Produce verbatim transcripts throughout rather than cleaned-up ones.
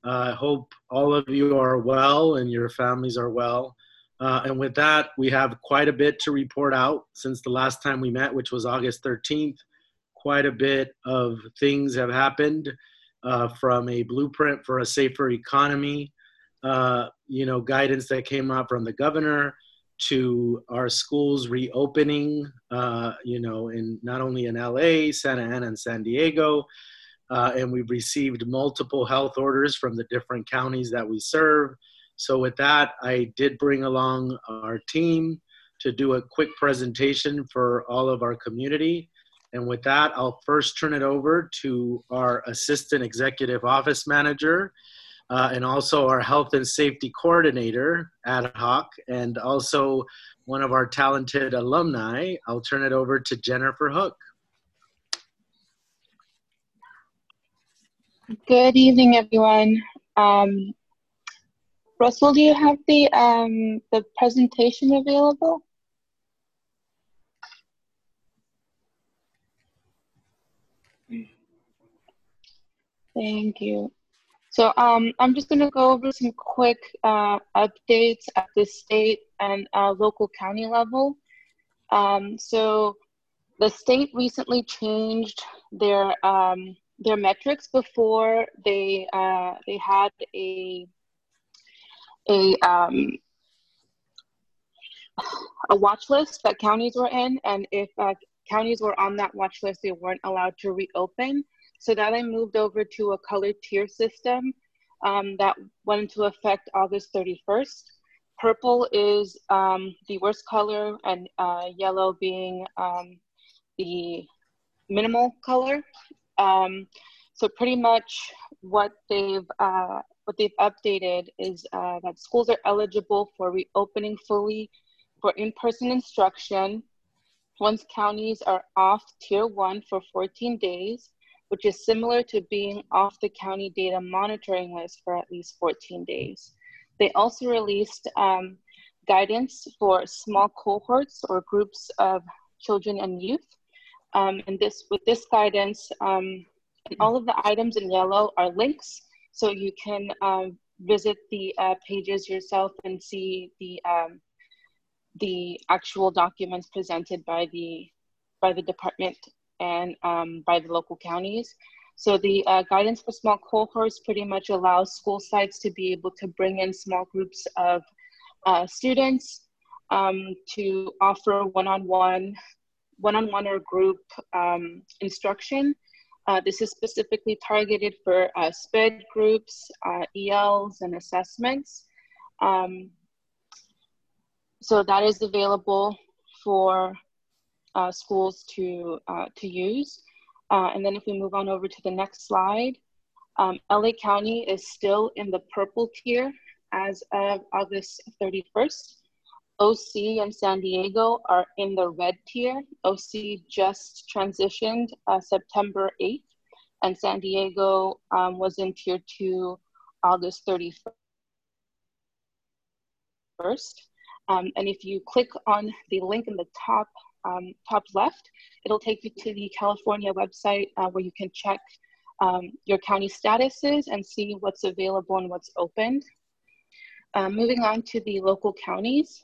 I uh, hope all of you are well and your families are well. Uh, and with that, we have quite a bit to report out since the last time we met, which was August thirteenth. Quite a bit of things have happened, uh, from a blueprint for a safer economy, uh, you know, guidance that came out from the governor, to our schools reopening, uh, you know, in not only in L A, Santa Ana, and San Diego. Uh, and we've received multiple health orders from the different counties that we serve. So with that, I did bring along our team to do a quick presentation for all of our community. And with that, I'll first turn it over to our Assistant Executive Office Manager, uh, and also our Health and Safety Coordinator, ad hoc, and also one of our talented alumni. I'll turn it over to Jennifer Hook. Good evening, everyone. Um, Russell, do you have the, um, the presentation available? Thank you. So um, I'm just going to go over some quick uh, updates at the state and uh, local county level. Um, so the state recently changed their um, their metrics. Before they uh, they had a a um, a watch list that counties were in, and if uh, counties were on that watch list, they weren't allowed to reopen. So that I moved over to a colored tier system um, that went into effect August thirty-first. Purple is um, the worst color, and uh, yellow being um, the minimal color. Um, so pretty much what they've uh, what they've updated is uh, that schools are eligible for reopening fully for in-person instruction once counties are off tier one for fourteen days, which is similar to being off the county data monitoring list for at least fourteen days. They also released um, guidance for small cohorts or groups of children and youth. Um, and this, with this guidance, um, and all of the items in yellow are links, so you can um, visit the uh, pages yourself and see the um, the actual documents presented by the by the department and um, by the local counties. So the uh, guidance for small cohorts pretty much allows school sites to be able to bring in small groups of uh, students um, to offer one-on-one, one-on-one or group um, instruction. Uh, this is specifically targeted for uh, SPED groups, uh, E Ls, and assessments. Um, so that is available for uh, schools to, uh, to use. Uh, and then if we move on over to the next slide, um, L A County is still in the purple tier as of August thirty-first. O C and San Diego are in the red tier. O C just transitioned uh, September eighth, and San Diego um, was in tier two August thirty-first. Um, and if you click on the link in the top, um, top left, it'll take you to the California website uh, where you can check um, your county statuses and see what's available and what's opened. Uh, moving on to the local counties.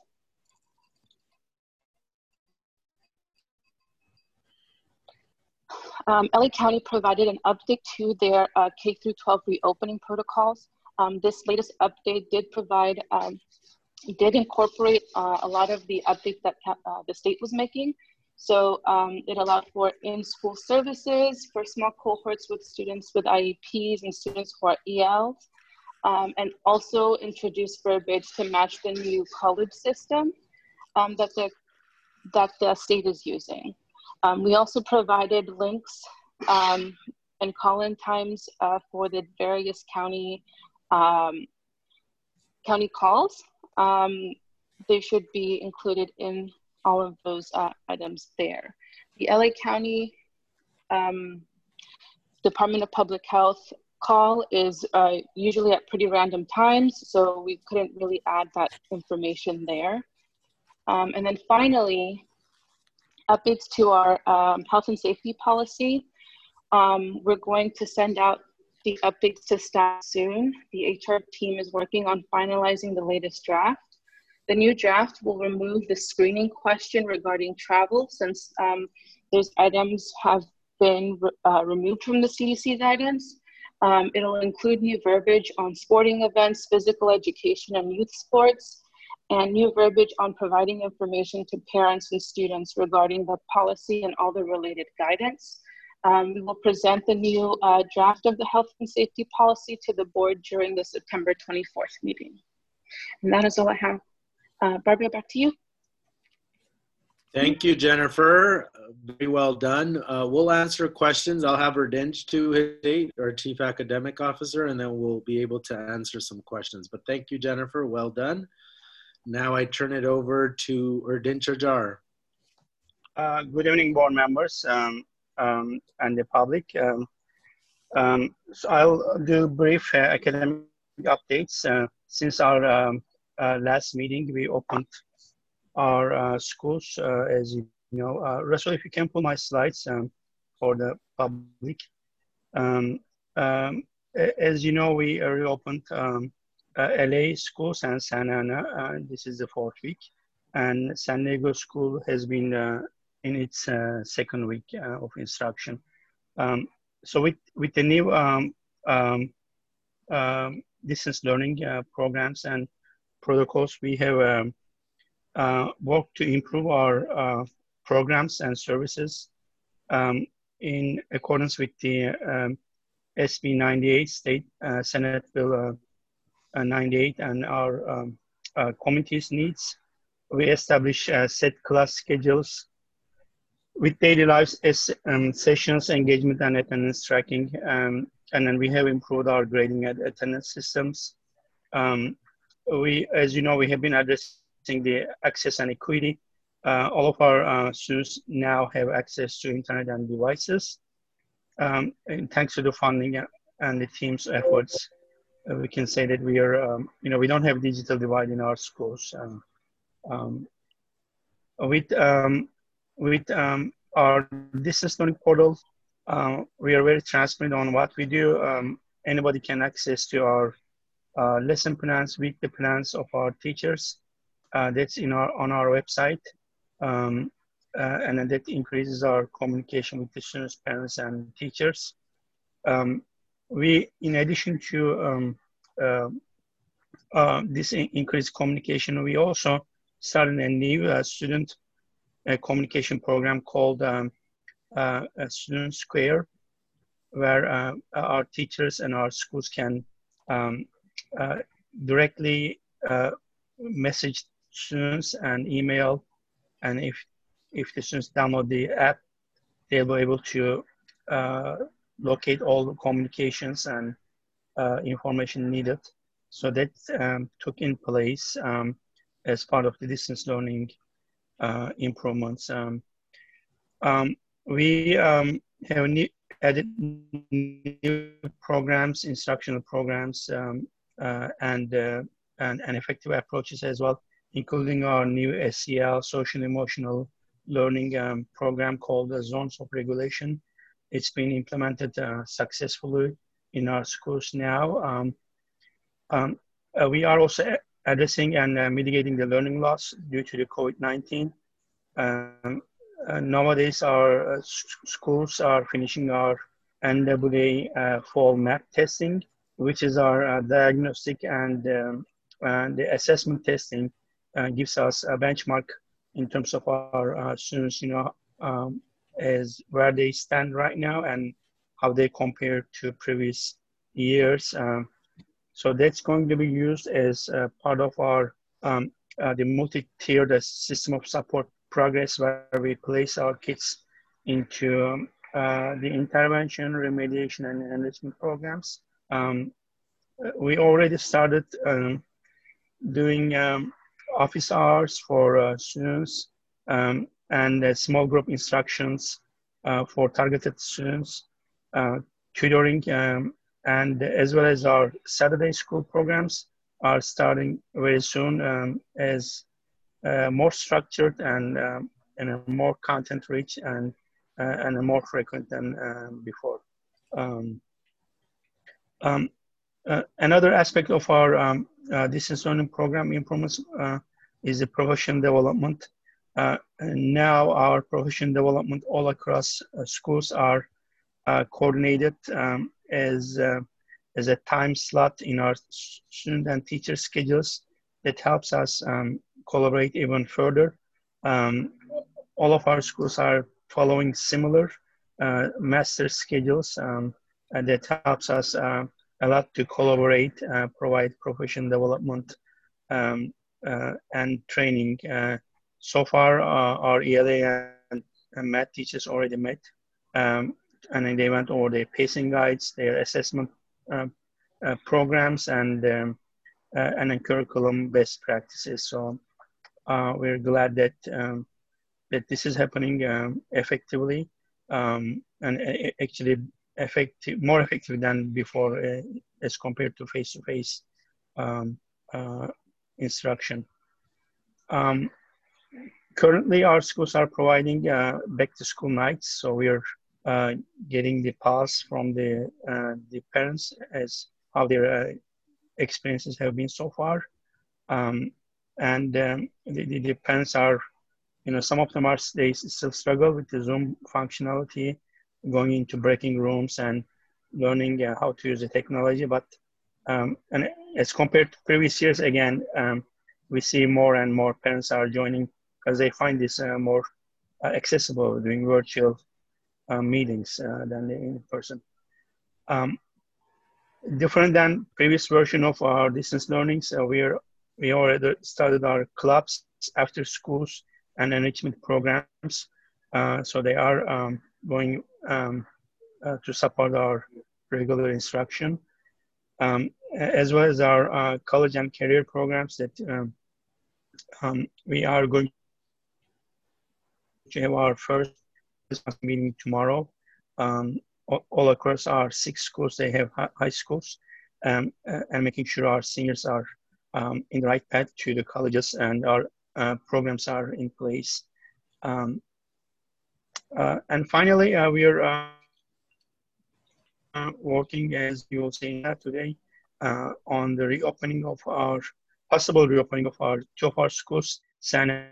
Um, L A County provided an update to their uh, K through twelve reopening protocols. Um, this latest update did provide, um, did incorporate uh, a lot of the updates that uh, the state was making. So um, it allowed for in-school services for small cohorts with students with I E Ps and students who are E Ls, um, and also introduced verbiage to match the new college system um, that, the, that the state is using. Um, we also provided links um, and call-in times uh, for the various county um, county calls. Um, they should be included in all of those uh, items there. The L A County um, Department of Public Health call is uh, usually at pretty random times, so we couldn't really add that information there. Um, and then finally, updates to our um, health and safety policy. Um, we're going to send out the updates to staff soon. The H R team is working on finalizing the latest draft. The new draft will remove the screening question regarding travel, since um, those items have been uh, removed from the C D C guidance. Um, it'll include new verbiage on sporting events, physical education, and youth sports, and new verbiage on providing information to parents and students regarding the policy and all the related guidance. Um, we will present the new uh, draft of the health and safety policy to the board during the September twenty-fourth meeting. And that is all I have. Uh, Barbara, back to you. Thank you, Jennifer. Very well done. Uh, we'll answer questions. I'll have Erdinch to his date, our Chief Academic Officer, and then we'll be able to answer some questions. But thank you, Jennifer. Well done. Now I turn it over to Erdinch Ajar. Uh, good evening, board members um, um, and the public. Um, um, so I'll do brief uh, academic updates. Uh, since our um, uh, last meeting, we opened our uh, schools, uh, as you know. Uh, Russell, if you can pull my slides um, for the public. Um, um, as you know, we reopened um, uh, L A schools and Santa Ana. Uh, this is the fourth week. And San Diego school has been uh, in its uh, second week uh, of instruction. Um, so with, with the new um, um, um, distance learning uh, programs and protocols, we have um, uh, worked to improve our uh, programs and services um, in accordance with the um, S B ninety-eight, State uh, Senate Bill uh, uh, ninety-eight, and our um, uh, committee's needs. We establish uh, set class schedules with daily life um, sessions, engagement, and attendance tracking. Um, and then we have improved our grading and attendance systems. Um, we, as you know, we have been addressing the access and equity. Uh, all of our uh, students now have access to internet and devices. Um, and thanks to the funding and the team's efforts, uh, we can say that we are, um, you know, we don't have digital divide in our schools. Um, um, with um, with um, our distance learning portal, uh, we are very transparent on what we do. Um, anybody can access to our uh, lesson plans, weekly plans of our teachers. Uh, that's in our on our website, um, uh, and then that increases our communication with the students, parents, and teachers. Um, we, in addition to um, uh, uh, this in increased communication, we also started a new uh, student uh, communication program called um, uh, Student Square, where uh, our teachers and our schools can um, uh, directly uh, message students and email, and if if the students download the app, they'll be able to uh, locate all the communications and uh, information needed. So that um, took in place um, as part of the distance learning uh, improvements. Um, um, we um, have new, added new programs, instructional programs, um, uh, and, uh, and and effective approaches as well, including our new S E L, social emotional learning um, program called the Zones of Regulation. It's been implemented uh, successfully in our schools now. Um, um, uh, we are also addressing and uh, mitigating the learning loss due to the COVID nineteen. Um, uh, nowadays, our uh, schools are finishing our N double A uh, fall math testing, which is our uh, diagnostic and, um, and the assessment testing. Uh, gives us a benchmark in terms of our uh, students, you know, um, as where they stand right now and how they compare to previous years. Um, so that's going to be used as uh, part of our um, uh, the multi-tiered system of support progress, where we place our kids into um, uh, the intervention, remediation, and enrichment programs. Um, we already started um, doing um, office hours for uh, students um, and uh, small group instructions uh, for targeted students, uh, tutoring, um, and as well as our Saturday school programs are starting very soon um, as uh, more structured and, um, and more content rich and, uh, and more frequent than uh, before. Um, Um, uh, another aspect of our um, uh, distance learning program improvements uh, is the professional development. Uh, and now our professional development all across uh, schools are uh, coordinated um, as, uh, as a time slot in our student and teacher schedules that helps us um, collaborate even further. Um, all of our schools are following similar uh, master schedules, um, and that helps us uh, a lot to collaborate, uh, provide professional development um, uh, and training. Uh, so far, uh, our E L A and, and math teachers already met, um, and then they went over their pacing guides, their assessment um, uh, programs, and um, uh, and then curriculum best practices. So uh, we're glad that um, that this is happening um, effectively um, and uh, actually effective, more effective than before uh, as compared to face-to-face um, uh, instruction. Um, currently, our schools are providing uh, back-to-school nights, so we are uh, getting the pulse from the uh, the parents as how their uh, experiences have been so far, um, and um, the, the, the parents are, you know, some of them are they still struggle with the Zoom functionality, going into breaking rooms and learning uh, how to use the technology. But um, and as compared to previous years, again, um, we see more and more parents are joining because they find this uh, more uh, accessible doing virtual uh, meetings uh, than in person. Um, different than previous version of our distance learning, so we are we already started our clubs, after schools, and enrichment programs. Uh, so they are um, going um, uh, to support our regular instruction, um, as well as our uh, college and career programs that um, um, we are going to have our first meeting tomorrow. Um, all across our six schools, they have high schools, um, and making sure our seniors are um, in the right path to the colleges and our uh, programs are in place. Um, uh, and finally, uh, we are uh, uh, working, as you will see today, uh, on the reopening of our, possible reopening of our two of our schools, San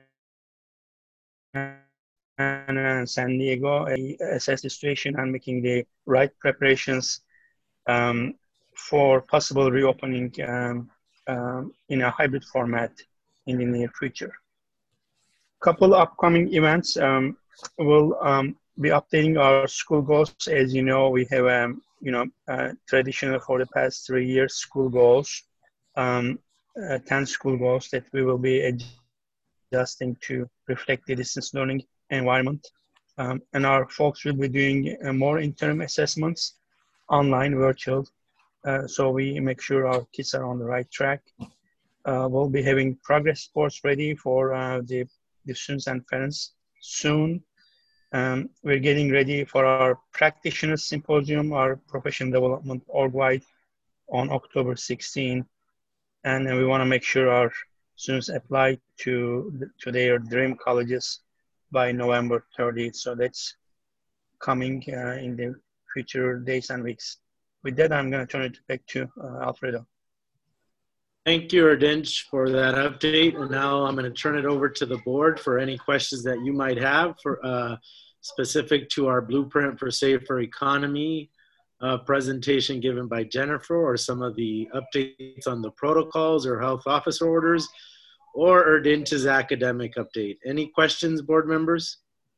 and San Diego, assess the situation and making the right preparations um, for possible reopening um, um, in a hybrid format in the near future. Couple upcoming events. Um, we'll um, be updating our school goals. As you know, we have um, you know uh, traditional for the past three years school goals, um, uh, ten school goals that we will be adjusting to reflect the distance learning environment. Um, and our folks will be doing uh, more interim assessments, online, virtual, uh, so we make sure our kids are on the right track. Uh, we'll be having progress reports ready for uh, the, the students and parents soon. Um, we're getting ready for our practitioners symposium, our professional development org-wide on October sixteenth. And we want to make sure our students apply to, to their dream colleges by November thirtieth. So that's coming uh, in the future days and weeks. With that, I'm going to turn it back to uh, Alfredo. Thank you, Erdinch, for that update. And now I'm going to turn it over to the board for any questions that you might have for uh, specific to our Blueprint for Safer Economy uh, presentation given by Jennifer, or some of the updates on the protocols or health officer orders, or Erdinch's academic update. Any questions, board members?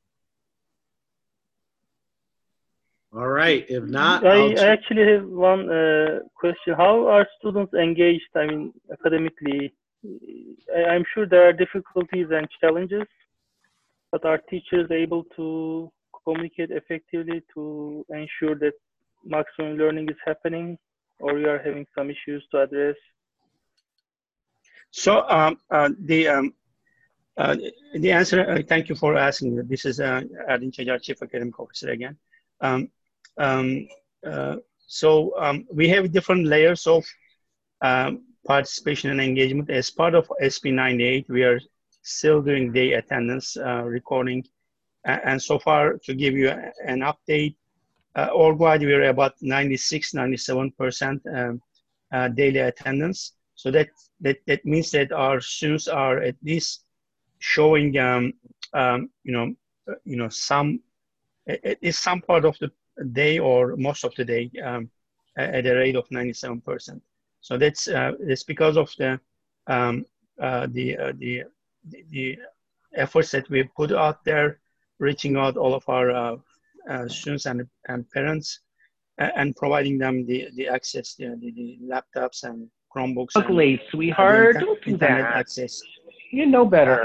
All right, if not, I, I actually have one uh, question. How are students engaged, I mean, academically? I, I'm sure there are difficulties and challenges, but are teachers able to communicate effectively to ensure that maximum learning is happening, or you are having some issues to address? So um, uh, the um, uh, the answer, uh, thank you for asking. This is uh, Erdinch, our Chief Academic Officer again. Um, Um, uh, so um, we have different layers of um, participation and engagement. As part of S B ninety-eight, we are still doing day attendance uh, recording. And so far, to give you an update, uh, org-wide, we're about ninety-six, ninety-seven percent um, uh, daily attendance. So that, that, that means that our students are at least showing, um, um, you know, uh, you know, some, it is some part of the day or most of the day um, at a rate of ninety-seven percent. So that's, uh, that's because of the, um, uh, the, uh, the, the, the efforts that we put out there, reaching out all of our uh, uh, students and, and parents, uh, and providing them the, the access, the, the, the laptops and Chromebooks Ugly, and sweetheart, uh, the inter don't do internet that. access. You know better.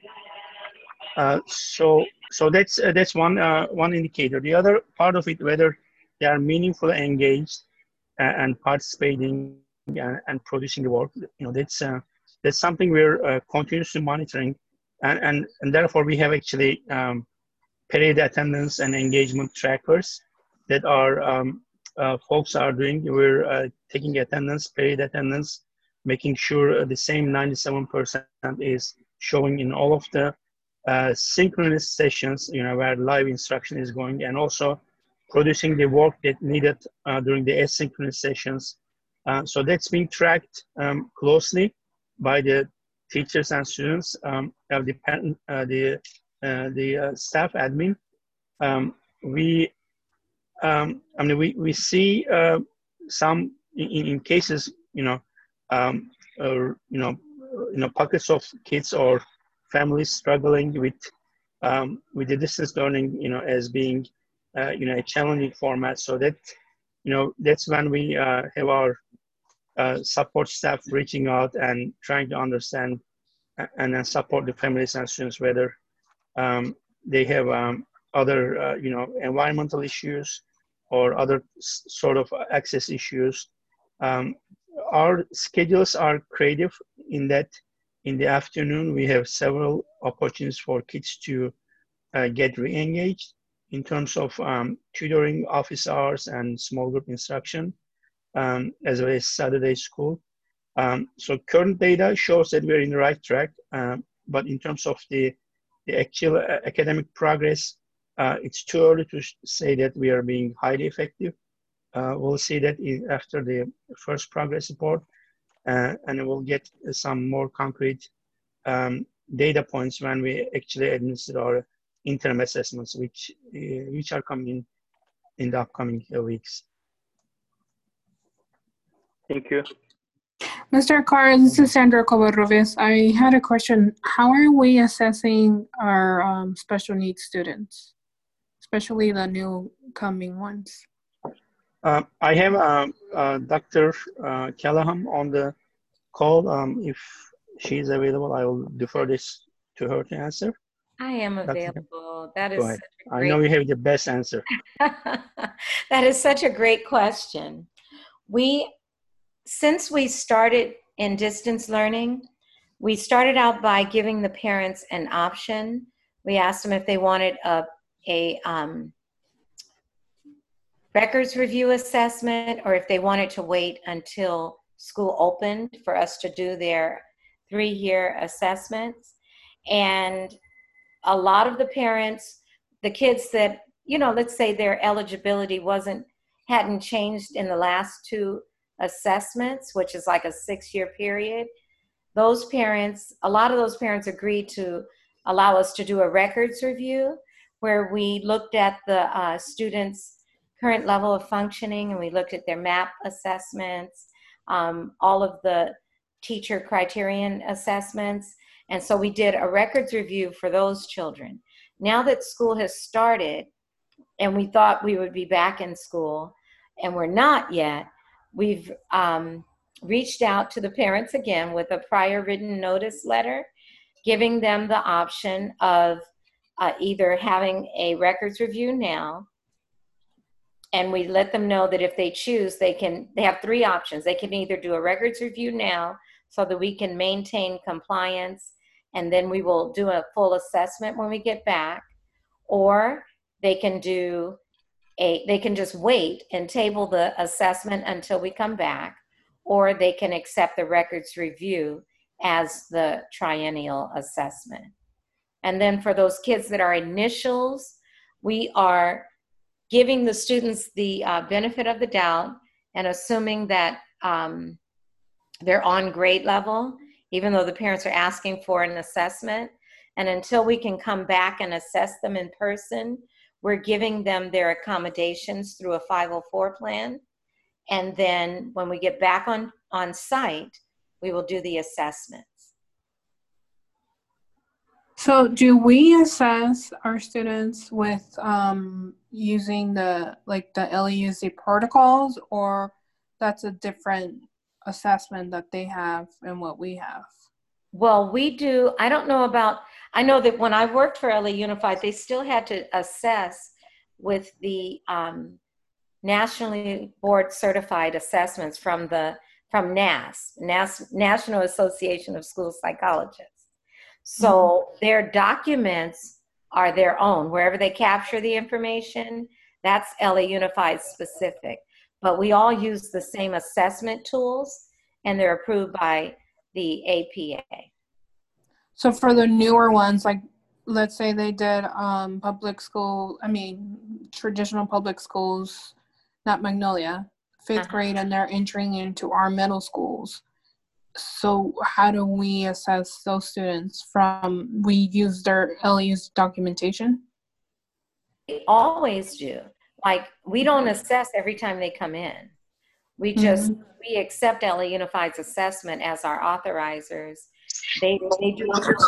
Uh, uh, so, so that's uh, that's one uh, one indicator. The other part of it, whether they are meaningfully engaged uh, and participating and, and producing the work, you know, that's uh, that's something we're uh, continuously monitoring, and, and and therefore we have actually um, period attendance and engagement trackers that our um, uh, folks are doing. We're uh, taking attendance, period attendance, making sure the same ninety-seven percent is showing in all of the uh, synchronous sessions, you know, where live instruction is going, and also producing the work that needed uh, during the asynchronous sessions. Uh, so that's being tracked um, closely by the teachers and students, um, of the, uh, the, uh, the uh, staff admin. Um, we, um, I mean, we, we see uh, some, in, in cases, you know, um, uh, you know, you know, pockets of kids or families struggling with, um, with the distance learning, you know, as being, uh, you know, a challenging format. So that, you know, that's when we uh, have our uh, support staff reaching out and trying to understand and then support the families and students, whether um, they have um, other, uh, you know, environmental issues or other sort of access issues. Um, our schedules are creative in that in the afternoon, we have several opportunities for kids to uh, get re-engaged in terms of um, tutoring, office hours, and small group instruction, um, as well as Saturday school. Um, so current data shows that we're in the right track, um, but in terms of the, the actual uh, academic progress, uh, it's too early to say that we are being highly effective. Uh, we'll see that in, after the first progress report, uh, and we'll get some more concrete um, data points when we actually administer our interim assessments, which, uh, which are coming in the upcoming uh, weeks. Thank you. Mister Carr, this is Sandra Covarrubias. I had a question. How are we assessing our um, special needs students, especially the new coming ones? Uh, I have uh, uh, Doctor Uh, Callahan on the call. Um, if she's available, I will defer this to her to answer. I am available. That is such a great... I know you have the best answer. That is such a great question. We, since we started in distance learning, we started out by giving the parents an option. We asked them if they wanted a, a um, records review assessment or if they wanted to wait until school opened for us to do their three-year assessments. And a lot of the parents, the kids that, you know, let's say their eligibility wasn't, hadn't changed in the last two assessments, which is like a six-year period, those parents, a lot of those parents agreed to allow us to do a records review where we looked at the uh, students' current level of functioning and we looked at their MAP assessments, um, all of the teacher criterion assessments. And so we did a records review for those children. Now that school has started and we thought we would be back in school and we're not yet, we've um, reached out to the parents again with a prior written notice letter, giving them the option of uh, either having a records review now, and we let them know that if they choose, they can, they have three options. They can either do a records review now so that we can maintain compliance, and then we will do a full assessment when we get back, or they can do a, they can just wait and table the assessment until we come back, or they can accept the records review as the triennial assessment. And then for those kids that are initials, we are giving the students the uh, benefit of the doubt and assuming that um, they're on grade level, even though the parents are asking for an assessment. And until we can come back and assess them in person, we're giving them their accommodations through a five oh four plan. And then when we get back on, on site, we will do the assessments. So do we assess our students with um, using the, like the L E U C protocols, or that's a different assessment that they have and what we have? Well, we do, I don't know about, I know that when I worked for L A Unified, they still had to assess with the um, nationally board certified assessments from the, from N A S, N A S, National Association of School Psychologists. So mm-hmm. their documents are their own. Wherever they capture the information, that's L A Unified specific. But we all use the same assessment tools, and they're approved by the A P A. So for the newer ones, like let's say they did um, public school, I mean, traditional public schools, not Magnolia, fifth uh-huh. grade, and they're entering into our middle schools. So how do we assess those students from, we use their L E U's documentation? We always do. Like, we don't assess every time they come in. We just, mm-hmm. we accept L A Unified's assessment as our authorizers. They, they do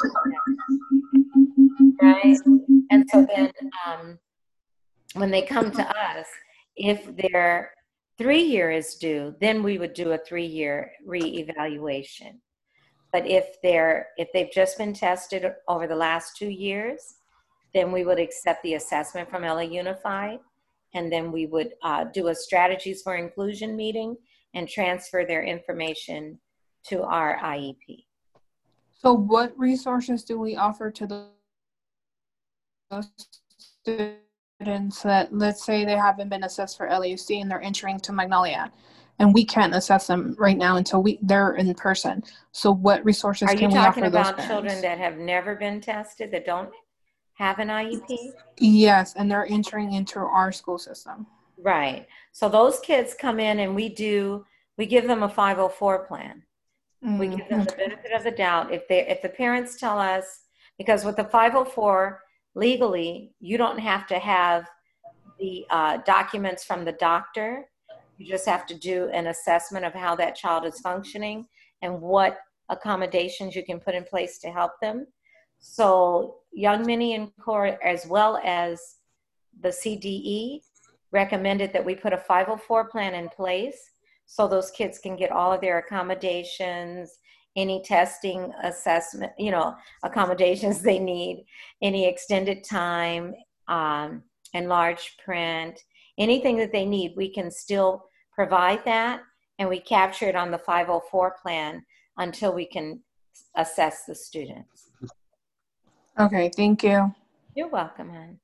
right? And so then um, when they come to us, if their three-year is due, then we would do a three-year re-evaluation. But if they're, if they've just been tested over the last two years, then we would accept the assessment from L A Unified, and then we would uh, do a strategies for inclusion meeting and transfer their information to our I E P. So what resources do we offer to those students that, let's say they haven't been assessed for L A U C and they're entering to Magnolia, and we can't assess them right now until we they're in person? So what resources can we offer those parents? Are you talking about children that have never been tested, that don't have an I E P? Yes, and they're entering into our school system. Right. So those kids come in and we do, we give them a five oh four plan. Mm, we give them okay. the benefit of the doubt. If they, if the parents tell us, because with the five oh four, legally, you don't have to have the uh, documents from the doctor. You just have to do an assessment of how that child is functioning and what accommodations you can put in place to help them. So Young Minnie and Core, as well as the C D E, recommended that we put a five oh four plan in place so those kids can get all of their accommodations, any testing, assessment, you know, accommodations they need, any extended time, um, enlarged print, anything that they need, we can still provide that, and we capture it on the five oh four plan until we can assess the students. Okay, thank you. You're welcome, hon.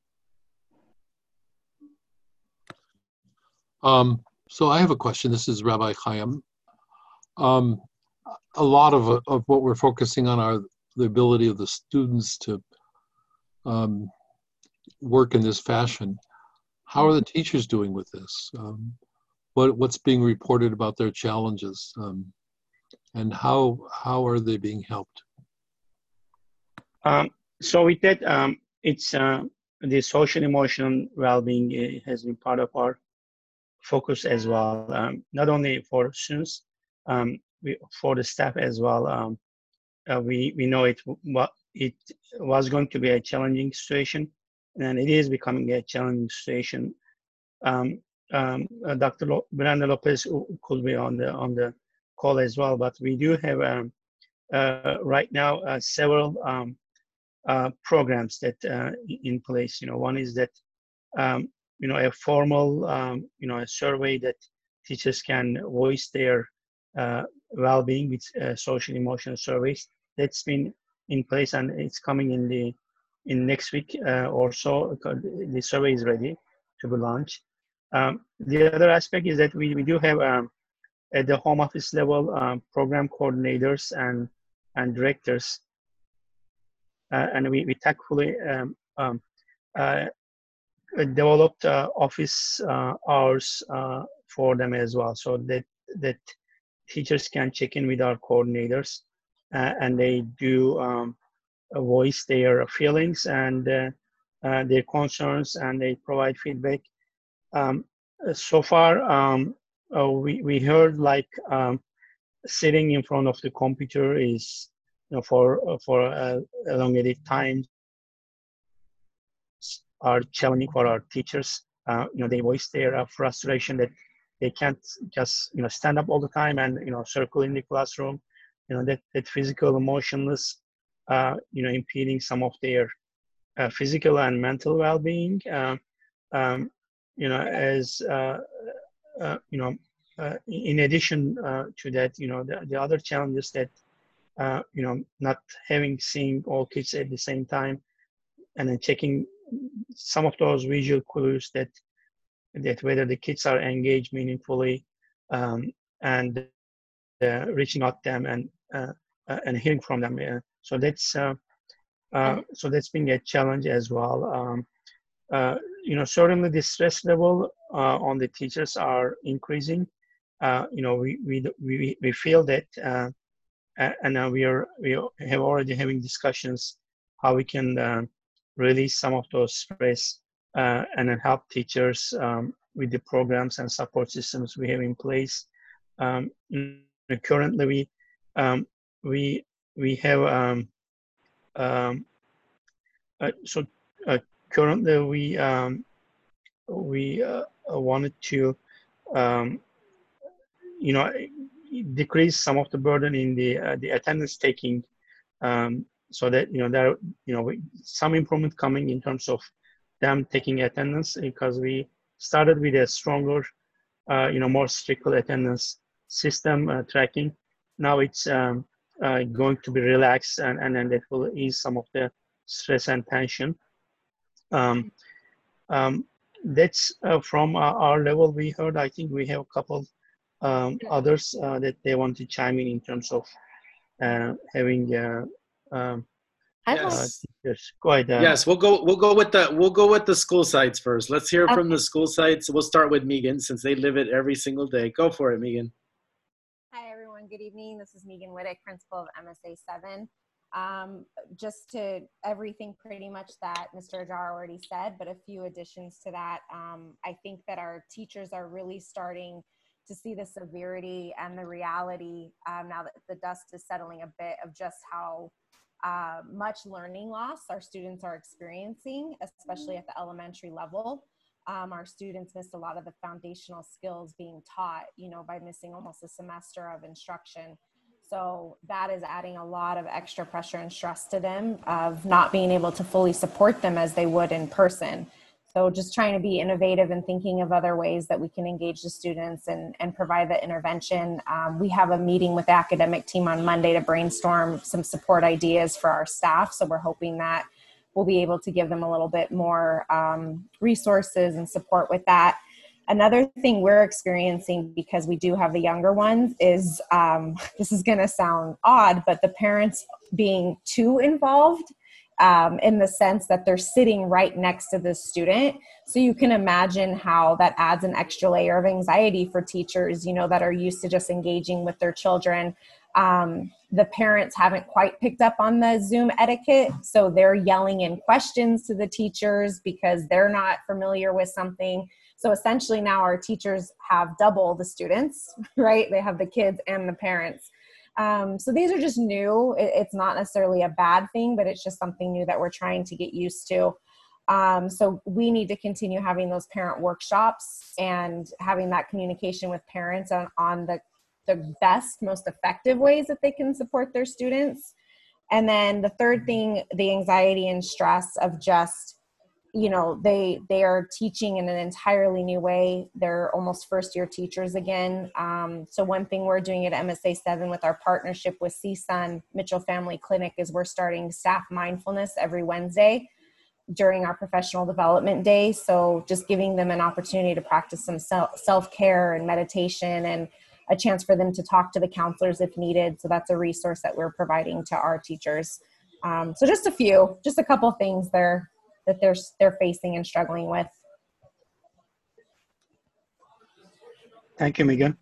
Um, so I have a question. This is Rabbi Chaim. Um, a lot of, of what we're focusing on are the ability of the students to um, work in this fashion. How are the teachers doing with this? Um, what, what's being reported about their challenges? Um, and how, how are they being helped? Um, so with that, um, it's uh, the social emotional well-being has been part of our focus as well, um, not only for students, um, we, for the staff as well. Um, uh, we we know it what it was going to be a challenging situation, and it is becoming a challenging situation. Um, um, uh, Doctor Lo- Miranda Lopez could be on the on the call as well, but we do have um, uh, right now uh, several um, uh, programs that uh, in place. You know, one is that. Um, you know, a formal, um, you know, a survey that teachers can voice their uh, well-being with uh, social emotional surveys. That's been in place, and it's coming in the in next week uh, or so. The survey is ready to be launched. Um, the other aspect is that we, we do have um, at the home office level um, program coordinators and and directors, uh, and we we tactfully um, um, uh, developed uh, office uh, hours uh, for them as well, so that that teachers can check in with our coordinators, uh, and they do um, voice their feelings and uh, uh, their concerns, and they provide feedback. Um, so far, um, uh, we we heard like um, sitting in front of the computer is, you know, for for uh, elongated time are challenging for our teachers. Uh, you know, they voice their uh, frustration that they can't just, you know, stand up all the time and, you know, circle in the classroom. You know, that, that physical, emotionless, uh, you know, impeding some of their uh, physical and mental well-being. Um, um, you know, as, uh, uh, you know, uh, in addition uh, to that, you know, the, the other challenges that, uh, you know, not having seen all kids at the same time, and then checking some of those visual clues that that whether the kids are engaged meaningfully, um, and uh, reaching out to them and uh, uh, and hearing from them. Uh, so that's uh, uh, so that's been a challenge as well. Um, uh, you know, certainly the stress level uh, on the teachers are increasing. Uh, you know, we we we we feel that, uh, and now we are we have already having discussions how we can uh, release some of those stress uh, and then help teachers um, with the programs and support systems we have in place. Um, currently, we um, we we have um, um, uh, so uh, currently we um, we uh, wanted to um, you know decrease some of the burden in the uh, the attendance taking. Um, so that, you know, there, you know, some improvement coming in terms of them taking attendance, because we started with a stronger, uh, you know, more strictly attendance system uh, tracking. Now it's um, uh, going to be relaxed, and, and then that will ease some of the stress and tension. Um, um, that's uh, from our, our level we heard. I think we have a couple um, others uh, that they want to chime in in terms of uh, having uh, um, Yes. uh, quite, uh, yes, we'll go. We'll go with the. We'll go with the school sites first. Let's hear Okay. from the school sites. We'll start with Megan, since they live it every single day. Go for it, Megan. Hi, everyone. Good evening. This is Megan Wittick, principal of M S A seven. Um, just to everything pretty much that Mister Ajar already said, but a few additions to that. Um, I think that our teachers are really starting to see the severity and the reality um, now that the dust is settling a bit of just how uh, much learning loss our students are experiencing, especially at the elementary level. Um, our students missed a lot of the foundational skills being taught, you know, by missing almost a semester of instruction. So that is adding a lot of extra pressure and stress to them of not being able to fully support them as they would in person. So just trying to be innovative and thinking of other ways that we can engage the students and, and provide the intervention. Um, we have a meeting with the academic team on Monday to brainstorm some support ideas for our staff. So we're hoping that we'll be able to give them a little bit more um, resources and support with that. Another thing we're experiencing, because we do have the younger ones, is um, this is going to sound odd, but the parents being too involved um, in the sense that they're sitting right next to the student. So you can imagine how that adds an extra layer of anxiety for teachers, you know, that are used to just engaging with their children. Um, the parents haven't quite picked up on the Zoom etiquette, so they're yelling in questions to the teachers because they're not familiar with something. So essentially now our teachers have double the students, right? They have the kids and the parents. Um, so these are just new. It, it's not necessarily a bad thing, but it's just something new that we're trying to get used to. Um, so we need to continue having those parent workshops and having that communication with parents on, on the, the best, most effective ways that they can support their students. And then the third thing, the anxiety and stress of just, you know, they they are teaching in an entirely new way. They're almost first year teachers again. Um, so one thing we're doing at M S A seven with our partnership with C S U N Mitchell Family Clinic is we're starting staff mindfulness every Wednesday during our professional development day. So just giving them an opportunity to practice some self-care and meditation, and a chance for them to talk to the counselors if needed. So that's a resource that we're providing to our teachers. Um, so just a few, just a couple of things there that they're they're facing and struggling with. Thank you, Megan.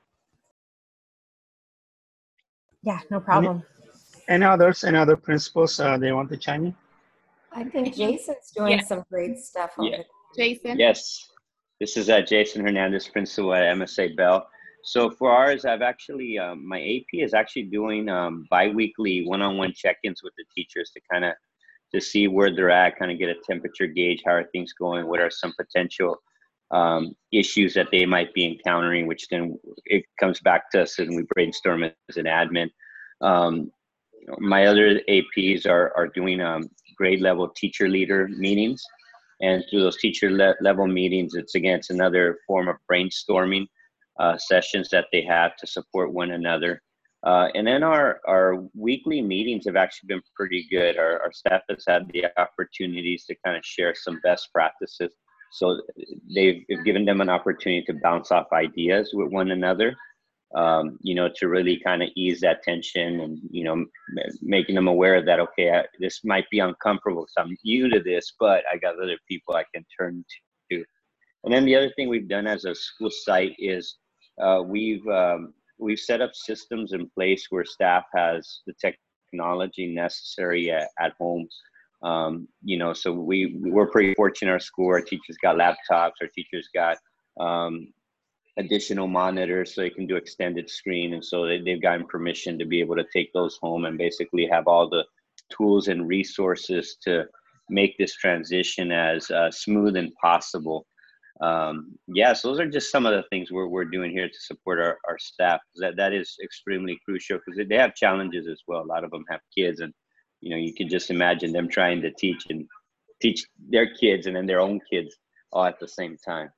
Yeah, no problem. Any, any others, any other principals uh, they want to chime in? I think Jason's doing Yeah. some great stuff over Yeah. there. Jason? Yes. This is uh, Jason Hernandez, principal at M S A Bell. So for ours, I've actually, um, my A P is actually doing um, bi-weekly one-on-one check-ins with the teachers to kind of, to see where they're at, kind of get a temperature gauge, how are things going, what are some potential um, issues that they might be encountering, which then it comes back to us and we brainstorm as an admin. Um, my other A Ps are, are doing um, grade level teacher leader meetings. And through those teacher le level meetings, it's again, it's another form of brainstorming uh, sessions that they have to support one another. Uh, and then our, our weekly meetings have actually been pretty good. Our, our staff has had the opportunities to kind of share some best practices. So they've given them an opportunity to bounce off ideas with one another, um, you know, to really kind of ease that tension and, you know, making them aware that, okay, I, this might be uncomfortable because I'm new to this, but I got other people I can turn to. And then the other thing we've done as a school site is uh, we've, um, we've set up systems in place where staff has the technology necessary at, at home. Um, you know, so we, we're pretty fortunate in our school. Our teachers got laptops, our teachers got um, additional monitors so they can do extended screen. And so they, they've gotten permission to be able to take those home and basically have all the tools and resources to make this transition as uh, smooth and possible. Um, yeah, so those are just some of the things we're, we're doing here to support our, our staff. That, that is extremely crucial because they have challenges as well. A lot of them have kids, and you know, you can just imagine them trying to teach and teach their kids and then their own kids all at the same time.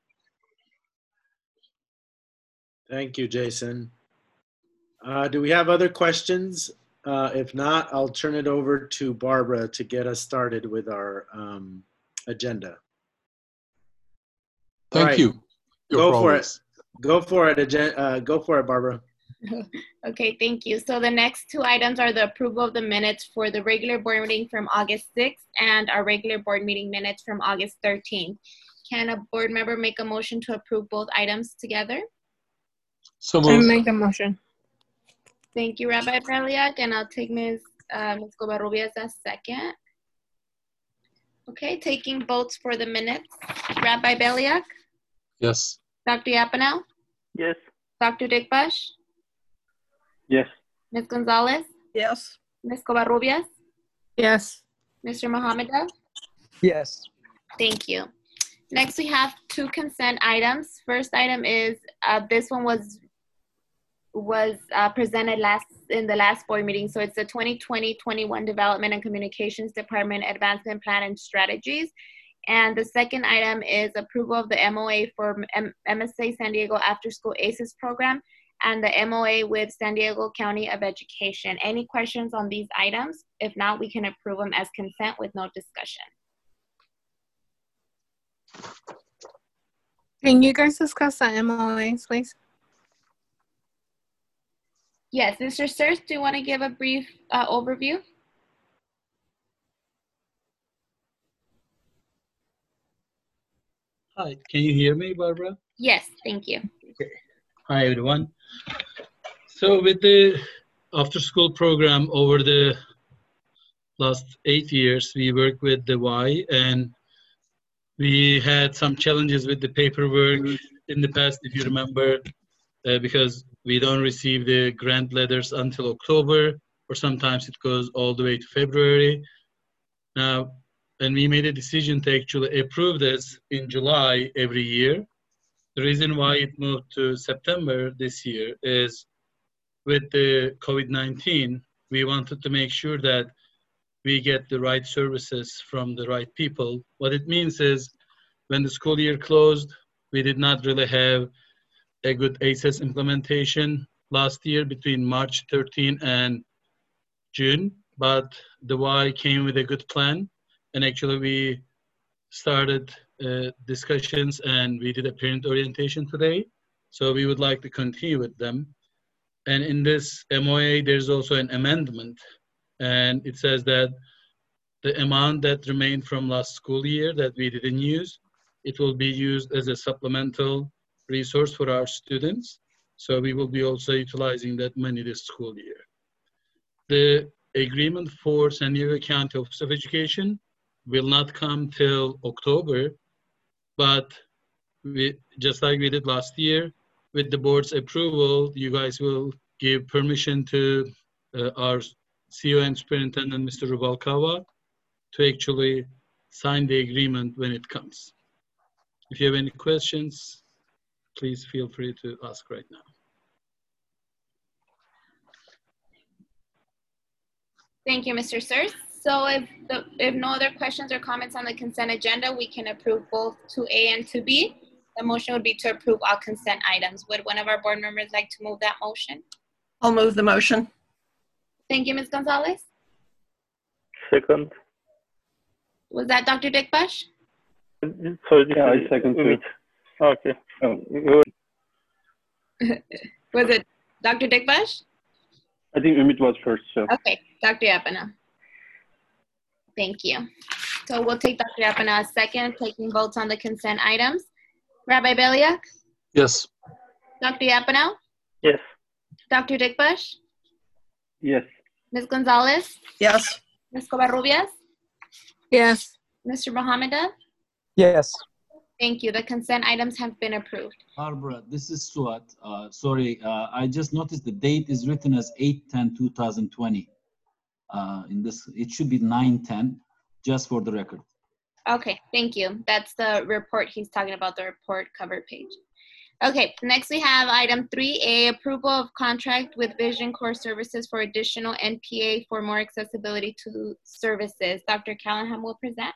Thank you, Jason. Uh, do we have other questions? Uh, if not, I'll turn it over to Barbara to get us started with our um, agenda. Thank right. you. Go for it. Go for it, uh, go for it, Barbara. Okay, thank you. So the next two items are the approval of the minutes for the regular board meeting from August sixth and our regular board meeting minutes from August thirteenth. Can a board member make a motion to approve both items together? So I make a motion. Thank you, Rabbi Beliak, and I'll take Miz Uh, Miz Covarrubias as second. Okay, taking votes for the minutes. Rabbi Beliak? Yes. Doctor Yapanel? Yes. Doctor Dikbash? Yes. Miz Gonzalez? Yes. Miz Covarrubias? Yes. Mister Mohammed? Yes. Thank you. Next, we have two consent items. First item is, uh, this one was was uh, presented last in the last board meeting. So it's the twenty twenty twenty-one Development and Communications Department Advancement Plan and Strategies. And the second item is approval of the M O A for M S A San Diego After School ACES program and the M O A with San Diego County of Education. Any questions on these items? If not, we can approve them as consent with no discussion. Can you guys discuss the M O As, please? Yes, Mister Sturz, do you want to give a brief uh, overview? Hi, can you hear me, Barbara? Yes, thank you. Okay. Hi, everyone. So with the after-school program over the last eight years, we worked with the Y, and we had some challenges with the paperwork in the past, if you remember, uh, because we don't receive the grant letters until October, or sometimes it goes all the way to February. Now, and we made a decision to actually approve this in July every year. The reason why it moved to September this year is with the COVID nineteen, we wanted to make sure that we get the right services from the right people. What it means is when the school year closed, we did not really have a good ACES implementation last year between March thirteenth and June, but the Y came with a good plan. And actually we started uh, discussions and we did a parent orientation today. So we would like to continue with them. And in this M O A, there's also an amendment. And it says that the amount that remained from last school year that we didn't use, it will be used as a supplemental resource for our students. So we will be also utilizing that money this school year. The agreement for San Diego County Office of Education will not come till October, but we, just like we did last year, with the board's approval, you guys will give permission to uh, our C O and Superintendent, Mister Rubalcaba, to actually sign the agreement when it comes. If you have any questions, please feel free to ask right now. Thank you, Mister Sirs. So if, the, if no other questions or comments on the consent agenda, we can approve both two A and two B. The motion would be to approve all consent items. Would one of our board members like to move that motion? I'll move the motion. Thank you, Miz Gonzalez. Second. Was that Doctor Dickbush? Sorry, yeah, I second too. Okay. Oh. Was it Doctor Dickbush? I think Umit was first. So. Okay, Doctor Yapana. Thank you. So we'll take Doctor Yapana a second, taking votes on the consent items. Rabbi Beliak? Yes. Doctor Yapana? Yes. Doctor Dickbush? Yes. Miz Gonzalez? Yes. Miz Covarrubias? Yes. Mister Mohammed? Yes. Thank you. The consent items have been approved. Barbara, this is Suat. Uh, sorry, uh, I just noticed the date is written as eight ten two thousand twenty. Uh, in this, it should be nine ten, just for the record. Okay, thank you. That's the report he's talking about, the report cover page. Okay, next we have item three A, approval of contract with Vision Core Services for additional N P A for more accessibility to services. Doctor Callahan will present.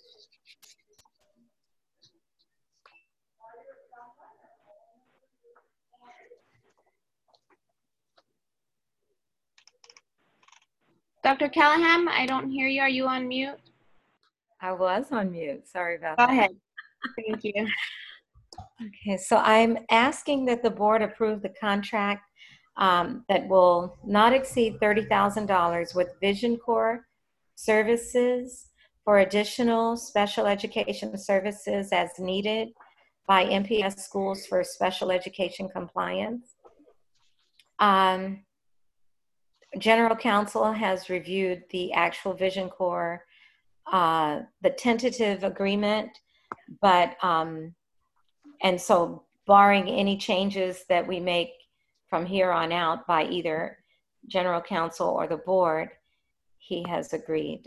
Doctor Callahan, I don't hear you. Are you on mute? I was on mute. Sorry about Go that. ahead. Thank you. Okay, so I'm asking that the board approve the contract um, that will not exceed thirty thousand dollars with Vision Core Services for additional special education services as needed by M P S schools for special education compliance. Um, General Counsel has reviewed the actual Vision Core, uh, the tentative agreement, but, um, and so barring any changes that we make from here on out by either General Counsel or the board, he has agreed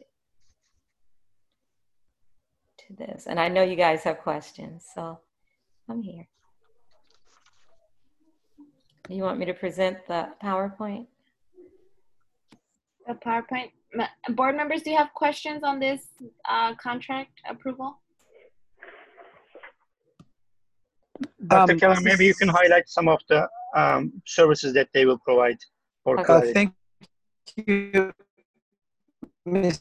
to this. And I know you guys have questions, so I'm here. You want me to present the PowerPoint? The PowerPoint. Board members, do you have questions on this uh, contract approval? Doctor Um, Keller, maybe you can highlight some of the um, services that they will provide for uh, clarity. Thank you, Mister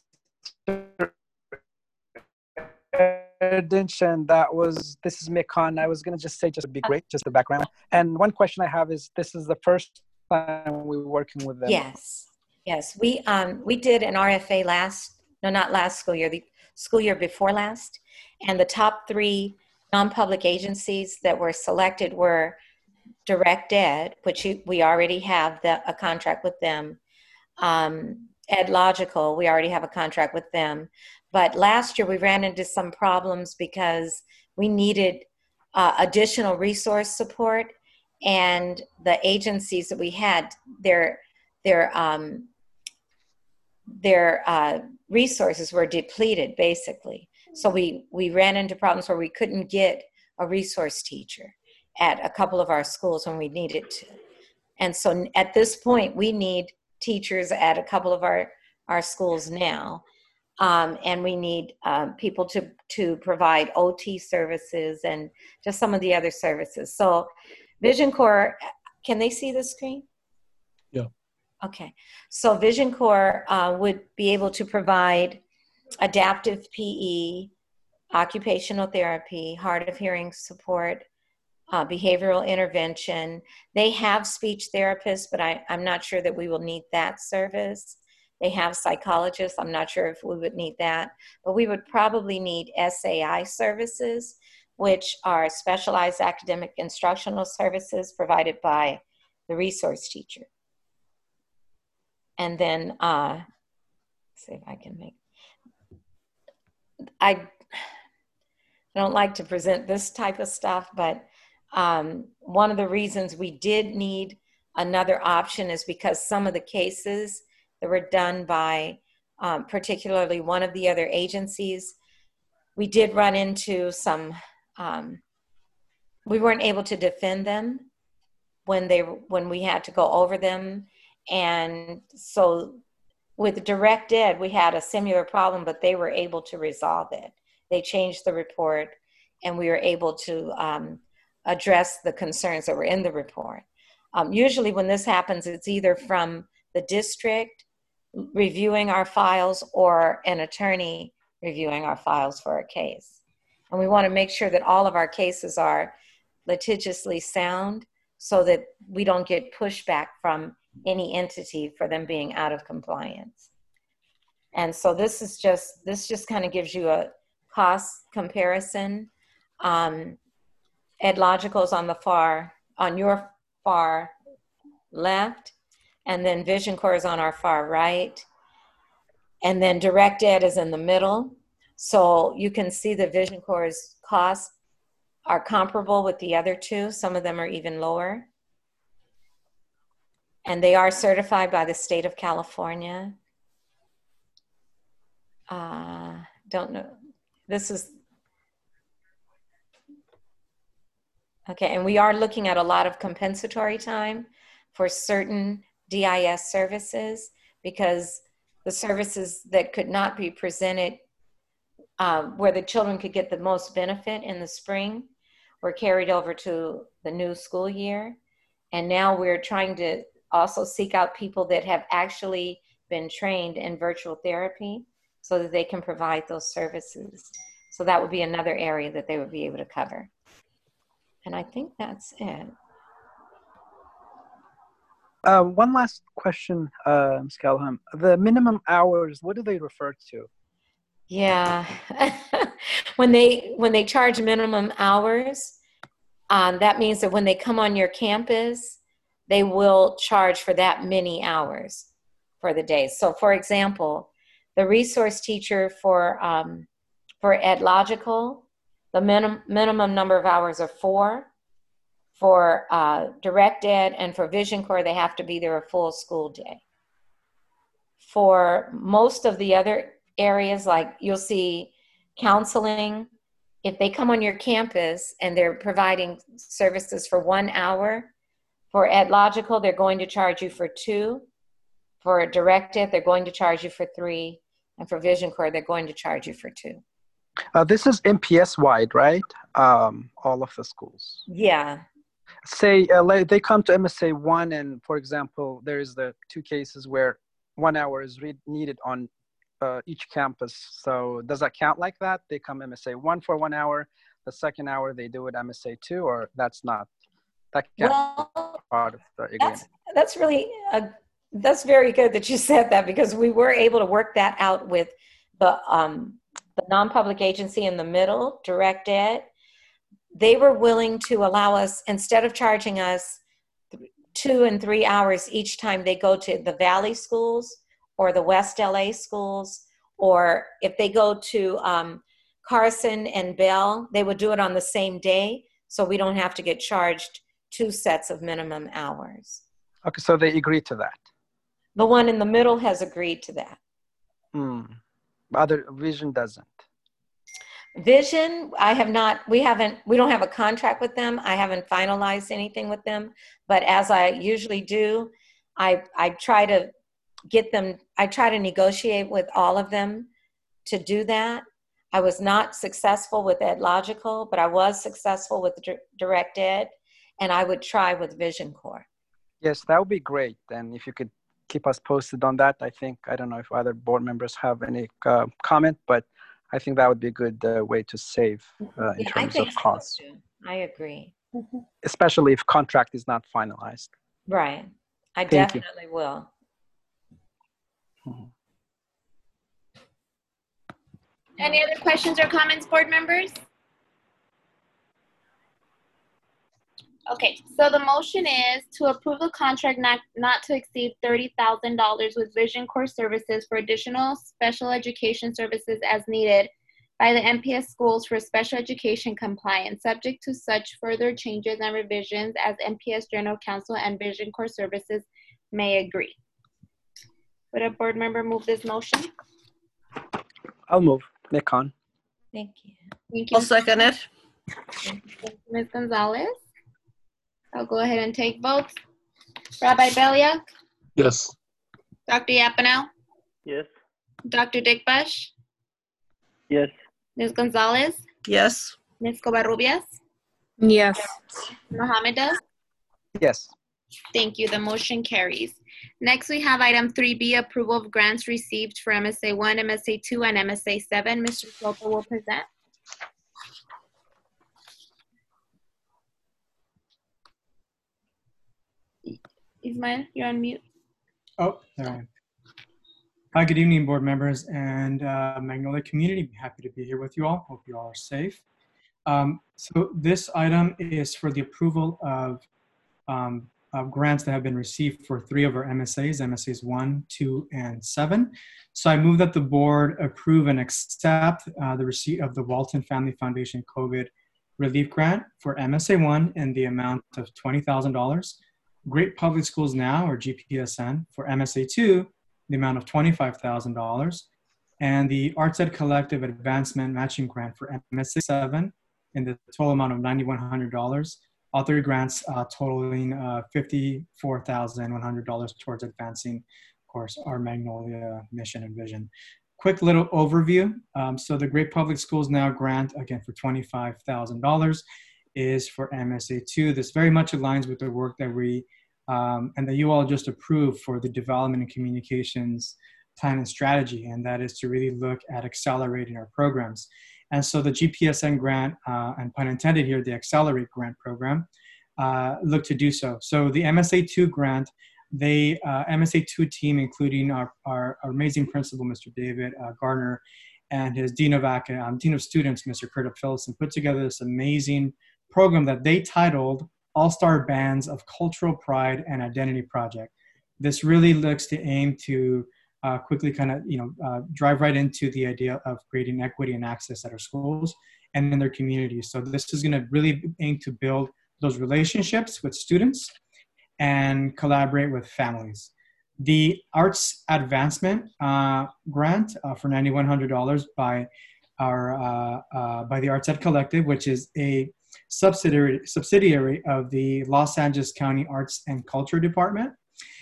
Erdinch, and that was, this is Mikan. I was going to just say, just be great, just the background. And one question I have is, this is the first time we were working with them. Yes. Yes, we um, we did an R F A last, no, not last school year, the school year before last. And the top three non-public agencies that were selected were Direct Ed, which we already have the, a contract with them. Um, Ed Logical, we already have a contract with them. But last year we ran into some problems because we needed uh, additional resource support, and the agencies that we had, their their um, their uh, resources were depleted, basically. So we, we ran into problems where we couldn't get a resource teacher at a couple of our schools when we needed to. And so at this point, we need teachers at a couple of our, our schools now. Um, and we need um, people to, to provide O T services and just some of the other services. So Vision Core, can they see the screen? Yeah. Okay, so Vision Core uh, would be able to provide adaptive P E, occupational therapy, hard of hearing support, uh, behavioral intervention. They have speech therapists, but I, I'm not sure that we will need that service. They have psychologists. I'm not sure if we would need that, but we would probably need S A I services, which are specialized academic instructional services provided by the resource teacher. And then, uh, let's see if I can make, I, I don't like to present this type of stuff, but um, one of the reasons we did need another option is because some of the cases that were done by um, particularly one of the other agencies, we did run into some, um, we weren't able to defend them when they when we had to go over them. And so with Direct Ed, we had a similar problem, but they were able to resolve it. They changed the report and we were able to um, address the concerns that were in the report. Um, usually when this happens, it's either from the district reviewing our files or an attorney reviewing our files for a case. And we want to make sure that all of our cases are litigiously sound so that we don't get pushback from any entity for them being out of compliance. And so this is just, this just kind of gives you a cost comparison. Um, EdLogical is on the far, on your far left, and then Vision Corps is on our far right. And then Direct Ed is in the middle. So you can see the Vision Corps' costs are comparable with the other two. Some of them are even lower. And they are certified by the state of California. Uh, don't know. This is, okay, and we are looking at a lot of compensatory time for certain D I S services because the services that could not be presented um, where the children could get the most benefit in the spring were carried over to the new school year. And now we're trying to also seek out people that have actually been trained in virtual therapy so that they can provide those services. So that would be another area that they would be able to cover. And I think that's it. Uh, one last question, uh, Miz Callahan. The minimum hours, what do they refer to? Yeah, when they when they charge minimum hours, um, that means that when they come on your campus, they will charge for that many hours for the day. So, for example, the resource teacher for um, for EdLogical, the minimum minimum number of hours are four. For uh, Direct Ed and for Vision Corps, they have to be there a full school day. For most of the other areas, like you'll see counseling, if they come on your campus and they're providing services for one hour, for EdLogical, they're going to charge you for two. For Direct Ed, they're going to charge you for three. And for Vision Corps, they're going to charge you for two. Uh, this is M P S wide, right? Um, all of the schools. Yeah. Say uh, like they come to M S A one, and for example, there is the two cases where one hour is re- needed on uh, each campus. So does that count like that? They come M S A one for one hour, the second hour they do it M S A two, or that's not? That can't well, be part of the agreement. That's, that's really a, that's very good that you said that because we were able to work that out with the um, the non-public agency in the middle, Direct Ed. They were willing to allow us, instead of charging us two and three hours each time they go to the Valley schools or the West L A schools, or if they go to um, Carson and Bell, they would do it on the same day, so we don't have to get charged two sets of minimum hours. Okay, so they agreed to that. The one in the middle has agreed to that. Hmm. Other Vision doesn't. Vision, I have not, we haven't, we don't have a contract with them. I haven't finalized anything with them, but as I usually do, I, I try to get them, I try to negotiate with all of them to do that. I was not successful with EdLogical, but I was successful with Direct Ed, and I would try with Vision Corps. Yes, that would be great. And if you could keep us posted on that, I think, I don't know if other board members have any uh, comment, but I think that would be a good uh, way to save uh, in yeah, terms I think of costs. So too. I agree. Especially if contract is not finalized. Right. I Thank you. definitely will. Mm-hmm. Any other questions or comments, board members? Okay, so the motion is to approve the contract not, not to exceed thirty thousand dollars with Vision Core Services for additional special education services as needed by the M P S schools for special education compliance, subject to such further changes and revisions as M P S General Counsel and Vision Core Services may agree. Would a board member move this motion? I'll move. Nick Khan. Thank you. Thank you. I'll second it. Thank you, Miz Gonzalez. I'll go ahead and take votes. Rabbi Beliak, Yes. Doctor Yapanow, Yes. Doctor Dickbush, Yes. Miz Gonzalez, Yes. Miz Covarrubias, Yes. Mohammed. Yes. Thank you. The motion carries. Next, we have item three B, approval of grants received for M S A one, M S A two, and M S A seven. Mister Soto will present. Ismael, you're on mute. Oh, there I am. Hi, good evening, board members and uh, Magnolia community. Happy to be here with you all. Hope you all are safe. Um, so this item is for the approval of, um, of grants that have been received for three of our M S As, M S As one, two, and seven. So I move that the board approve and accept uh, the receipt of the Walton Family Foundation COVID Relief Grant for M S A one in the amount of twenty thousand dollars. Great Public Schools Now, or G P S N, for M S A two, the amount of twenty-five thousand dollars, and the Arts Ed Collective Advancement Matching Grant for M S A seven in the total amount of nine thousand one hundred dollars. All three grants uh, totaling uh, fifty-four thousand one hundred dollars towards advancing, of course, our Magnolia mission and vision. Quick little overview. Um, so the Great Public Schools Now grant, again, for twenty-five thousand dollars. Is for M S A two. This very much aligns with the work that we um, and that you all just approved for the development and communications plan and strategy, and that is to really look at accelerating our programs. And so the G P S N grant, uh, and pun intended here, the Accelerate grant program, uh, look to do so. So the M S A two grant, they uh, M S A two team, including our, our, our amazing principal, Mister David uh, Gardner, and his Dean of, um, Dean of Students, Mister Curtis Phillipson, put together this amazing program that they titled All-Star Bands of Cultural Pride and Identity Project. This really looks to aim to uh, quickly kind of, you know, uh, drive right into the idea of creating equity and access at our schools and in their communities. So this is going to really aim to build those relationships with students and collaborate with families. The Arts Advancement uh, Grant uh, for nine thousand one hundred dollars by our uh, uh, by the Arts Ed Collective, which is a subsidiary subsidiary of the Los Angeles County Arts and Culture Department,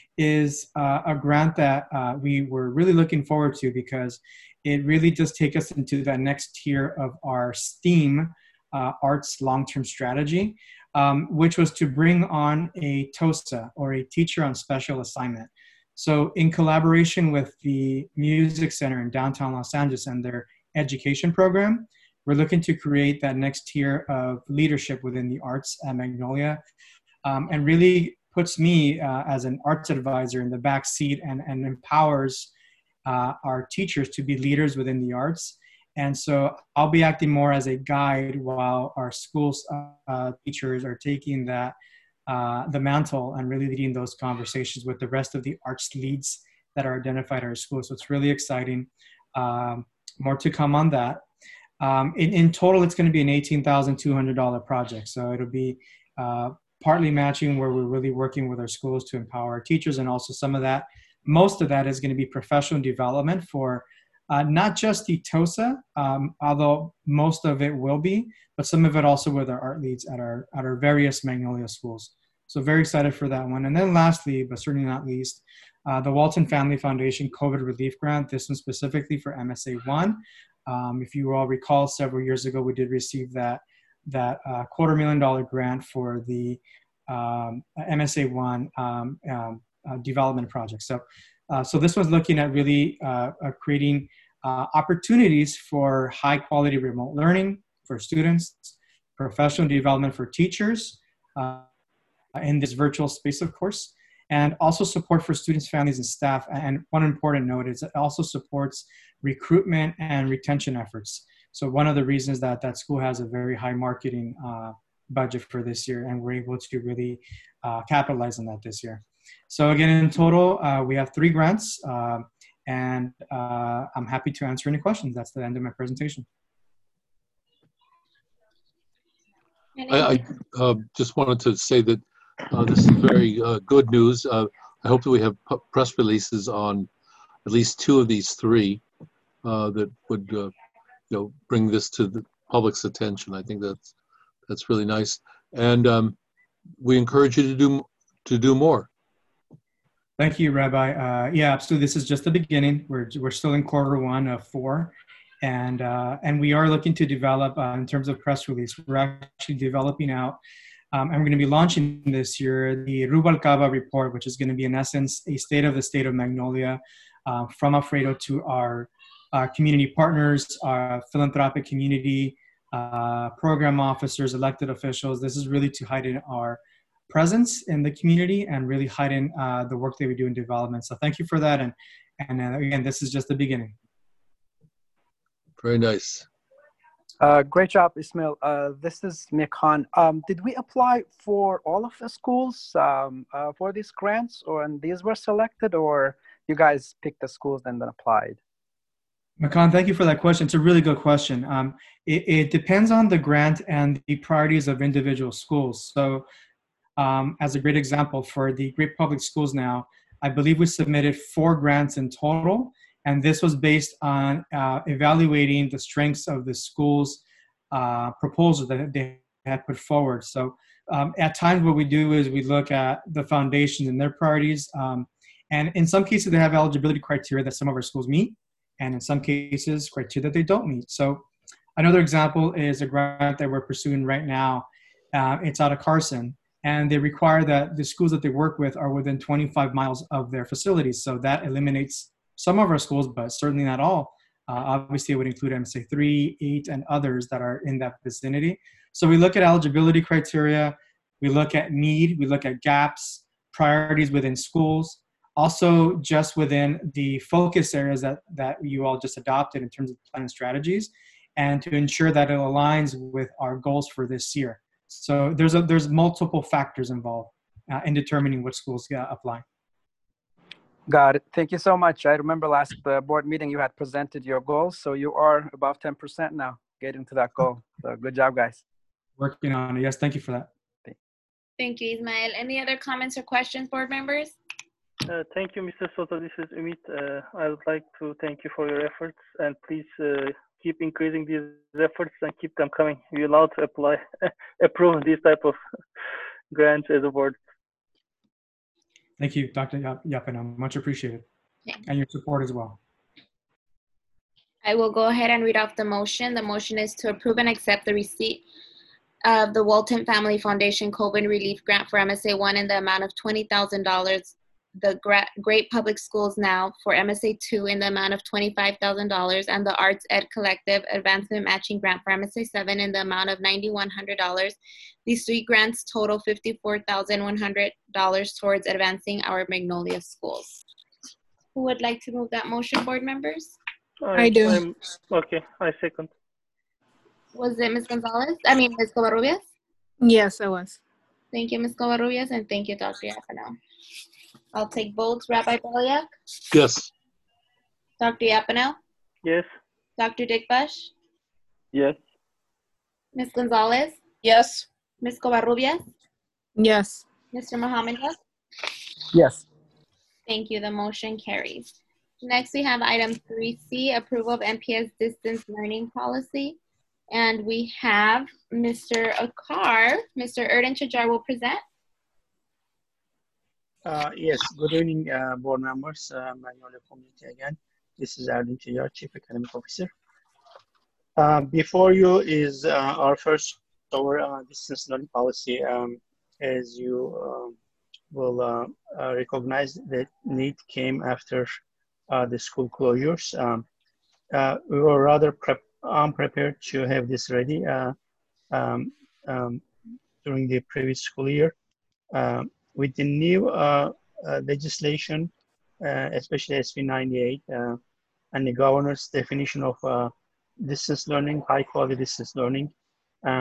is uh, a grant that uh, we were really looking forward to because it really does take us into that next tier of our STEAM uh, arts long-term strategy, um, which was to bring on a TOSA, or a teacher on special assignment. So in collaboration with the Music Center in downtown Los Angeles and their education program, we're looking to create that next tier of leadership within the arts at Magnolia, um, and really puts me uh, as an arts advisor in the back seat and, and empowers uh, our teachers to be leaders within the arts. And so I'll be acting more as a guide while our schools uh, teachers are taking that uh, the mantle and really leading those conversations with the rest of the arts leads that are identified at our schools. So it's really exciting. Um, more to come on that. Um, in, in total, it's going to be an eighteen thousand two hundred dollars project. So it'll be uh, partly matching, where we're really working with our schools to empower our teachers, and also some of that, most of that is going to be professional development for uh, not just the TOSA, um, although most of it will be, but some of it also with our art leads at our, at our various Magnolia schools. So very excited for that one. And then lastly, but certainly not least, uh, the Walton Family Foundation COVID Relief Grant, this one specifically for M S A one. Um, if you all recall, several years ago, we did receive that, that uh, quarter million dollar grant for the um, M S A one um, um, uh, development project. So, uh, so this was looking at really uh, uh, creating uh, opportunities for high quality remote learning for students, professional development for teachers uh, in this virtual space, of course, and also support for students, families, and staff. And one important note is it also supports recruitment and retention efforts. So one of the reasons that that school has a very high marketing uh, budget for this year, and we're able to really uh, capitalize on that this year. So again, in total, uh, we have three grants, uh, and uh, I'm happy to answer any questions. That's the end of my presentation. I, I uh, just wanted to say that uh, this is very uh, good news. Uh, I hope that we have press releases on at least two of these three uh, that would, uh, you know, bring this to the public's attention. I think that's that's really nice, and um, we encourage you to do to do more. Thank you, Rabbi. Uh, yeah, absolutely. This is just the beginning. We're we're still in quarter one of four. And uh, and we are looking to develop uh, in terms of press release. We're actually developing out, um, and we're going to be launching this year the Rubalcaba report, which is going to be in essence a state of the state of Magnolia, uh, from Alfredo to our uh, community partners, our philanthropic community, uh, program officers, elected officials. This is really to heighten our presence in the community and really heighten uh, the work that we do in development. So thank you for that, and and uh, again, this is just the beginning. Very nice. Uh, great job, Ismail. Uh, this is Mikhan. Um, did we apply for all of the schools um, uh, for these grants, or and these were selected, or you guys picked the schools and then applied? Mikhan, thank you for that question. It's a really good question. Um, it, it depends on the grant and the priorities of individual schools. So um, as a great example, for the Great Public Schools now, I believe we submitted four grants in total. And this was based on uh, evaluating the strengths of the school's uh, proposal that they had put forward. So um, at times what we do is we look at the foundations and their priorities. Um, and in some cases, they have eligibility criteria that some of our schools meet. And in some cases, criteria that they don't meet. So another example is a grant that we're pursuing right now. Uh, it's out of Carson. And they require that the schools that they work with are within twenty-five miles of their facilities. So that eliminates some of our schools, but certainly not all. Uh, obviously, it would include M S A three, eight, and others that are in that vicinity. So we look at eligibility criteria, we look at need, we look at gaps, priorities within schools, also just within the focus areas that, that you all just adopted in terms of plan and strategies, and to ensure that it aligns with our goals for this year. So there's, a, there's multiple factors involved uh, in determining which schools uh, apply. Got it. Thank you so much. I remember last uh, board meeting you had presented your goals, so you are above ten percent now, getting to that goal. So good job, guys. Working on it. Yes, thank you for that. Thank you, Ismail. Any other comments or questions, board members? Uh, thank you, Mister Soto. This is Umit. Uh, I would like to thank you for your efforts, and please uh, keep increasing these efforts and keep them coming. You're allowed to apply, approve these type of grants as a board. Thank you, Doctor Yapana. Much appreciated. Okay. And your support as well. I will go ahead and read off the motion. The motion is to approve and accept the receipt of the Walton Family Foundation COVID Relief Grant for M S A one in the amount of twenty thousand dollars, the Great Public Schools Now for M S A two in the amount of twenty-five thousand dollars, and the Arts Ed Collective Advancement Matching Grant for M S A seven in the amount of nine thousand one hundred dollars. These three grants total fifty-four thousand one hundred dollars towards advancing our Magnolia schools. Who would like to move that motion, board members? I, I do. I'm, okay, I second. Was it Miz Gonzalez? I mean, Miz Covarrubias? Yes, I was. Thank you, Miz Covarrubias, and thank you, Doctor Yapano. I'll take votes. Rabbi Beliak? Yes. Doctor Yapano? Yes. Doctor Dickbush? Yes. Miz Gonzalez? Yes. Miz Covarrubias? Yes. Mister Mohammed? Yes. Thank you. The motion carries. Next, we have item three C, approval of M P S distance learning policy. And we have Mister Akar. Mister Erden Chajar will present. Uh, yes, good evening, uh, board members, uh, Magnolia community again. This is Erden Chajar, Chief Academic Officer. Uh, before you is uh, our first over uh, distance learning policy. Um, as you uh, will uh, uh, recognize, that need came after uh, the school closures. Um, uh, we were rather prep unprepared to have this ready uh, um, um, during the previous school year. Um, with the new uh, uh, legislation, uh, especially S B ninety-eight, uh, and the governor's definition of uh, distance learning, high quality distance learning, um,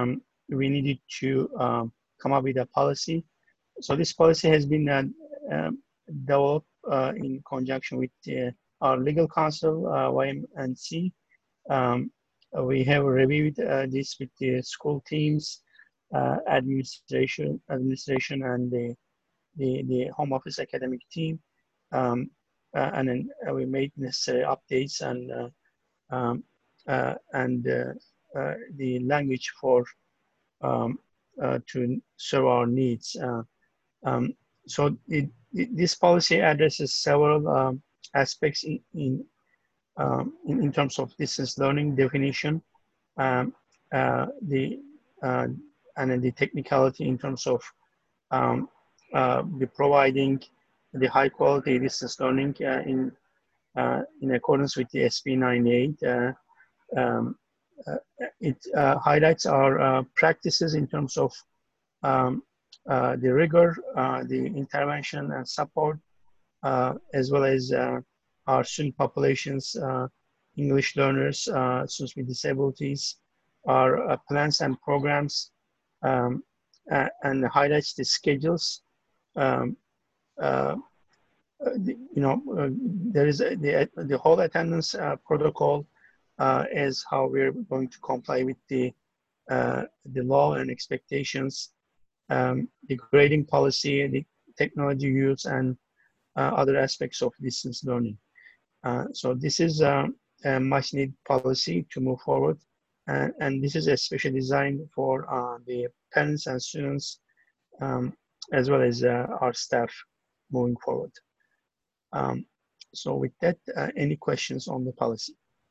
we needed to um, come up with a policy. So this policy has been uh, um, developed uh, in conjunction with uh, our legal counsel, uh, Y M N C. Um, we have reviewed uh, this with the school teams, uh, administration, administration, and the the, the home office academic team, um, uh, and then uh, we made necessary updates and uh, um, uh, and uh, uh, the language for um, uh, to serve our needs. Uh, um, so it, it, this policy addresses several um, aspects in in, um, in in terms of distance learning definition, um, uh, the uh, and then the technicality in terms of um, uh, the providing the high quality distance learning uh, in uh, in accordance with the S B ninety-eight. Uh, um, uh, it uh, highlights our uh, practices in terms of um, uh, the rigor, uh, the intervention and support, uh, as well as uh, our student populations, uh, English learners, uh, students with disabilities, our uh, plans and programs, um, uh, and highlights the schedules. Um, uh, the, you know, uh, there is a, the, the whole attendance uh, protocol uh, is how we're going to comply with the, uh, the law and expectations, um, the grading policy, the technology use, and uh, other aspects of distance learning. Uh, so this is um, a much needed policy to move forward. And, and this is especially designed for uh, the parents and students, um, as well as uh, our staff moving forward. Um, so with that, uh, any questions on the policy?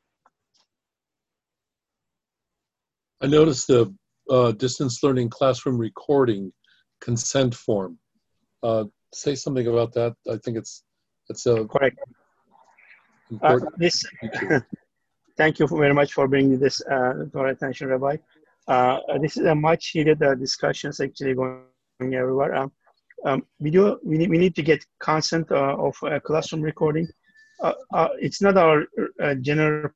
I noticed the uh, distance learning classroom recording consent form. Uh, say something about that. I think it's it's a correct. Uh, this. Thank you very much for bringing this uh, to our attention, Rabbi. Uh, this is a much heated uh, discussions actually going everywhere. Um, um, we do we need we need to get consent uh, of a classroom recording. Uh, uh, it's not our uh, general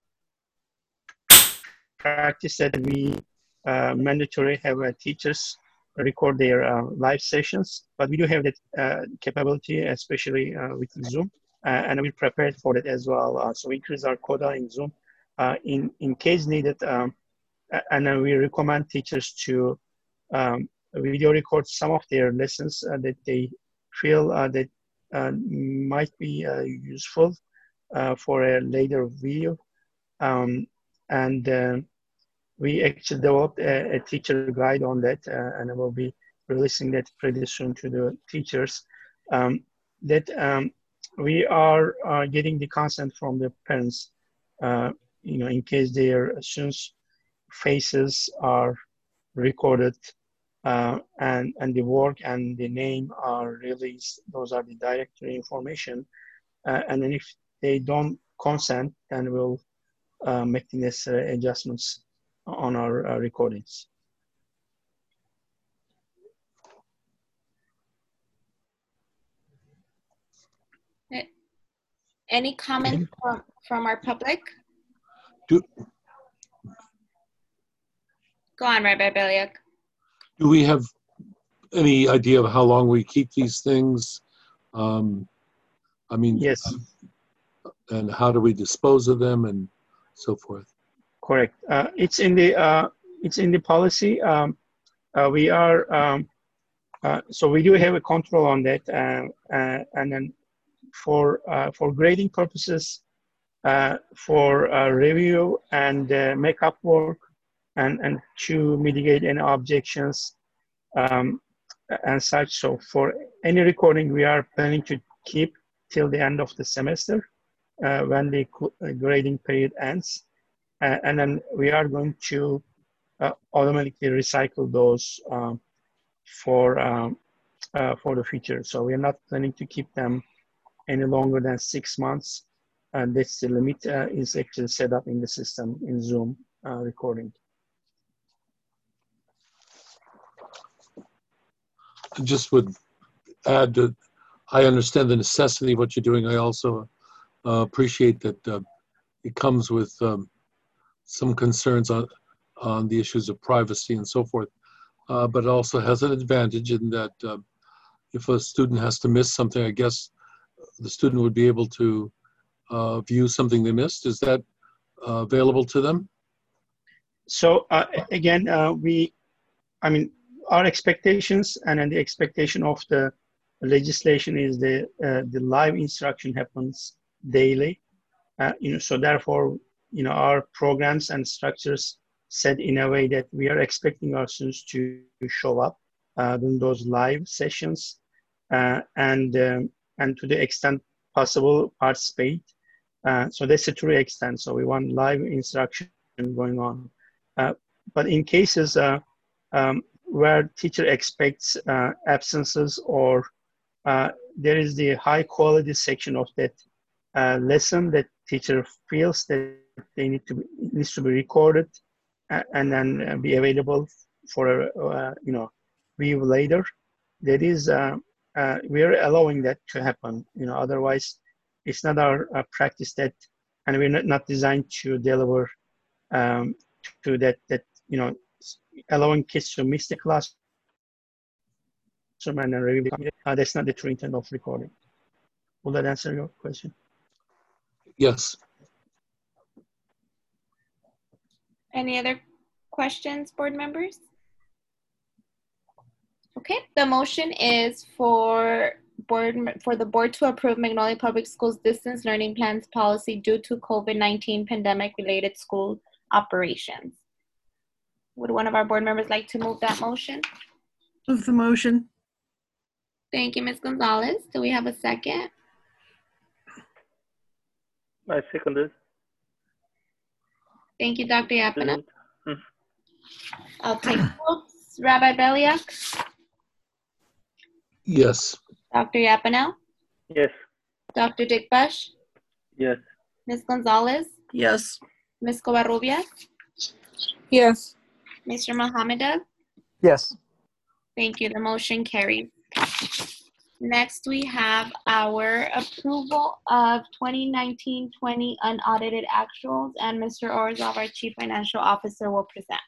practice that we uh, mandatory have uh, teachers record their uh, live sessions, but we do have that uh, capability, especially uh, with Zoom, uh, and we prepared for that as well. Uh, so we increase our quota in Zoom uh, in in case needed, um, and then we recommend teachers to um, video record some of their lessons uh, that they feel uh, that uh, might be uh, useful uh, for a later video. Um, and uh, we actually developed a, a teacher guide on that, uh, and I will be releasing that pretty soon to the teachers. Um, that um, we are uh, getting the consent from the parents, uh, you know, in case their students' faces are recorded, uh, and and the work and the name are released. Those are the directory information, uh, and then if they don't consent, then we'll uh, make the necessary adjustments on our uh, recordings. Any comments from, from our public? Do, Go on, Rabbi Beliak. do we have any idea of how long we keep these things? Um, I mean, yes. And how do we dispose of them and so forth? Correct. Uh, it's in the uh, it's in the policy. Um, uh, we are um, uh, so we do have a control on that, uh, uh, and then for uh, for grading purposes, uh, for uh, review and uh, makeup work, and and to mitigate any objections um, and such. So for any recording, we are planning to keep till the end of the semester uh, when the grading period ends. Uh, and then we are going to uh, automatically recycle those um, for um, uh, for the future. So we are not planning to keep them any longer than six months. And this limit uh, is actually set up in the system in Zoom uh, recording. I just would add that I understand the necessity of what you're doing. I also uh, appreciate that uh, it comes with um, some concerns on on the issues of privacy and so forth. Uh, but it also has an advantage in that uh, if a student has to miss something, I guess the student would be able to uh, view something they missed. Is that uh, available to them? So uh, again, uh, we, I mean, our expectations and then the expectation of the legislation is the uh, the live instruction happens daily. Uh, you know, so therefore, you know, our programs and structures set in a way that we are expecting our students to, to show up uh, in those live sessions uh, and um, and to the extent possible participate. Uh, so that's a true extent. So we want live instruction going on. Uh, but in cases uh, um, where teacher expects uh, absences or uh, there is the high quality section of that uh, lesson that teacher feels that they need to be, needs to be recorded uh, and then uh, be available for a uh, you know view later. That is uh, uh, we are allowing that to happen. You know, otherwise it's not our uh, practice that, and we're not, not designed to deliver um, to that that you know allowing kids to miss the class and then review. Uh, that's not the true intent of recording. Will that answer your question? Yes. Any other questions, board members? Okay, the motion is for board for the board to approve Magnolia Public Schools distance learning plans policy due to COVID nineteen pandemic related school operations. Would one of our board members like to move that motion? Move the motion. Thank you, Miz Gonzalez. Do we have a second? I second it. Thank you, Doctor Yapana. I'll take notes. Rabbi Beliak? Yes. Doctor Yapana? Yes. Doctor Dickbush? Yes. Miz Gonzalez? Yes. Miz Covarrubias? Yes. Mister Mohamedov? Yes. Thank you. The motion carried. Next, we have our approval of twenty nineteen twenty unaudited actuals, and Mister Orzov, our Chief Financial Officer, will present.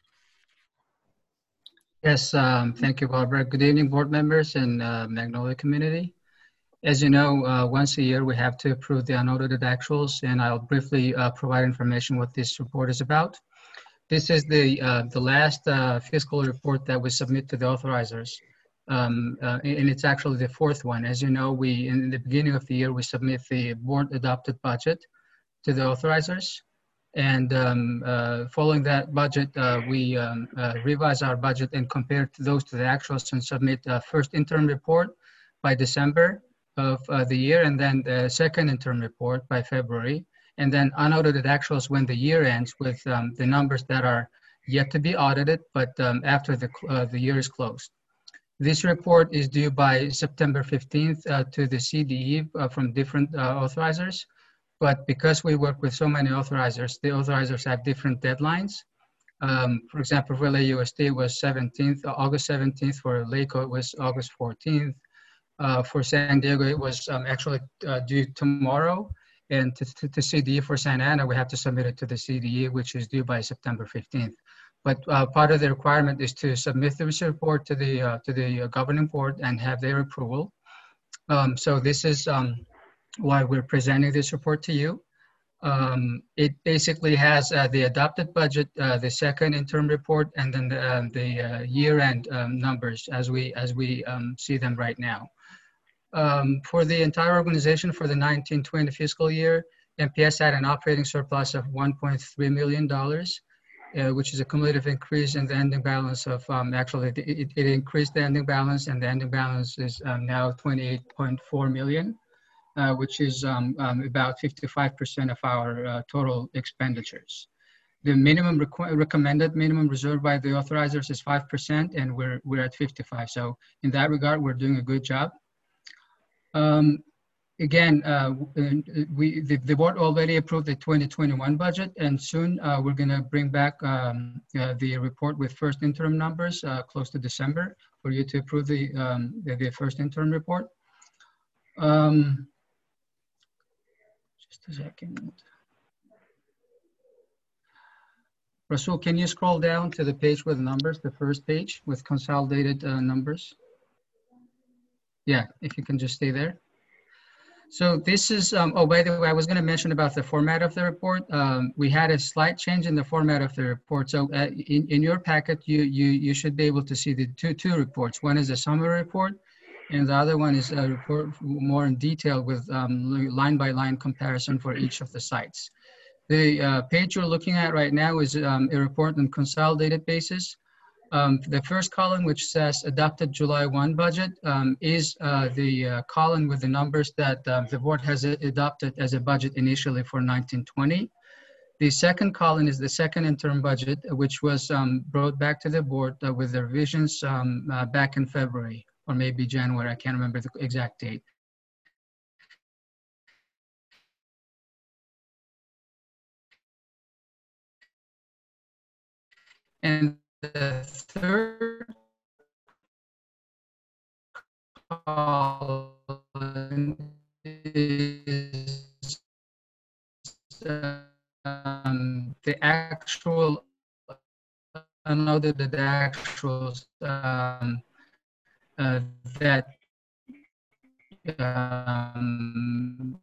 Yes, um, thank you, Barbara. Good evening, board members and uh, Magnolia community. As you know, uh, once a year we have to approve the unaudited actuals, and I'll briefly uh, provide information what this report is about. This is the uh, the last uh, fiscal report that we submit to the authorizers, um, uh, and it's actually the fourth one. As you know, we in the beginning of the year we submit the board adopted budget to the authorizers. And um, uh, following that budget, uh, we um, uh, revise our budget and compare to those to the actuals and submit a first interim report by December of uh, the year, and then the second interim report by February, and then unaudited actuals when the year ends with um, the numbers that are yet to be audited, but um, after the, uh, the year is closed. This report is due by September fifteenth uh, to the C D E uh, from different uh, authorizers. But because we work with so many authorizers, the authorizers have different deadlines. Um, for example, for L A U S D was seventeenth, August seventeenth. For LACO, it was August fourteenth. Uh, for San Diego, it was um, actually uh, due tomorrow. And to, to, to C D E for Santa Ana, we have to submit it to the C D E, which is due by September fifteenth. But uh, part of the requirement is to submit the report to the, uh, to the governing board and have their approval. Um, so this is, um, why we're presenting this report to you. Um, it basically has uh, the adopted budget, uh, the second interim report, and then the, uh, the uh, year-end um, numbers as we as we um, see them right now. Um, for the entire organization for the nineteen twenty fiscal year, M P S had an operating surplus of one point three million dollars, uh, which is a cumulative increase in the ending balance of, um, actually it, it increased the ending balance, and the ending balance is um, now twenty-eight point four million dollars. Uh, which is um, um, about fifty-five percent of our uh, total expenditures. The minimum recommended minimum reserve by the authorizers is five percent, and we're, we're at fifty-five. So in that regard, we're doing a good job. Um, again, uh, we, the, the board already approved the twenty twenty-one budget, and soon uh, we're gonna bring back um, uh, the report with first interim numbers uh, close to December for you to approve the, um, the, the first interim report. Um, Just a second. Rasul, can you scroll down to the page with numbers, the first page with consolidated uh, numbers? Yeah, if you can just stay there. So this is, um, oh, by the way, I was going to mention about the format of the report. Um, we had a slight change in the format of the report. So uh, in, in your packet, you, you, you should be able to see the two, two reports. One is a summary report, and the other one is a report more in detail with um, line by line comparison for each of the sites. The uh, page you're looking at right now is um, a report on consolidated basis. Um, the first column, which says adopted July first budget, um, is uh, the uh, column with the numbers that uh, the board has adopted as a budget initially for nineteen twenty. The second column is the second interim budget, which was um, brought back to the board uh, with the revisions um, uh, back in February, or maybe January, I can't remember the exact date. And the third column is um, the actual unaudited actuals um, uh, that um,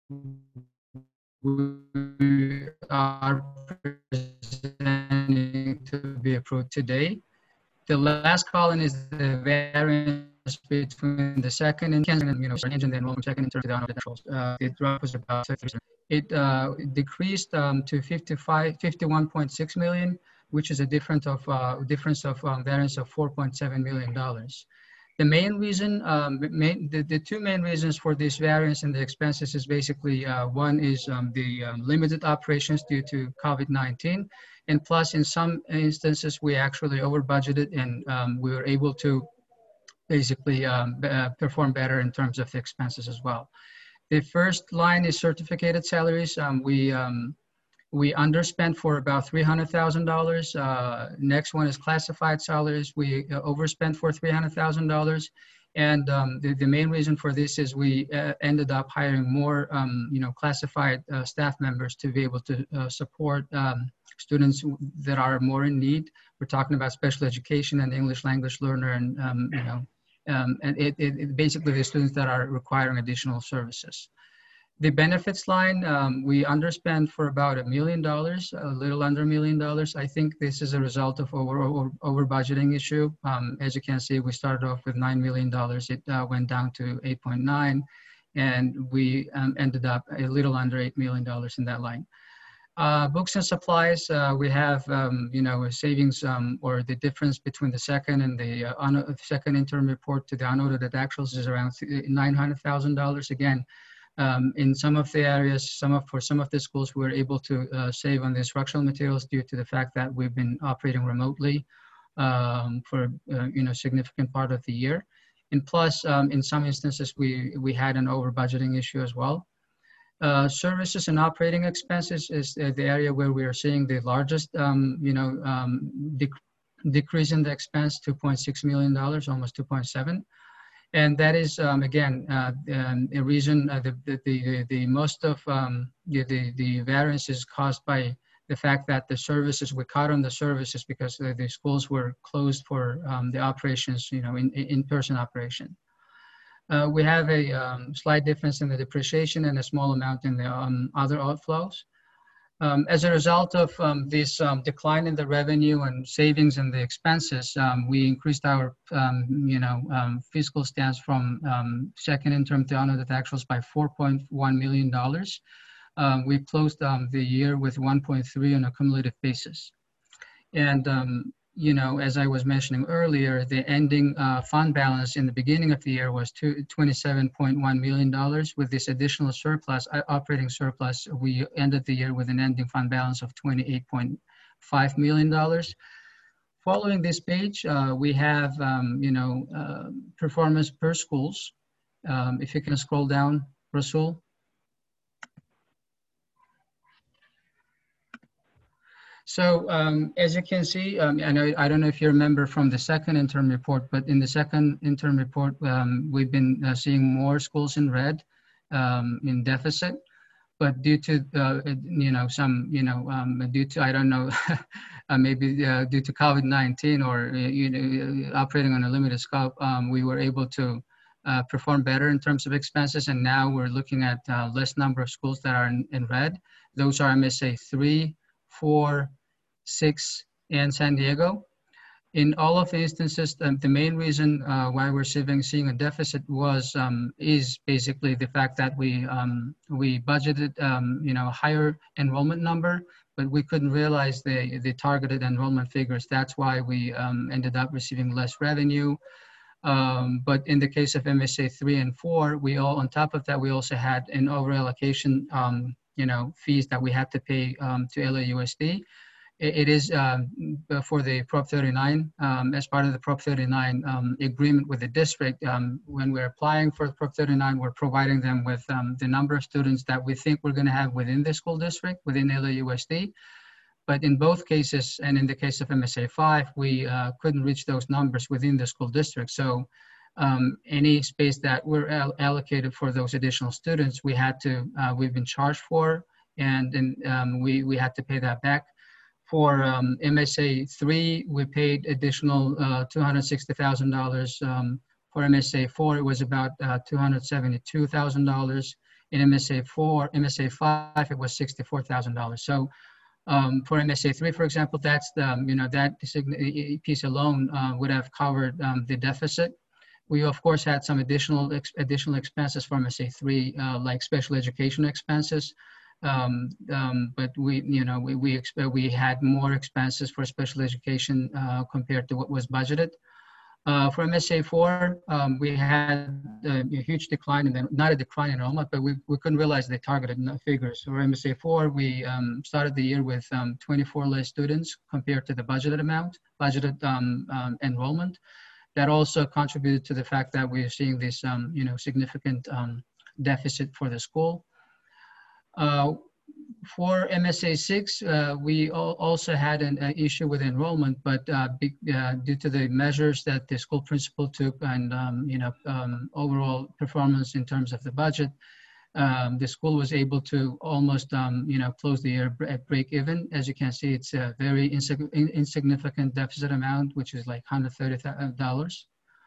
we are presenting to be approved today. The last column is the variance between the second and you know change in the enrollment second in terms of the unaudited actuals. Uh, the drop was about it uh, decreased um, to fifty-five, fifty-one point six million, which is a difference of uh, difference of um, variance of four point seven million dollars. The main reason, um, main, the, the two main reasons for this variance in the expenses is basically uh, one is um, the um, limited operations due to COVID nineteen, and plus in some instances we actually over budgeted and um, we were able to basically um, uh, perform better in terms of the expenses as well. The first line is certificated salaries. Um, we um, We underspent for about three hundred thousand dollars. Uh, next one is classified salaries. We uh, overspent for three hundred thousand dollars. And um, the, the main reason for this is we uh, ended up hiring more, um, you know, classified uh, staff members to be able to uh, support um, students that are more in need. We're talking about special education and English language learner and, um, you know, um, and it, it, it basically the students that are requiring additional services. The benefits line, um, we underspent for about a million dollars, a little under a million dollars. I think this is a result of over, over, over budgeting issue. Um, as you can see, we started off with nine million dollars. It uh, went down to eight point nine, and we um, ended up a little under eight million dollars in that line. Uh, books and supplies, uh, we have, um, you know, a savings um, or the difference between the second and the uh, second interim report to the unaudited actuals is around nine hundred thousand dollars. Again, Um, in some of the areas, some of, for some of the schools, we were able to uh, save on the instructional materials due to the fact that we've been operating remotely um, for uh, you know significant part of the year. And plus, um, in some instances, we, we had an over budgeting issue as well. Uh, services and operating expenses is the area where we are seeing the largest um, you know, um, dec decrease in the expense, two point six million dollars, almost two point seven. And that is, um, again, uh, um, a reason uh, the, the, the, the most of um, the, the, the variance is caused by the fact that the services, we cut on the services because the, the schools were closed for um, the operations, you know, in, in-person operation. Uh, we have a um, slight difference in the depreciation and a small amount in the um, other outflows. Um, as a result of um, this um, decline in the revenue and savings in the expenses, um, we increased our, um, you know, um, fiscal stance from um, second interim to unaudited actuals by four point one million dollars. Um, we closed um, the year with one point three on a cumulative basis. And, um, you know, as I was mentioning earlier, the ending uh, fund balance in the beginning of the year was twenty-seven point one million dollars. With this additional surplus, uh, operating surplus, we ended the year with an ending fund balance of twenty-eight point five million dollars. Following this page, uh, we have, um, you know, uh, performance per schools. Um, if you can scroll down, Rasul. So um, as you can see, um, I, know, I don't know if you remember from the second interim report, but in the second interim report, um, we've been uh, seeing more schools in red, um, in deficit. but due to uh, you know some you know um, due to I don't know uh, maybe uh, due to COVID nineteen or you know operating on a limited scope, um, we were able to uh, perform better in terms of expenses, and now we're looking at uh, less number of schools that are in, in red. Those are M S A three, four, six, and San Diego. In all of the instances, um, the main reason uh, why we're seeing, seeing a deficit was um, is basically the fact that we um, we budgeted um, you know a higher enrollment number, but we couldn't realize the the targeted enrollment figures. That's why we um, ended up receiving less revenue. Um, but in the case of M S A three and four, we all on top of that we also had an over allocation um, you know fees that we had to pay um, to L A U S D. It is um, for the Prop thirty-nine, um, as part of the Prop thirty-nine um, agreement with the district. Um, when we're applying for Prop thirty-nine, we're providing them with um, the number of students that we think we're going to have within the school district, within L A U S D. But in both cases, and in the case of M S A five, we uh, couldn't reach those numbers within the school district. So um, any space that were all allocated for those additional students, we had to, uh, we've been charged for, and, and um, we, we had to pay that back. For um, M S A three, we paid additional uh, two hundred sixty thousand dollars. Um, for M S A four, it was about uh, two hundred seventy-two thousand dollars. In M S A four, M S A five, it was sixty-four thousand dollars. So um, for M S A three, for example, that's the, you know, that piece alone uh, would have covered um, the deficit. We, of course, had some additional, ex additional expenses for M S A three, uh, like special education expenses. Um, um, but we, you know, we we, expect we had more expenses for special education uh, compared to what was budgeted. Uh, for M S A four, um, we had a, a huge decline in the, not a decline in enrollment, but we, we couldn't realize the targeted figures. For M S A four, we um, started the year with um, twenty-four less students compared to the budgeted amount, budgeted um, um, enrollment. That also contributed to the fact that we're seeing this, um, you know, significant um, deficit for the school. Uh, for M S A six, uh, we al also had an uh, issue with enrollment, but uh, big, uh, due to the measures that the school principal took and um, you know um, overall performance in terms of the budget, um, the school was able to almost um, you know close the year at break even. As you can see, it's a very insig insignificant deficit amount, which is like one hundred thirty dollars.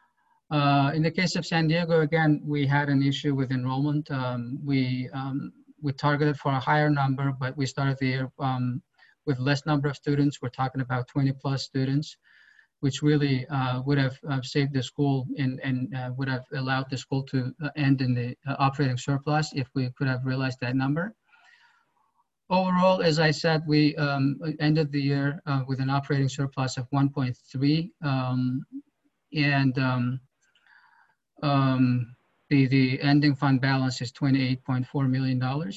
Uh, in the case of San Diego, again, we had an issue with enrollment. Um, we um, We targeted for a higher number, but we started the year um, with less number of students. We're talking about twenty plus students, which really uh, would have uh, saved the school and, and uh, would have allowed the school to end in the uh, operating surplus if we could have realized that number. Overall, as I said, we um, ended the year uh, with an operating surplus of one point three, um, and um, um, The, the ending fund balance is twenty-eight point four million dollars.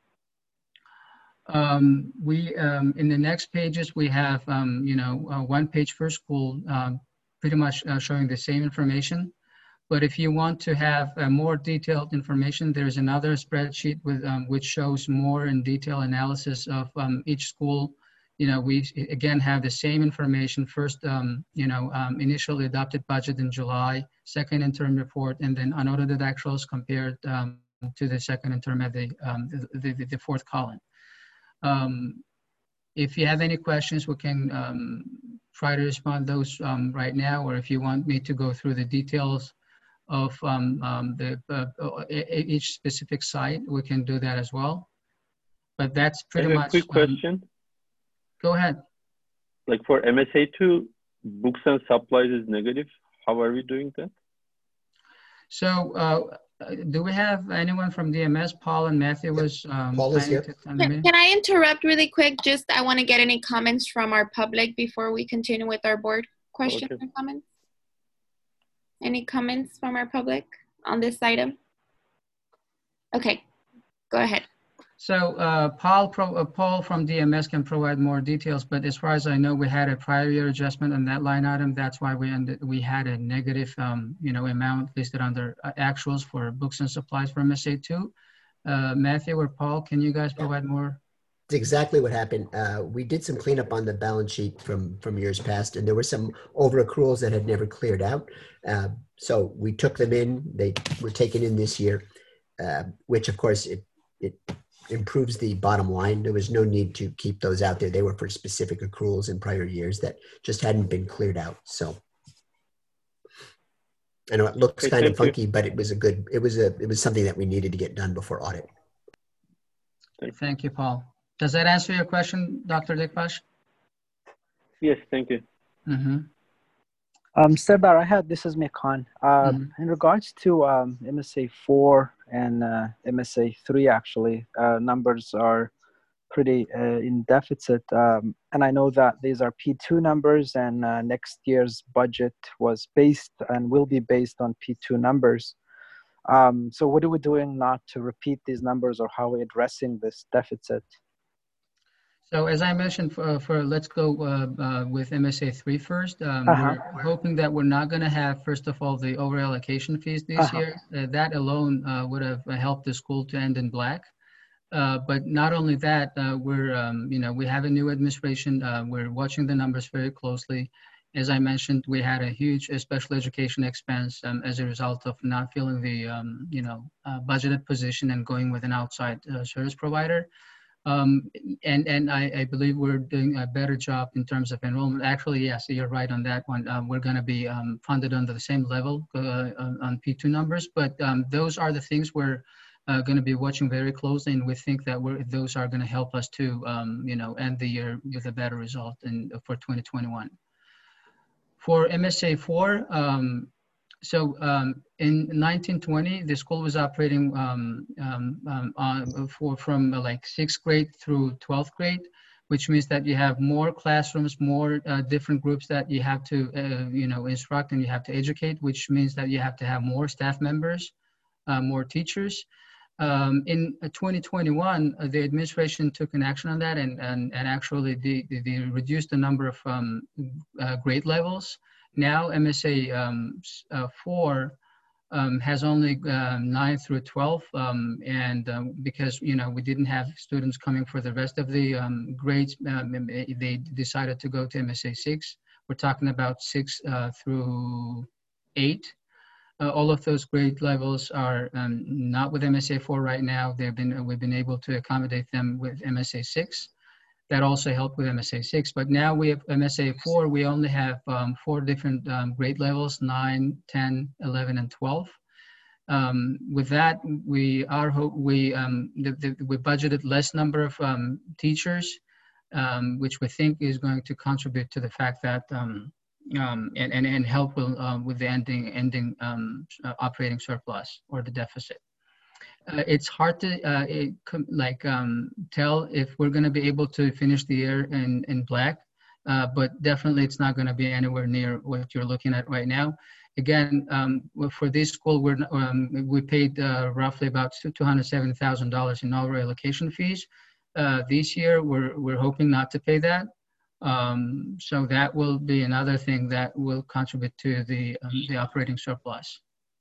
Um, we, um, in the next pages, we have, um, you know, uh, one page per school, um, pretty much uh, showing the same information. But if you want to have uh, more detailed information, there's another spreadsheet with, um, which shows more in detail analysis of um, each school. You know, we again have the same information. First, um, you know, um, initially adopted budget in July, second interim report, and then unaudited actuals compared um, to the second interim at the, um, the, the, the fourth column. Um, if you have any questions, we can um, try to respond to those um, right now, or if you want me to go through the details of um, um, the, uh, each specific site, we can do that as well. But that's pretty I have much- a quick question. Um, Go ahead. Like for M S A two, books and supplies is negative. How are we doing that? So uh, do we have anyone from D M S? Paul and Matthew was um, Paul is here. Can, can I interrupt really quick? Just I want to get any comments from our public before we continue with our board questions okay. and comments. Any comments from our public on this item? Okay, go ahead. So uh, Paul, Pro, uh, Paul from D M S can provide more details, but as far as I know, we had a prior year adjustment on that line item. That's why we ended, we had a negative, um, you know, amount listed under uh, actuals for books and supplies for M S A two. Uh, Matthew or Paul, can you guys provide more? It's exactly what happened. Uh, we did some cleanup on the balance sheet from from years past, and there were some over accruals that had never cleared out. Uh, so we took them in. They were taken in this year, uh, which of course it it. improves the bottom line. There was no need to keep those out there. They were for specific accruals in prior years that just hadn't been cleared out. So I know it looks Okay, kind of thank you. funky, but it was a good, it was a, it was something that we needed to get done before audit. Thank you, Paul. Does that answer your question, Doctor Dikbash? Yes, thank you. Mm-hmm. Um, Serdar, I had, this is Mekan. Um, Mm-hmm. In regards to um, M S A four and uh, M S A three, actually, uh, numbers are pretty uh, in deficit. Um, and I know that these are P two numbers, and uh, next year's budget was based and will be based on P two numbers. Um, so what are we doing not to repeat these numbers, or how are we addressing this deficit? So as I mentioned, for, for let's go uh, uh, with M S A three first. Um, Uh-huh. We're hoping that we're not going to have, first of all, the over allocation fees this Uh-huh. year. Uh, that alone uh, would have helped the school to end in black. Uh, but not only that, uh, we're, um, you know, we have a new administration. Uh, we're watching the numbers very closely. As I mentioned, we had a huge uh, special education expense um, as a result of not filling the, um, you know, uh, budgeted position and going with an outside uh, service provider. Um, and and I, I believe we're doing a better job in terms of enrollment. Actually, yes, you're right on that one. Um, we're going to be um, funded under the same level uh, on, on P two numbers, but um, those are the things we're uh, going to be watching very closely, and we think that we're, those are going to help us to, um, you know, end the year with a better result in, for twenty twenty-one. For M S A four, um, so um, in nineteen twenty, the school was operating um, um, um, on, for, from uh, like sixth grade through twelfth grade, which means that you have more classrooms, more uh, different groups that you have to, uh, you know, instruct and you have to educate, which means that you have to have more staff members, uh, more teachers. Um, in uh, twenty twenty-one, uh, the administration took an action on that, and, and, and actually they, they, they reduced the number of um, uh, grade levels. Now M S A um, uh, four um, has only uh, nine through twelve, um, and um, because you know we didn't have students coming for the rest of the um, grades, um, they decided to go to M S A six. We're talking about six uh, through eight. Uh, all of those grade levels are um, not with M S A four right now. They've been we've been able to accommodate them with M S A six. That also helped with M S A six, but now we have M S A four, we only have um, four different um, grade levels, nine, ten, eleven, and twelve. Um, with that, we are hope we um, the, the, we budgeted less number of um, teachers, um, which we think is going to contribute to the fact that um, um, and, and and help with, um, with the ending ending um, uh, operating surplus or the deficit. Uh, it's hard to uh, it, like um, tell if we're going to be able to finish the year in, in black, uh, but definitely it's not going to be anywhere near what you're looking at right now. Again, um, for this school, we're, um, we paid uh, roughly about two hundred seventy thousand dollars in over allocation fees. Uh, this year, we're, we're hoping not to pay that. Um, so that will be another thing that will contribute to the, um, the operating surplus.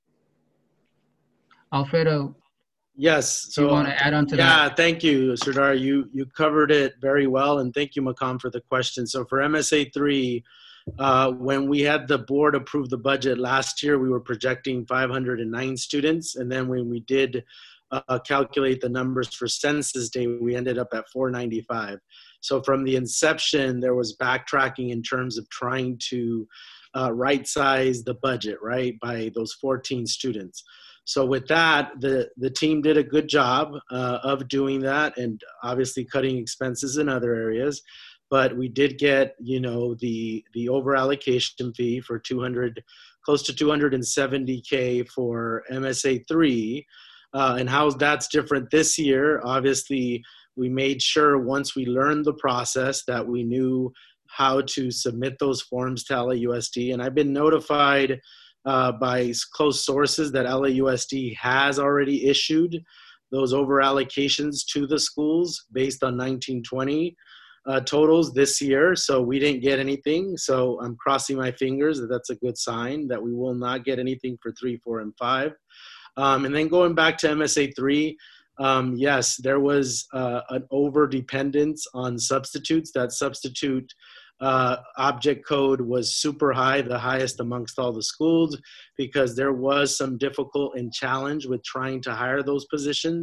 Alfredo, yes. So you want to add on to yeah, that? thank you, Serdar. You you covered it very well, and thank you, Makam, for the question. So for M S A three, uh, when we had the board approve the budget last year, we were projecting five hundred nine students, and then when we did uh, calculate the numbers for census day, we ended up at four ninety-five. So from the inception, there was backtracking in terms of trying to uh, right size the budget, right, by those fourteen students. So with that, the, the team did a good job uh, of doing that, and obviously cutting expenses in other areas. But we did get, you know, the, the over allocation fee for two hundred, close to two hundred seventy K for M S A three. Uh, and how that's different this year, obviously, we made sure once we learned the process that we knew how to submit those forms to L A U S D. And I've been notified uh, by close sources that L A U S D has already issued those over allocations to the schools based on nineteen twenty uh, totals this year. So we didn't get anything. So I'm crossing my fingers that that's a good sign that we will not get anything for three, four, and five. Um, and then going back to M S A three, um, yes, there was uh, an over dependence on substitutes. That substitute uh, object code was super high, the highest amongst all the schools, because there was some difficult and challenge with trying to hire those positions.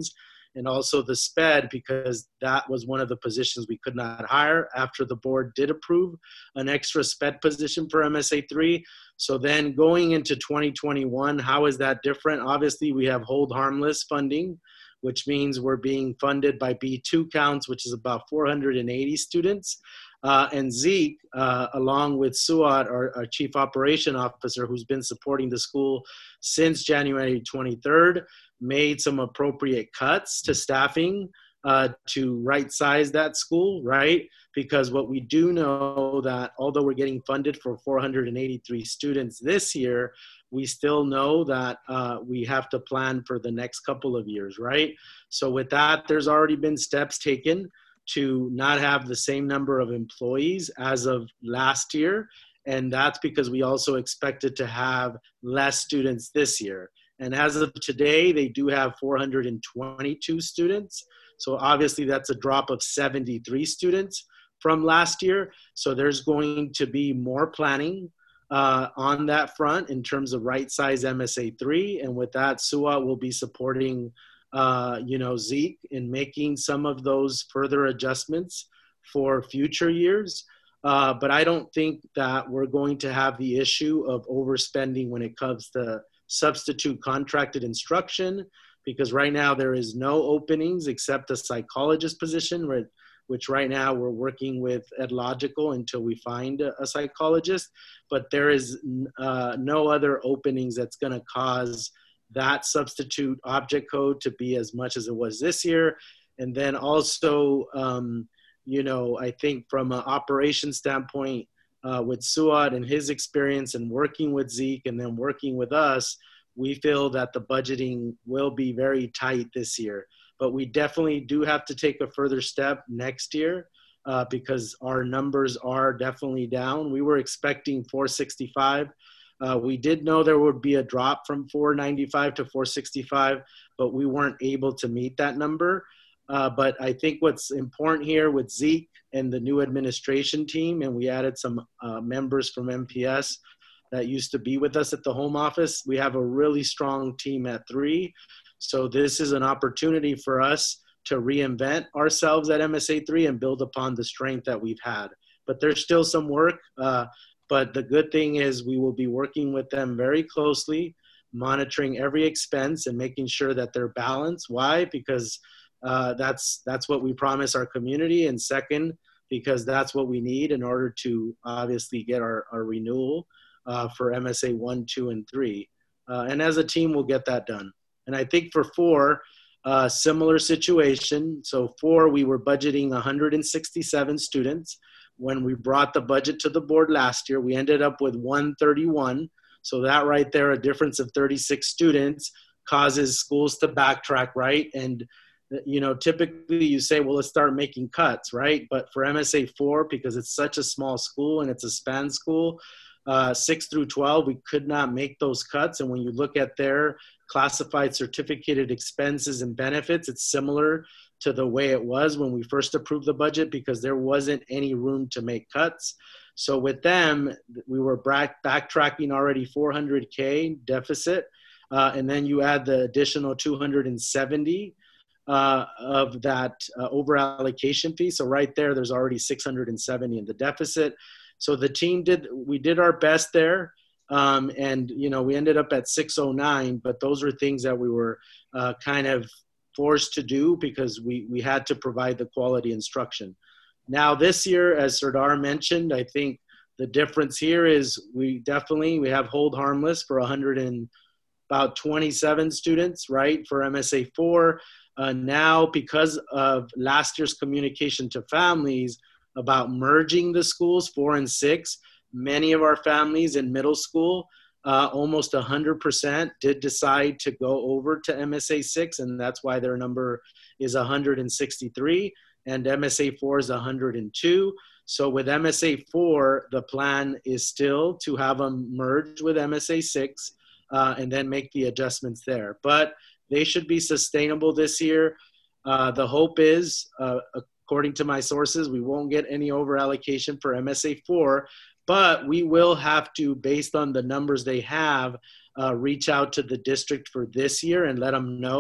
and also the SPED, because that was one of the positions we could not hire after the board did approve an extra SPED position for M S A three. So then going into twenty twenty-one, how is that different? Obviously, we have hold harmless funding, which means we're being funded by B two counts, which is about four hundred eighty students. Uh, and Zeke, uh, along with Suat, our, our Chief Operation Officer, who's been supporting the school since January twenty-third, made some appropriate cuts to staffing uh, to right size that school, right? Because what we do know that although we're getting funded for four hundred eighty-three students this year, we still know that uh, we have to plan for the next couple of years, right? So with that, there's already been steps taken to not have the same number of employees as of last year. And that's because we also expected to have less students this year. And as of today, they do have four hundred twenty-two students. So obviously that's a drop of seventy-three students from last year. So there's going to be more planning uh, on that front in terms of right size M S A three. And with that, S U A will be supporting uh, you know, Zeke in making some of those further adjustments for future years. Uh, but I don't think that we're going to have the issue of overspending when it comes to substitute contracted instruction, because right now there is no openings except a psychologist position, where, which right now we're working with EdLogical until we find a, a psychologist. But there is uh, no other openings that's going to cause that substitute object code to be as much as it was this year. And then also, um, you know, I think from an operation standpoint, uh, with Suat and his experience and working with Zeke and then working with us, we feel that the budgeting will be very tight this year. But we definitely do have to take a further step next year uh, because our numbers are definitely down. We were expecting four sixty-five. Uh, we did know there would be a drop from four ninety-five to four sixty-five, but we weren't able to meet that number. Uh, but I think what's important here with Zeke and the new administration team, and we added some uh, members from M P S that used to be with us at the home office, we have a really strong team at three. So this is an opportunity for us to reinvent ourselves at M S A three and build upon the strength that we've had. But there's still some work. Uh, But the good thing is we will be working with them very closely, monitoring every expense and making sure that they're balanced. Why? Because uh, that's, that's what we promise our community. And second, because that's what we need in order to obviously get our, our renewal uh, for M S A one, two, and three. Uh, and as a team, we'll get that done. And I think for four, uh, similar situation. So four, we were budgeting one hundred sixty-seven students. When we brought the budget to the board last year, we ended up with one thirty-one. So that right there, a difference of thirty-six students causes schools to backtrack, right? And, you know, typically you say, well, let's start making cuts, right? But for M S A four, because it's such a small school and it's a span school, uh, six through twelve, we could not make those cuts. And when you look at their classified certificated expenses and benefits, it's similar to the way it was when we first approved the budget, because there wasn't any room to make cuts. So with them, we were back, backtracking already four hundred K deficit. Uh, and then you add the additional two hundred seventy uh, of that uh, over allocation fee. So right there, there's already six hundred seventy in the deficit. So the team did, we did our best there. Um, and, you know, we ended up at six oh nine, but those are things that we were uh, kind of forced to do because we, we had to provide the quality instruction. Now this year, as Serdar mentioned, I think the difference here is we definitely, we have hold harmless for one hundred and about twenty-seven students, right, for M S A four. Uh, now, because of last year's communication to families about merging the schools, four and six, many of our families in middle school, uh, almost one hundred percent did decide to go over to M S A six, and that's why their number is one hundred sixty-three, and M S A four is one hundred two. So with M S A four, the plan is still to have them merge with M S A six uh, and then make the adjustments there. But they should be sustainable this year. Uh, the hope is, uh, according to my sources, we won't get any over allocation for M S A four, but we will have to, based on the numbers they have, uh, reach out to the district for this year and let them know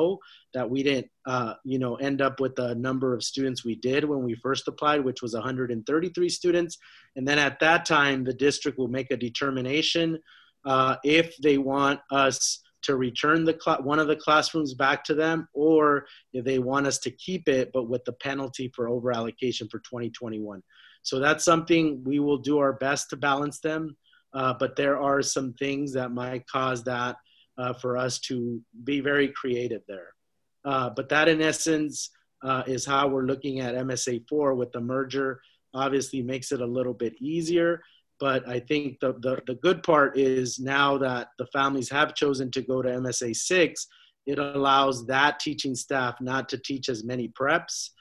that we didn't, uh, you know, end up with the number of students we did when we first applied, which was one hundred thirty-three students. And then at that time, the district will make a determination uh, if they want us to return the cl- one of the classrooms back to them, or if they want us to keep it, but with the penalty for over allocation for twenty twenty-one. So that's something we will do our best to balance them. Uh, but there are some things that might cause that uh, for us to be very creative there. Uh, but that in essence uh, is how we're looking at M S A four with the merger. Obviously makes it a little bit easier. But I think the, the, the good part is now that the families have chosen to go to M S A six, it allows that teaching staff not to teach as many preps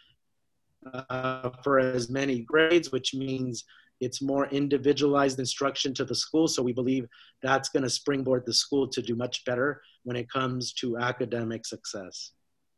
uh, for as many grades, which means it's more individualized instruction to the school. So we believe that's going to springboard the school to do much better when it comes to academic success.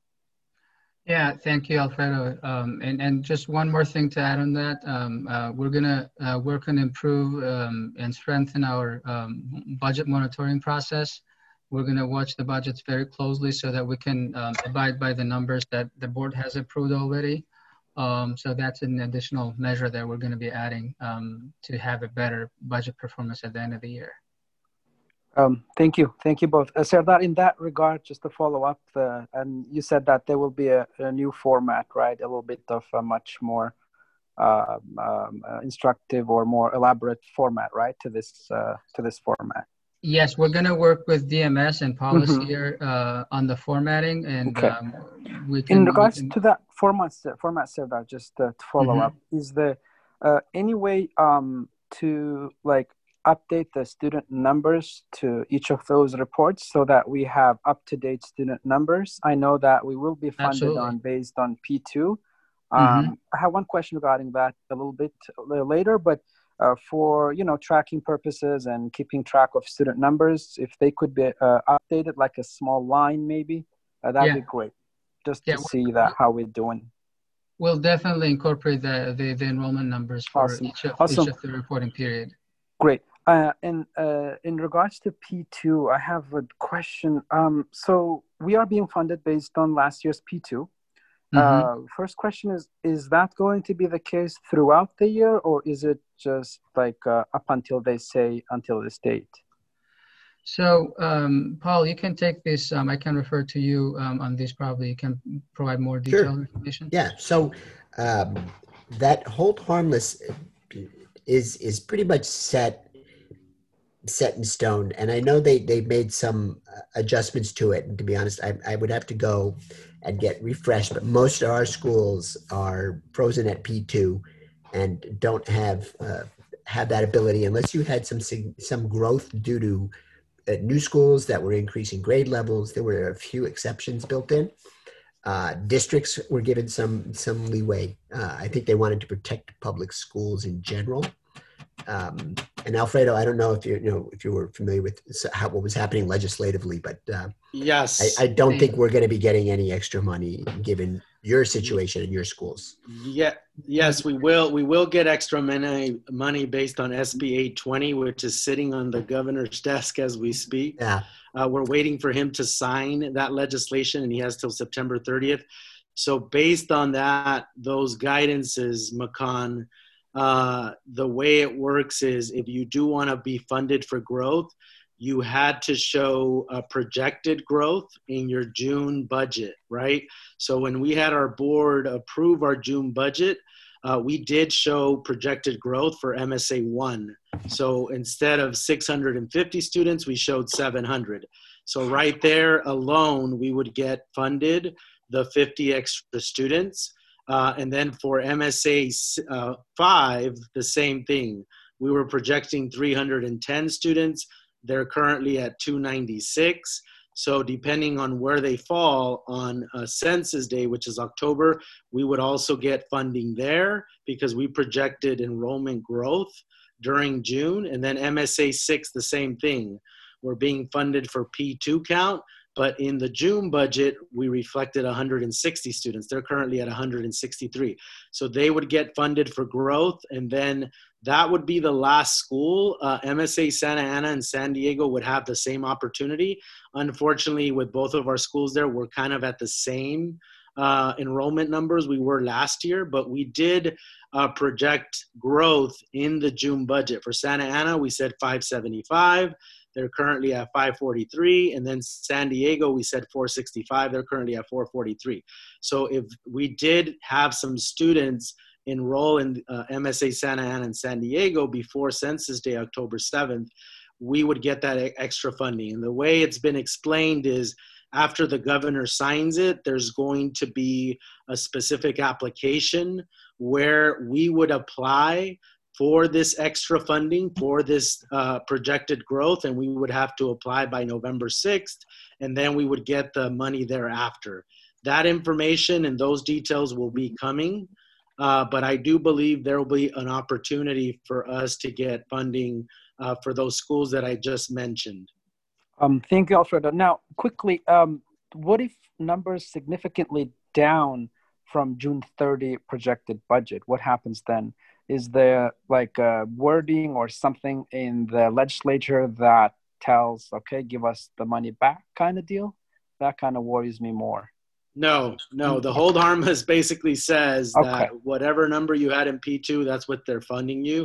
Yeah, thank you, Alfredo. Um, and, and just one more thing to add on that. Um, uh, we're going to uh, work on improve um, and strengthen our um, budget monitoring process. We're going to watch the budgets very closely so that we can um, abide by the numbers that the board has approved already. Um, so that's an additional measure that we're going to be adding um, to have a better budget performance at the end of the year. Um, thank you. Thank you both. Uh, Serdar, in that regard, just to follow up, the, and you said that there will be a, a new format, right? A little bit of a much more uh, um, uh, instructive or more elaborate format, right, to this uh, to this format. Yes, we're going to work with D M S and policy Mm-hmm. here uh, on the formatting, and Okay. um, we can. In regards we can, to that format, format Serdar, just uh, to follow Mhm. up, is there uh, any way um, to like update the student numbers to each of those reports so that we have up-to-date student numbers? I know that we will be funded Absolutely. on based on P two. Um, Mhm. I have one question regarding that a little bit later, but uh, for you know tracking purposes and keeping track of student numbers, if they could be uh, updated like a small line maybe, uh, that'd Yeah. be great. Just Yeah, to we- see that how we're doing. We'll definitely incorporate the, the, the enrollment numbers for Awesome. each of Awesome. each of the reporting period. Great. Uh, and uh, in regards to P two, I have a question. Um, so we are being funded based on last year's P two. Uh, first question is, is that going to be the case throughout the year, or is it just like uh, up until they say until this date? So, um, Paul, you can take this. Um, I can refer to you um, on this. Probably you can provide more detailed Sure. information. Yeah. So um, that hold harmless is is pretty much set set in stone, and I know they they made some adjustments to it. And to be honest, I I would have to go and get refreshed. But most of our schools are frozen at P two and don't have uh, have that ability unless you had some sig- some growth due to uh, new schools that were increasing grade levels. There were a few exceptions built in. Uh, districts were given some some leeway. Uh, I think they wanted to protect public schools in general. Um, and Alfredo, I don't know if you, you know if you were familiar with how, what was happening legislatively, but uh, Yes. I, I don't think we're going to be getting any extra money given your situation and your schools. Yeah, yes, we will. We will get extra money money based on S B eight twenty, which is sitting on the governor's desk as we speak. Yeah. Uh, we're waiting for him to sign that legislation, and he has till September thirtieth. So based on that, those guidances, Makan, uh, the way it works is if you do want to be funded for growth, you had to show a projected growth in your June budget, right? So when we had our board approve our June budget, uh, we did show projected growth for M S A one. So instead of six hundred fifty students, we showed seven hundred. So right there alone, we would get funded the fifty extra students. Uh, and then for M S A uh, five, the same thing. We were projecting three hundred ten students. They're currently at two ninety-six. So depending on where they fall on uh, census day, which is October, we would also get funding there because we projected enrollment growth during June. And then M S A six, the same thing. We're being funded for P two count, but in the June budget, we reflected one hundred sixty students. They're currently at one hundred sixty-three. So they would get funded for growth, and then that would be the last school. Uh, M S A Santa Ana and San Diego would have the same opportunity. Unfortunately, with both of our schools there, we're kind of at the same uh, enrollment numbers we were last year, but we did uh, project growth in the June budget. For Santa Ana, we said five seventy-five. They're currently at five forty-three. And then San Diego, we said four sixty-five. They're currently at four forty-three. So if we did have some students enroll in uh, M S A Santa Ana and San Diego before Census Day, October seventh, we would get that extra funding. And the way it's been explained is after the governor signs it, there's going to be a specific application where we would apply for this extra funding, for this uh, projected growth, and we would have to apply by November sixth, and then we would get the money thereafter. That information and those details will be coming, uh, but I do believe there will be an opportunity for us to get funding uh, for those schools that I just mentioned. Um, thank you, Alfredo. Now, quickly, um, what if numbers significantly down from June thirtieth projected budget? What happens then? Is there like a wording or something in the legislature that tells, okay, give us the money back kind of deal? That kind of worries me more. No, no. The hold harmless basically says Okay. that whatever number you had in P two, that's what they're funding you.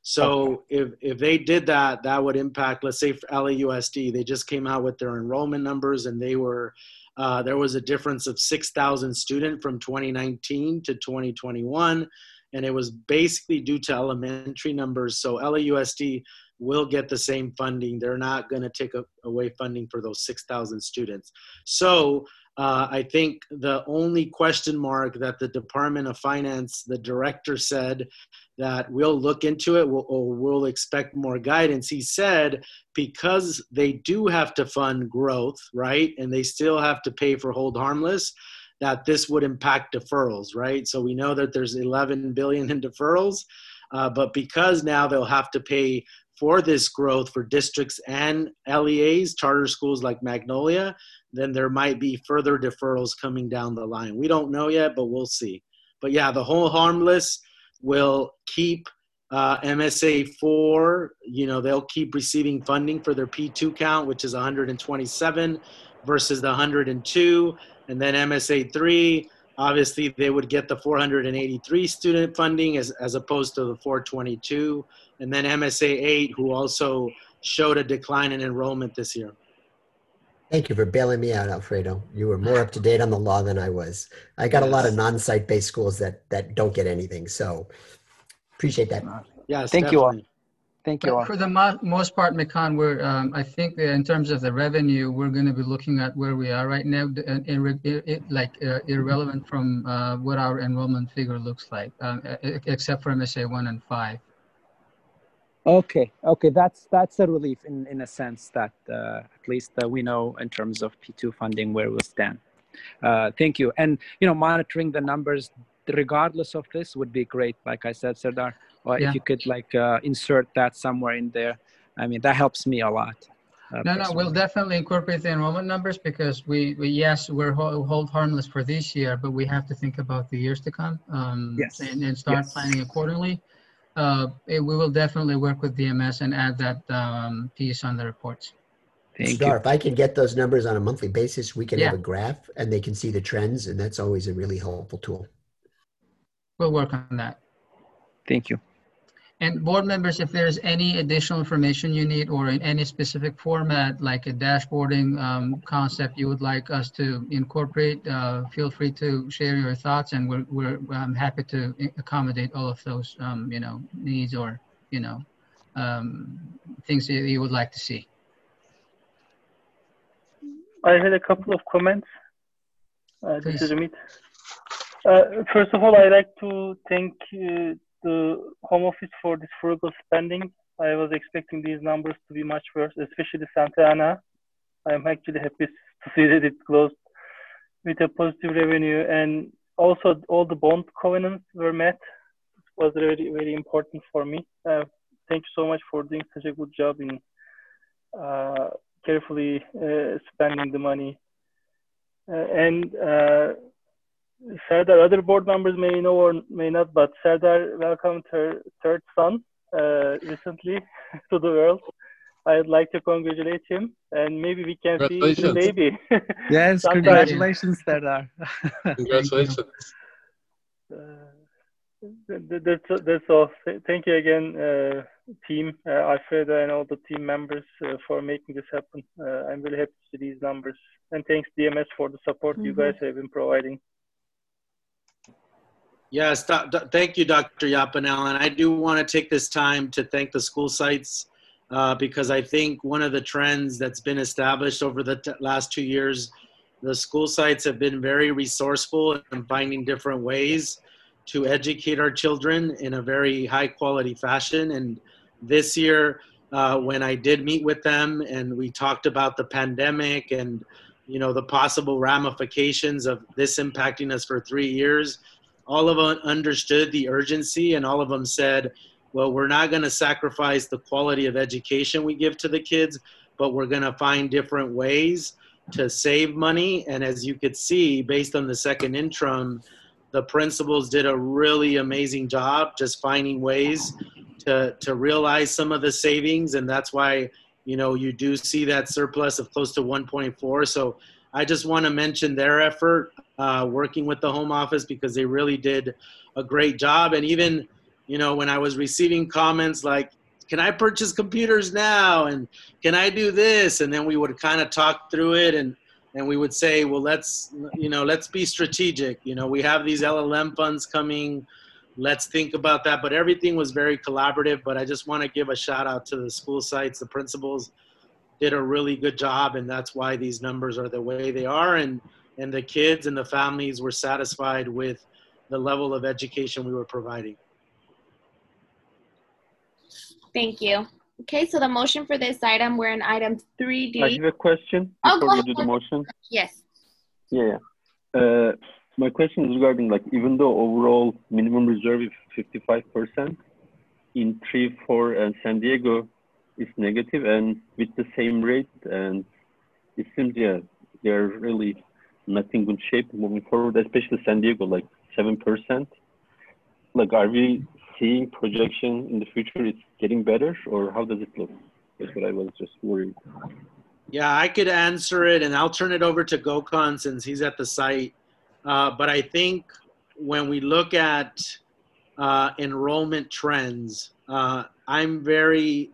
So Okay. if, if they did that, that would impact, let's say for L A U S D, they just came out with their enrollment numbers and they were, uh, there was a difference of six thousand students from twenty nineteen to twenty twenty-one. And it was basically due to elementary numbers. So L A U S D will get the same funding. They're not going to take a, away funding for those six thousand students. So uh, I think the only question mark that the Department of Finance, the director said that we'll look into it we'll, or we'll expect more guidance. He said because they do have to fund growth, right? And they still have to pay for hold harmless, that this would impact deferrals, right? So we know that there's eleven billion in deferrals, uh, but because now they'll have to pay for this growth for districts and L E As, charter schools like Magnolia, then there might be further deferrals coming down the line. We don't know yet, but we'll see. But yeah, the whole harmless will keep uh, M S A four, you know, they'll keep receiving funding for their P two count, which is one hundred twenty-seven versus the one hundred two. And then M S A three, obviously they would get the four hundred eighty-three student funding as, as opposed to the four twenty-two. And then M S A eight, who also showed a decline in enrollment this year. Thank you for bailing me out, Alfredo. You were more up to date on the law than I was. I got Yes. a lot of non-site based schools that, that don't get anything. So appreciate that. Yes, Thank you all. definitely. Thank you all. But for the mo- most part, Mekan, we're, um, I think that in terms of the revenue, we're going to be looking at where we are right now, and ir- ir- ir- like uh, irrelevant from uh, what our enrollment figure looks like, um, e- except for M S A one and five. Okay, okay, that's that's a relief in, in a sense that uh, at least uh, we know in terms of P two funding where we'll stand. Uh, thank you. And, you know, monitoring the numbers regardless of this would be great. Like I said, Sardar, or Yeah. if you could like uh, insert that somewhere in there. I mean, that helps me a lot. Uh, No, no, personally. we'll definitely incorporate the enrollment numbers because we, we yes, we're hold, hold harmless for this year, but we have to think about the years to come um, Yes. and, and start Yes. planning accordingly. Uh, it- we will definitely work with D M S and add that um, piece on the reports. Thank Star, you. if I can get those numbers on a monthly basis, we can Yeah. have a graph and they can see the trends, and that's always a really helpful tool. We'll work on that. Thank you. And board members, if there's any additional information you need or in any specific format, like a dashboarding um, concept you would like us to incorporate, uh, feel free to share your thoughts, and we're, we're I'm happy to accommodate all of those, um, you know, needs or, you know, um, things that you would like to see. I had a couple of comments. Uh, this is Please. Amit. Uh, first of all, I'd like to thank uh, the Home Office for this frugal spending. I was expecting these numbers to be much worse, especially Santa Ana. I'm actually happy to see that it closed with a positive revenue, and also all the bond covenants were met. It was very, very important for me. Uh, thank you so much for doing such a good job in uh, carefully uh, spending the money. Uh, and uh, Sardar, other board members may know or may not, but Sardar welcomed her third son uh, recently to the world. I'd like to congratulate him, and maybe we can see the baby. Yes, sometime. congratulations, Serdar. Congratulations. Uh, that, that's, that's all. Thank you again, uh, team, uh, Alfredo, and all the team members uh, for making this happen. Uh, I'm really happy to see these numbers. And thanks, D M S, for the support mm-hmm. you guys have been providing. Yes, th thank you, Doctor Yapanel. And I do want to take this time to thank the school sites uh, because I think one of the trends that's been established over the t last two years, the school sites have been very resourceful in finding different ways to educate our children in a very high quality fashion. And this year, uh, when I did meet with them and we talked about the pandemic and, you know, the possible ramifications of this impacting us for three years, all of them understood the urgency and all of them said, well, we're not gonna sacrifice the quality of education we give to the kids, but we're gonna find different ways to save money. And as you could see, based on the second interim, the principals did a really amazing job just finding ways to, to realize some of the savings. And that's why, you know, you do see that surplus of close to one point four. So I just want to mention their effort uh, working with the home office because they really did a great job. And even, you know, when I was receiving comments like, can I purchase computers now? And can I do this? And then we would kind of talk through it and And we would say, well, let's, you know, let's be strategic. You know, we have these L L M funds coming. Let's think about that. But everything was very collaborative. But I just want to give a shout out to the school sites. The principals did a really good job. And that's why these numbers are the way they are. And, and the kids and the families were satisfied with the level of education we were providing. Thank you. Okay, so the motion for this item, we're in item three D. I have a question oh, before we do the motion. Yes. Yeah. Uh, my question is regarding, like, even though overall minimum reserve is fifty-five percent, in three, four, and San Diego, it's negative, and with the same rate, and it seems, yeah, they're really not in good shape moving forward, especially San Diego, like seven percent. Like, are we seeing projection in the future it's getting better, or how does it look? That's what I was just worried. Yeah, I could answer it, and I'll turn it over to Gokhan since he's at the site. Uh, but I think when we look at uh, enrollment trends, uh, I'm very,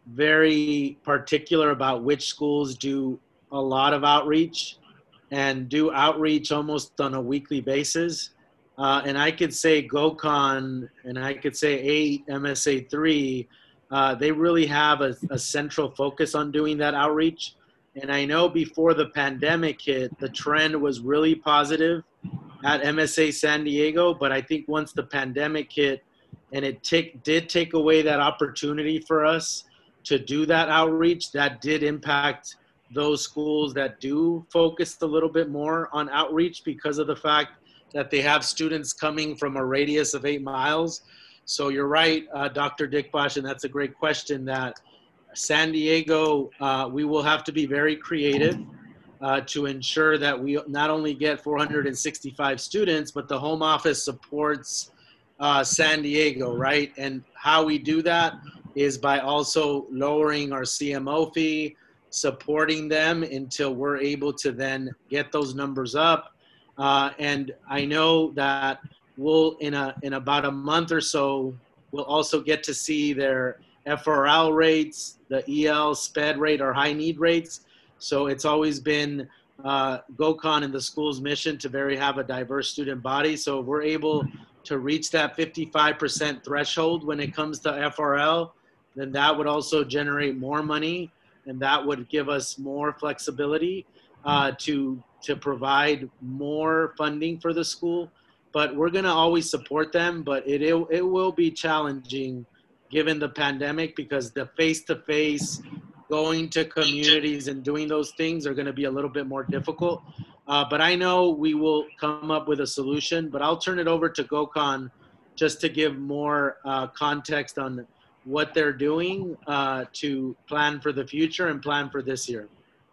very particular about which schools do a lot of outreach and do outreach almost on a weekly basis. Uh, and I could say Gokhan and I could say eight, M S A three, uh, they really have a, a central focus on doing that outreach. And I know before the pandemic hit, the trend was really positive at M S A San Diego. But I think once the pandemic hit and it take, did take away that opportunity for us to do that outreach, that did impact those schools that do focus a little bit more on outreach because of the fact that they have students coming from a radius of eight miles. So you're right, uh, Doctor Dickbosh, and that's a great question that San Diego, uh, we will have to be very creative uh, to ensure that we not only get four hundred sixty-five students, but the home office supports uh, San Diego, right? And how we do that is by also lowering our C M O fee, supporting them until we're able to then get those numbers up. Uh, and I know that we'll, in a in about a month or so, we'll also get to see their F R L rates, the E L, SPED rate, or high need rates. So it's always been uh, Gokhan and the school's mission to very have a diverse student body. So if we're able to reach that fifty-five percent threshold when it comes to F R L, then that would also generate more money, and that would give us more flexibility uh, to to provide more funding for the school. But we're gonna always support them, but it, it, it will be challenging given the pandemic because the face-to-face, going to communities and doing those things are gonna be a little bit more difficult. Uh, but I know we will come up with a solution, but I'll turn it over to Gokhan just to give more uh, context on what they're doing uh, to plan for the future and plan for this year.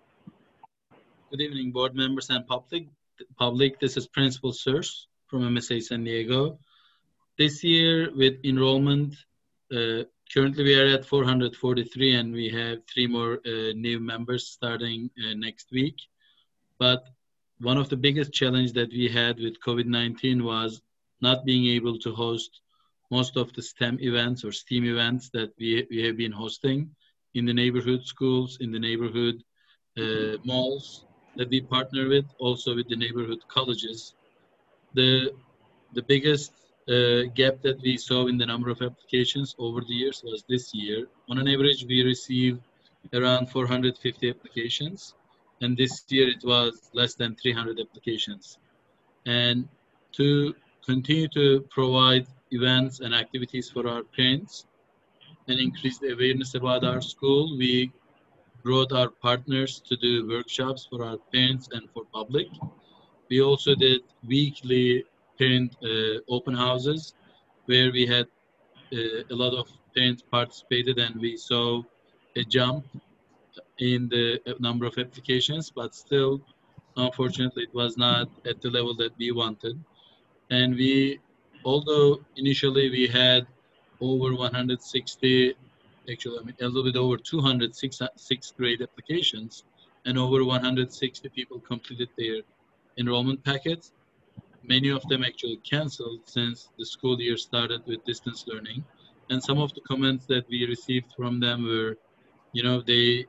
Good evening, board members and public. Public, this is Principal Search from M S A San Diego. This year with enrollment uh, currently we are at four hundred forty-three, and we have three more uh, new members starting uh, next week. But one of the biggest challenge that we had with COVID nineteen was not being able to host most of the STEM events or STEAM events that we, we have been hosting in the neighborhood schools, in the neighborhood uh, malls that we partner with, also with the neighborhood colleges. The, the biggest uh, gap that we saw in the number of applications over the years was this year. On an average, we received around four hundred fifty applications, and this year it was less than three hundred applications. And to continue to provide events and activities for our parents and increase the awareness about our school, we brought our partners to do workshops for our parents and for public. We also did weekly parent uh, open houses where we had uh, a lot of parents participated, and we saw a jump in the number of applications, but still, unfortunately, it was not at the level that we wanted. And we, although initially we had over one hundred sixty, actually, I mean, a little bit over two hundred sixth grade applications, and over one hundred sixty people completed their enrollment packets. Many of them actually canceled since the school year started with distance learning. And some of the comments that we received from them were, you know, they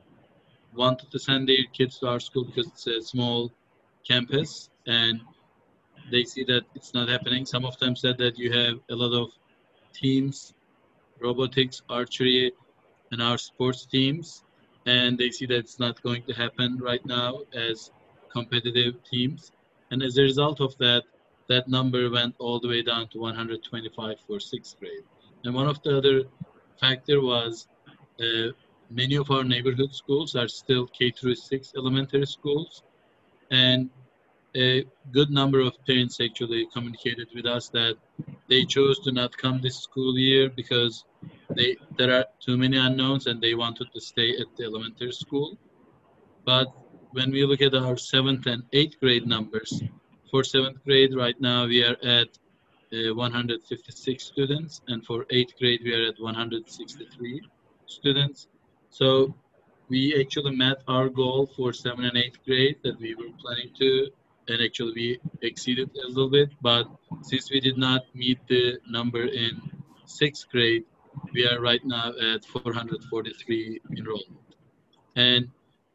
wanted to send their kids to our school because it's a small campus, and they see that it's not happening. Some of them said that you have a lot of teams, robotics, archery, and our sports teams, and they see that it's not going to happen right now as competitive teams. And as a result of that, that number went all the way down to one hundred twenty-five for sixth grade. And one of the other factor was uh, many of our neighborhood schools are still K through six elementary schools, and a good number of parents actually communicated with us that they chose to not come this school year because they, there are too many unknowns and they wanted to stay at the elementary school. But when we look at our seventh and eighth grade numbers, for seventh grade right now we are at uh, one hundred fifty-six students, and for eighth grade we are at one hundred sixty-three students. So we actually met our goal for seventh and eighth grade that we were planning to, and actually we exceeded a little bit, but since we did not meet the number in sixth grade, we are right now at four hundred forty-three enrollment. And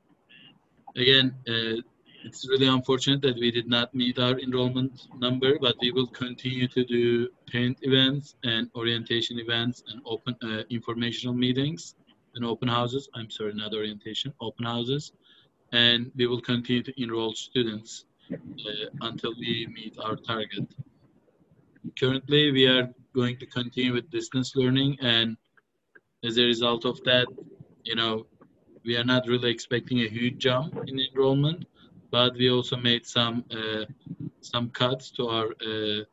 again, uh, it's really unfortunate that we did not meet our enrollment number, but we will continue to do parent events and orientation events and open uh, informational meetings and open houses. I'm sorry, not orientation, open houses. And we will continue to enroll students uh, until we meet our target. Currently, we are going to continue with distance learning, and as a result of that, you know, we are not really expecting a huge jump in enrollment, but we also made some uh, some cuts to our uh,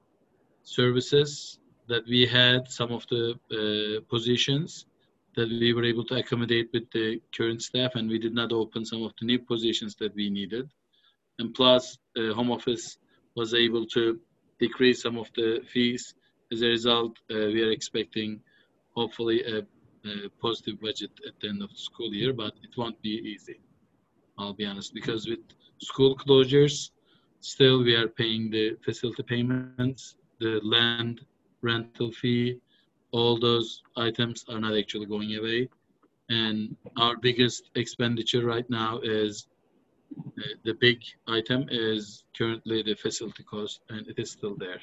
services that we had, some of the uh, positions that we were able to accommodate with the current staff, and we did not open some of the new positions that we needed. And plus, uh, home office was able to decrease some of the fees. As a result, uh, we are expecting hopefully a, a positive budget at the end of the school year, but it won't be easy, I'll be honest, because with school closures, still we are paying the facility payments, the land rental fee, all those items are not actually going away. And our biggest expenditure right now is uh, the big item is currently the facility cost, and it is still there.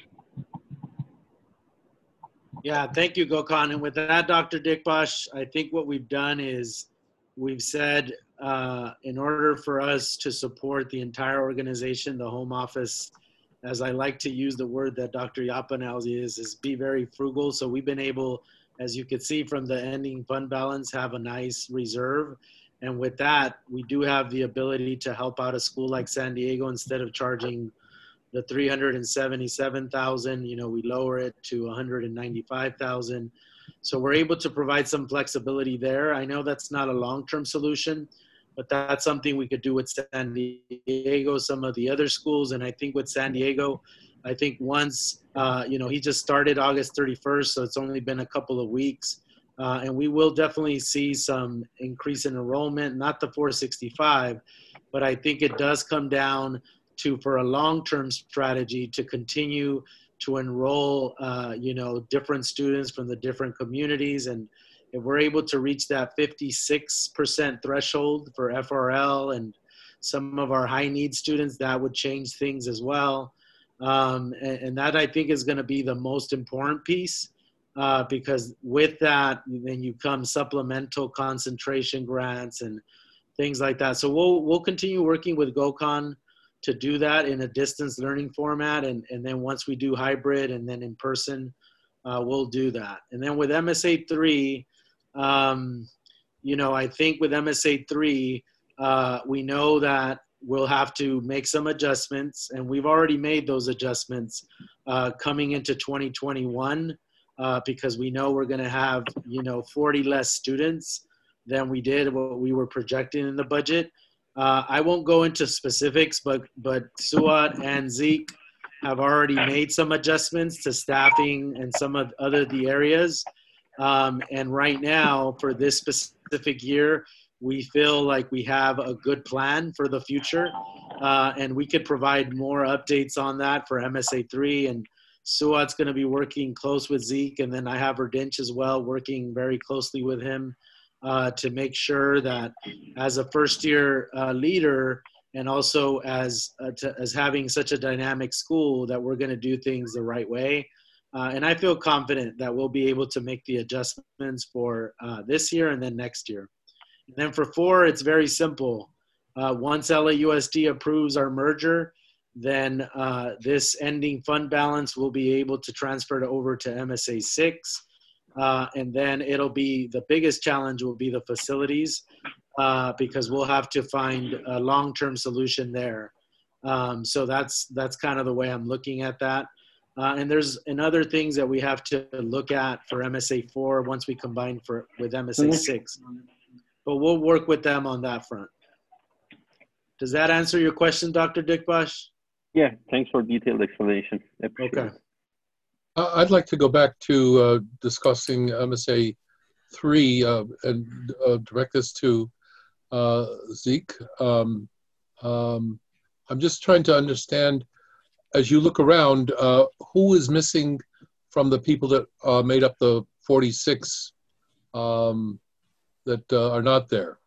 Yeah, thank you, Gokhan. And with that, Doctor Dikbash, I think what we've done is we've said uh, in order for us to support the entire organization, the home office, as I like to use the word that Doctor Yapanel is, is be very frugal. So we've been able, as you can see from the ending fund balance, have a nice reserve. And with that, we do have the ability to help out a school like San Diego. Instead of charging the three hundred seventy-seven thousand, you know, we lower it to one hundred ninety-five thousand. So we're able to provide some flexibility there. I know that's not a long-term solution, but that's something we could do with San Diego, some of the other schools. And I think with San Diego, I think once, uh, you know, he just started August thirty-first, so it's only been a couple of weeks. Uh, and we will definitely see some increase in enrollment, not the four sixty-five, but I think it does come down to, for a long-term strategy, to continue to enroll, uh, you know, different students from the different communities. And if we're able to reach that fifty-six percent threshold for F R L and some of our high need students, that would change things as well. Um, and, and that I think is going to be the most important piece, uh, because with that, then you come supplemental concentration grants and things like that. So we'll, we'll continue working with GoCon to do that in a distance learning format. And, and then once we do hybrid and then in person, uh, we'll do that. And then with M S A three, um, you know, I think with M S A three, uh, we know that we'll have to make some adjustments, and we've already made those adjustments uh, coming into twenty twenty-one, uh, because we know we're going to have, you know, forty less students than we did what we were projecting in the budget. Uh, I won't go into specifics, but but Suat and Zeke have already made some adjustments to staffing and some of other the areas. Um, and right now, for this specific year, we feel like we have a good plan for the future, uh, and we could provide more updates on that for M S A three. And Suat's going to be working close with Zeke, and then I have Erdinch as well, working very closely with him uh, to make sure that as a first-year uh, leader, and also as uh, to, as having such a dynamic school, that we're going to do things the right way. Uh, and I feel confident that we'll be able to make the adjustments for uh, this year and then next year. And then for four, it's very simple. Uh, once L A U S D approves our merger, then uh, this ending fund balance will be able to transfer it over to M S A six. Uh, and then it'll be, the biggest challenge will be the facilities, uh, because we'll have to find a long-term solution there. Um, so that's, that's kind of the way I'm looking at that. Uh, and there's and other things that we have to look at for M S A four once we combine for with M S A six. But we'll work with them on that front. Does that answer your question, Doctor Dikbash? Yeah, thanks for detailed explanation. Okay. Uh, I'd like to go back to uh, discussing M S A three uh, and uh, direct this to uh, Zeke. Um, um, I'm just trying to understand, as you look around, uh, who is missing from the people that uh, made up the forty-six um, that uh, are not there?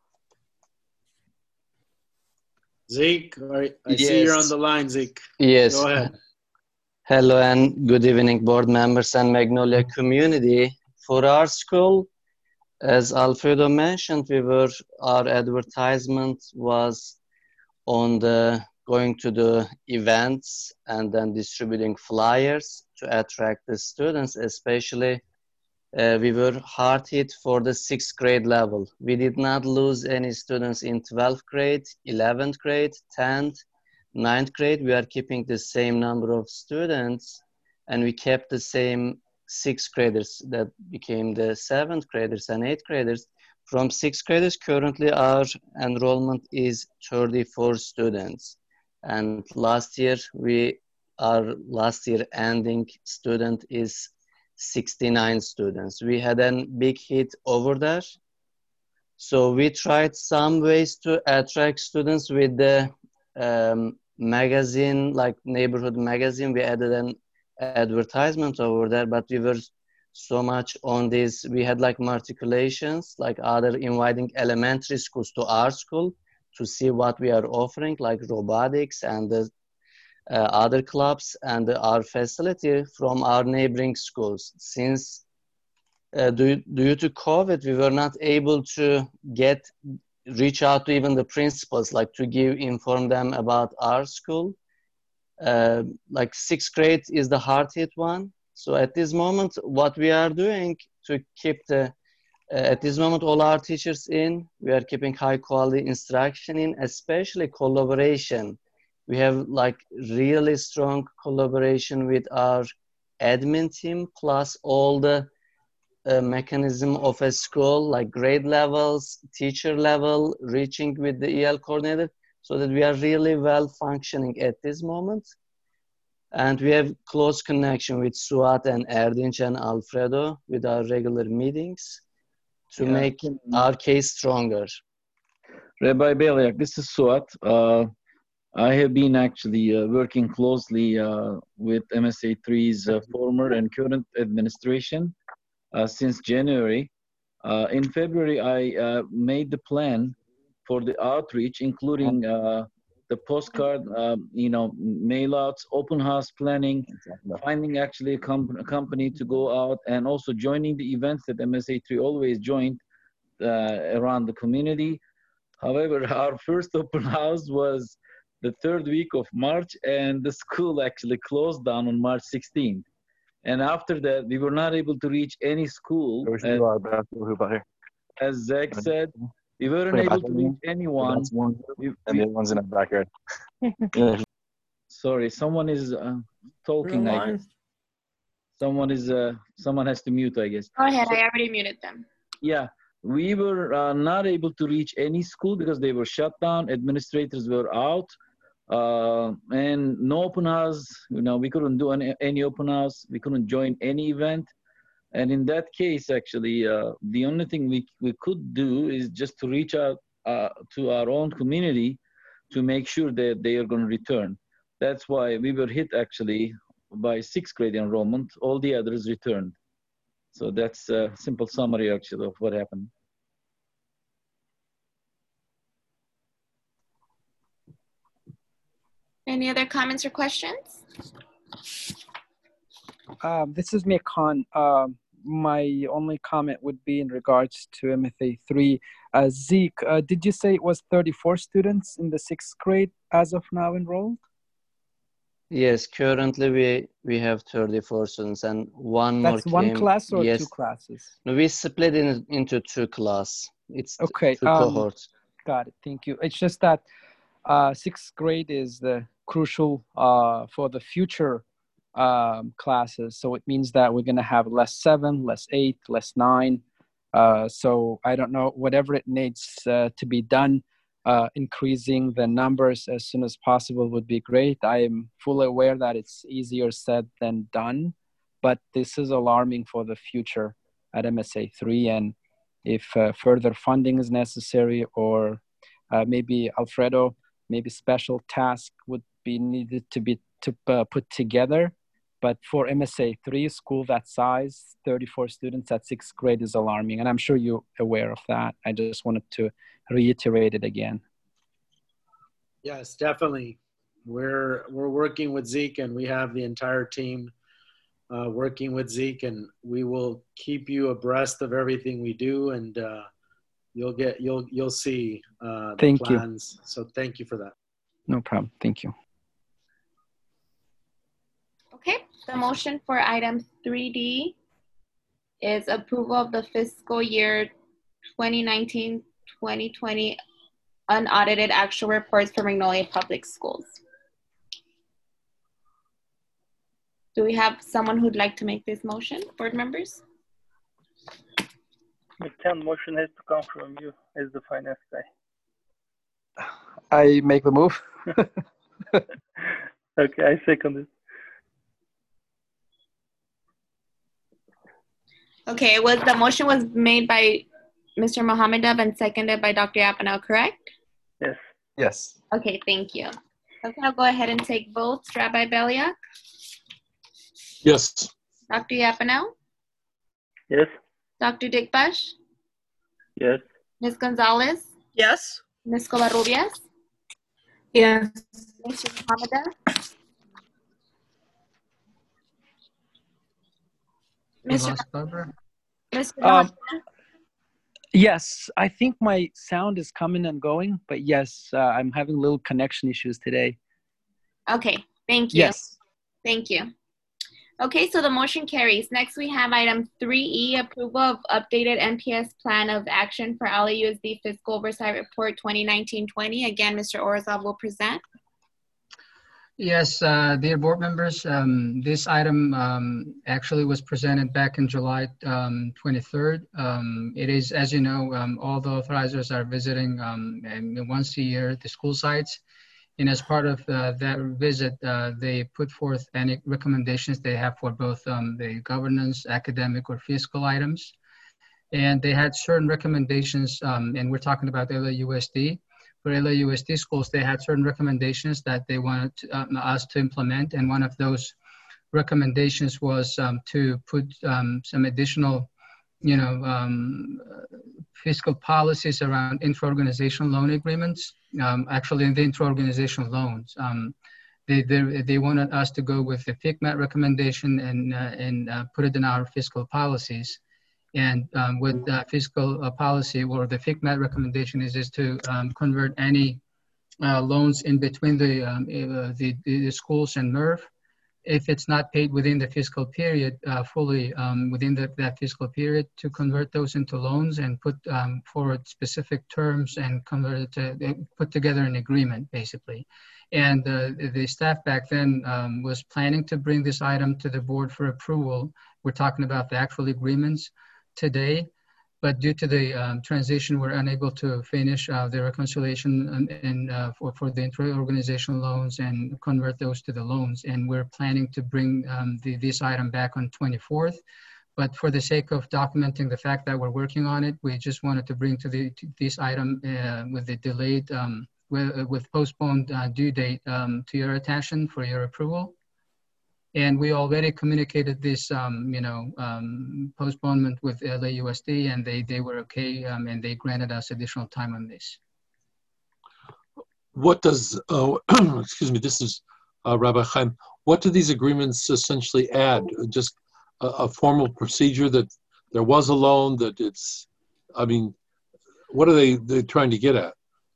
Zeke, I, I yes. see you're on the line, Zeke. Yes. Go ahead. Hello and good evening, board members and Magnolia community. For our school, as Alfredo mentioned, we were, our advertisement was on the going to the events and then distributing flyers to attract the students, especially uh, we were hard hit for the sixth grade level. We did not lose any students in twelfth grade, eleventh grade, tenth, ninth grade. We are keeping the same number of students, and we kept the same sixth graders that became the seventh graders and eighth graders. From sixth graders, currently our enrollment is thirty-four students. And last year, we, our last year ending student is sixty-nine students. We had a big hit over there. So we tried some ways to attract students with the um, magazine, like neighborhood magazine. We added an advertisement over there, but we were so much on this. We had like matriculations, like other inviting elementary schools to our school to see what we are offering, like robotics and the uh, other clubs and our facility from our neighboring schools. Since uh, due, due to COVID, we were not able to get, reach out to even the principals, like to give, inform them about our school. Uh, like sixth grade is the hard hit one. So at this moment, what we are doing to keep the, uh, at this moment, all our teachers in, we are keeping high quality instruction in, especially collaboration. We have like really strong collaboration with our admin team, plus all the uh, mechanism of a school, like grade levels, teacher level, reaching with the E L coordinator, so that we are really well functioning at this moment. And we have close connection with Suat and Erdinç and Alfredo with our regular meetings to Yeah. make our case stronger. Rabbi Beliak, this is Suat. Uh, I have been actually uh, working closely uh, with M S A three's uh, former and current administration uh, since January. Uh, in February, I uh, made the plan for the outreach, including uh, the postcard, uh, you know, mail outs, open house planning, finding actually a, com a company to go out, and also joining the events that M S A three always joined uh, around the community. However, our first open house was the third week of March, and the school actually closed down on March sixteenth. And after that, we were not able to reach any school. As, as Zach said, we weren't able to reach anyone. We, and the other one's in the backyard. Sorry, someone is uh, talking. I guess. Someone is. Uh, someone has to mute, I guess. Go ahead. So, I already muted them. Yeah, we were uh, not able to reach any school because they were shut down. Administrators were out, uh, and no open house. You know, we couldn't do any, any open house. We couldn't join any event. And in that case, actually, uh, the only thing we, we could do is just to reach out uh, to our own community to make sure that they are going to return. That's why we were hit actually by sixth grade enrollment. All the others returned. So that's a simple summary actually of what happened. Any other comments or questions? Um, this is Mia Khan. Um, my only comment would be in regards to M F A three. Uh, Zeke, uh, did you say it was thirty-four students in the sixth grade as of now enrolled? Yes, currently we we have thirty-four students and one That's more one came. class or yes. two classes? No, we split in into two class. It's Okay. two Um, cohorts. got it. Thank you. It's just that uh, sixth grade is the crucial uh, for the future um, classes. So it means that we're going to have less seven, less eight, less nine. Uh, so I don't know, whatever it needs uh, to be done, uh, increasing the numbers as soon as possible would be great. I am fully aware that it's easier said than done, but this is alarming for the future at M S A three. And if uh, further funding is necessary, or uh, maybe Alfredo, maybe special task would be needed to be to uh, put together. But for M S A three, school that size, thirty-four students at sixth grade is alarming. And I'm sure you're aware of that. I just wanted to reiterate it again. Yes, definitely. We're, we're working with Zeke, and we have the entire team uh, working with Zeke, and we will keep you abreast of everything we do, and uh, you'll get, you'll, you'll see uh, the Thank you. plans. So thank you for that. No problem. Thank you. Okay, the motion for item three D is approval of the fiscal year twenty nineteen twenty twenty unaudited actual reports for Magnolia Public Schools. Do we have someone who'd like to make this motion, board members? The ten motion has to come from you as the finance guy. I make the move. Okay, I second it. Okay, it was the motion was made by Mister Mohamedov and seconded by Doctor Apanel, correct? Yes. Yes. Okay, thank you. Okay, I'll go ahead and take votes. Rabbi Beliak, Yes. Doctor Apanel, Yes. Doctor Digbash, Yes. Miz Gonzalez, Yes. Miz Covarrubias, Yes. Mister Mohamedov, Mister Lost Barbara? Mister Um, yes, I think my sound is coming and going, but yes, uh, I'm having little connection issues today. Okay, thank you. Yes. Thank you. Okay, so the motion carries. Next, we have item three E, approval of updated N P S plan of action for L A U S D Fiscal Oversight Report twenty nineteen twenty. Again, Mister Orzov will present. Yes, uh, dear board members, um, this item um, actually was presented back in July um, twenty-third. Um, it is, as you know, um, all the authorizers are visiting um, and once a year the school sites. And as part of uh, that visit, uh, they put forth any recommendations they have for both um, the governance, academic, or fiscal items. And they had certain recommendations, um, and we're talking about L A U S D. For L A U S D schools, they had certain recommendations that they wanted to, uh, us to implement. And one of those recommendations was um, to put um, some additional, you know, um, fiscal policies around intra-organizational loan agreements. Um, actually, in the intra-organizational loans, um, they, they they wanted us to go with the FICMAT recommendation and uh, and uh, put it in our fiscal policies. And um, with uh, fiscal uh, policy, or the FICMAT recommendation is is to um, convert any uh, loans in between the, um, uh, the the schools and M E R F. If it's not paid within the fiscal period, uh, fully um, within the, that fiscal period, to convert those into loans and put um, forward specific terms and convert it to, put together an agreement, basically. And uh, the staff back then um, was planning to bring this item to the board for approval. We're talking about the actual agreements today, but due to the um, transition, we're unable to finish uh, the reconciliation and, and uh, for, for the intra-organizational loans and convert those to the loans. And we're planning to bring um, the, this item back on twenty-fourth. But for the sake of documenting the fact that we're working on it, we just wanted to bring to the to this item uh, with the delayed, um, with, with postponed uh, due date um, to your attention for your approval. And we already communicated this, um, you know, um, postponement with L A U S D, and they, they were okay, um, and they granted us additional time on this. What does, uh, excuse me, this is uh, Rabbi Chaim, what do these agreements essentially add? Just a, a formal procedure that there was a loan, that it's, I mean, what are they they're trying to get at?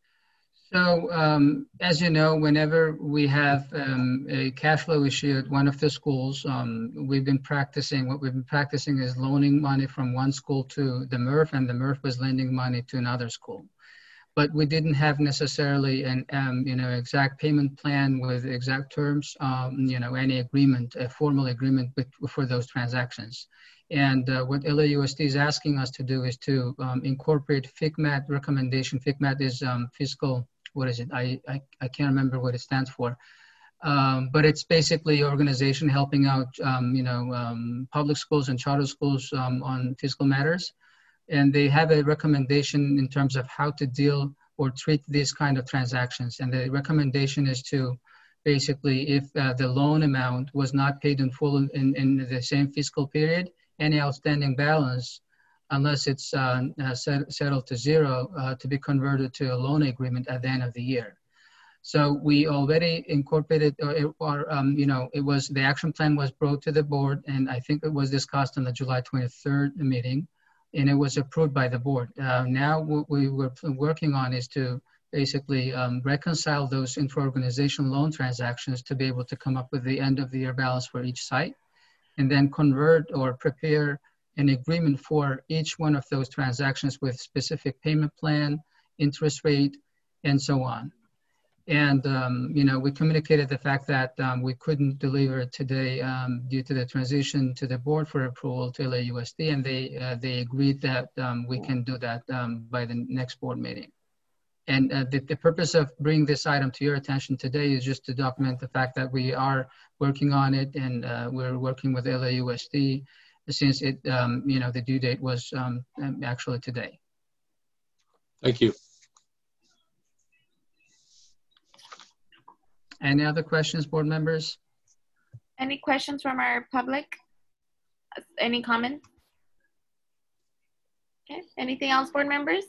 So, um, as you know, whenever we have um, a cash flow issue at one of the schools, um, we've been practicing, what we've been practicing is loaning money from one school to the M E R F, and the M E R F was lending money to another school. But we didn't have necessarily an, um, you know, exact payment plan with exact terms, um, you know, any agreement, a formal agreement with, for those transactions. And uh, what L A U S D is asking us to do is to um, incorporate FICMAT recommendation. FICMAT is um, fiscal, what is it? I, I, I can't remember what it stands for. Um, but it's basically organization helping out, um, you know, um, public schools and charter schools um, on fiscal matters. And they have a recommendation in terms of how to deal or treat these kind of transactions. And the recommendation is to basically, if uh, the loan amount was not paid in full in, in the same fiscal period, any outstanding balance, unless it's uh, uh, set, settled to zero, uh, to be converted to a loan agreement at the end of the year. So we already incorporated, or, or um, you know, it was, the action plan was brought to the board, and I think it was discussed on the July twenty-third meeting, and it was approved by the board. Uh, now what we were working on is to basically um, reconcile those intra-organization loan transactions to be able to come up with the end of the year balance for each site, and then convert or prepare an agreement for each one of those transactions with specific payment plan, interest rate, and so on. And, um, you know, we communicated the fact that um, we couldn't deliver it today um, due to the transition to the board for approval to L A U S D, and they, uh, they agreed that um, we can do that um, by the next board meeting. And uh, the, the purpose of bringing this item to your attention today is just to document the fact that we are working on it, and uh, we're working with L A U S D since it, um, you know, the due date was um, actually today. Thank you. Any other questions, board members? Any questions from our public? Any comments? Okay, anything else, board members?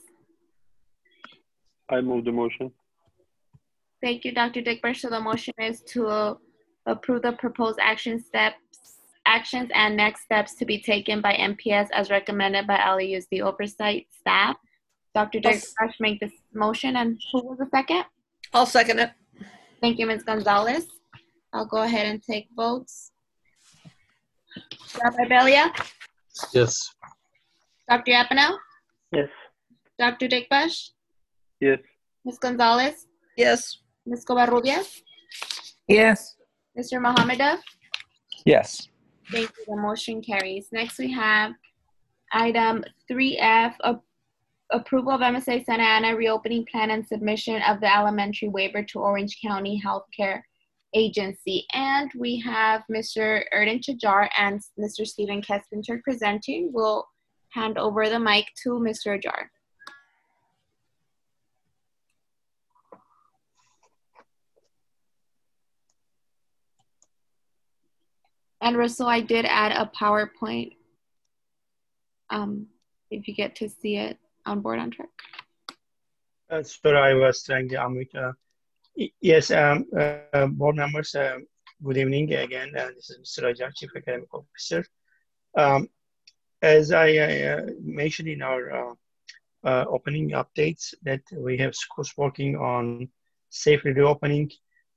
I move the motion. Thank you, Doctor Dickbush. So the motion is to uh, approve the proposed action steps, actions and next steps to be taken by M P S as recommended by L A U S D oversight staff. Doctor Dickbush make this motion, and who was the second? I'll second it. Thank you, Miz Gonzalez. I'll go ahead and take votes. Rabbi Belia? Yes. Doctor Yapano? Yes. Doctor Dickbush? Yes. Miz Gonzalez? Yes. Miz Covarrubias? Yes. Mister Mohamedov? Yes. Thank you. The motion carries. Next, we have item three F, approval of M S A Santa Ana reopening plan and submission of the elementary waiver to Orange County Healthcare Agency. And we have Mister Erden Chajar and Mister Stephen Kestenberg presenting. We'll hand over the mic to Mister Ajar. And Russell, I did add a PowerPoint um, if you get to see it on Board on Track. Uh, sorry, I was trying to unmute. Uh, yes, um, uh, board members, uh, good evening again. Uh, this is Mister Ajar, Chief Academic Officer. Um, as I uh, mentioned in our uh, uh, opening updates, that we have schools working on safely reopening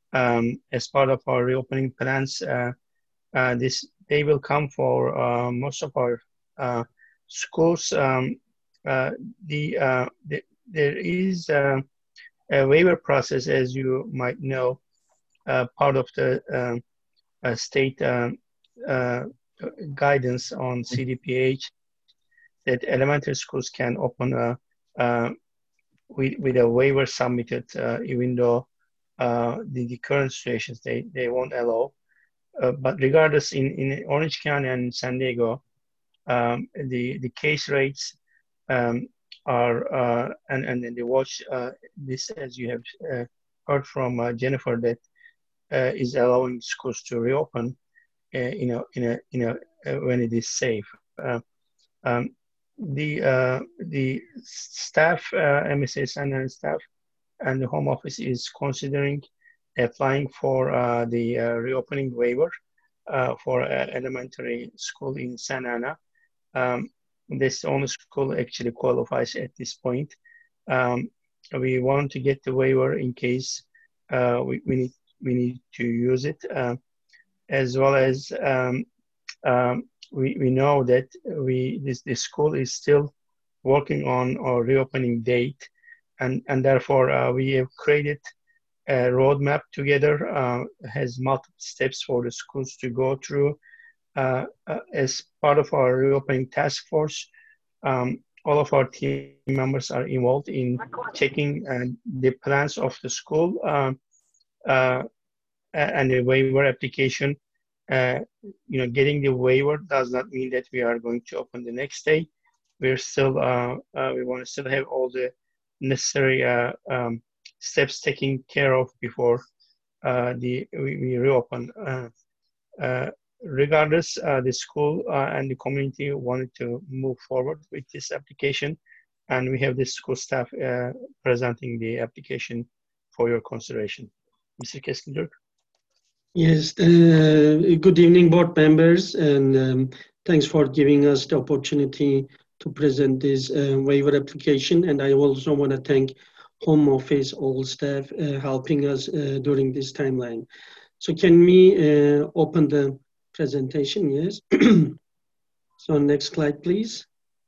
um, as part of our reopening plans. Uh, uh, this they will come for uh, most of our uh, schools. Um, uh, the, uh, the there is uh, a waiver process, as you might know, uh, part of the um, uh, state um, uh, guidance on C D P H, that elementary schools can open a, uh, with, with a waiver submitted, uh, even though uh, the, the current situations they, they won't allow. Uh, but regardless, in, in Orange County and San Diego, um, the, the case rates um, are, uh, and, and then they watch uh, this, as you have uh, heard from uh, Jennifer, that uh, is allowing schools to reopen uh, in a, in a, in a, uh, when it is safe. Uh, um, the, uh, the staff, uh, M S A Santa Ana staff and the Home Office is considering applying for uh, the uh, reopening waiver uh, for uh, elementary school in Santa Ana. Um, this only school actually qualifies at this point. Um, we want to get the waiver in case uh, we, we need we need to use it, uh, as well as um, um, we we know that we this this school is still working on our reopening date, and and therefore uh, we have created a roadmap together, uh, has multiple steps for the schools to go through. Uh, uh, as part of our reopening task force, um, all of our team members are involved in checking uh, the plans of the school uh, uh, and the waiver application. Uh, you know, getting the waiver does not mean that we are going to open the next day. We're still, uh, uh, we want to still have all the necessary uh, um, steps taken care of before uh, the we, we reopen. Uh, uh, regardless, uh, the school uh, and the community wanted to move forward with this application, and we have the school staff uh, presenting the application for your consideration. Mister Kestenberg. Yes, uh, good evening, board members, and um, thanks for giving us the opportunity to present this uh, waiver application. And I also want to thank Home Office, all staff uh, helping us uh, during this timeline. So can we uh, open the presentation? Yes. So next slide, please.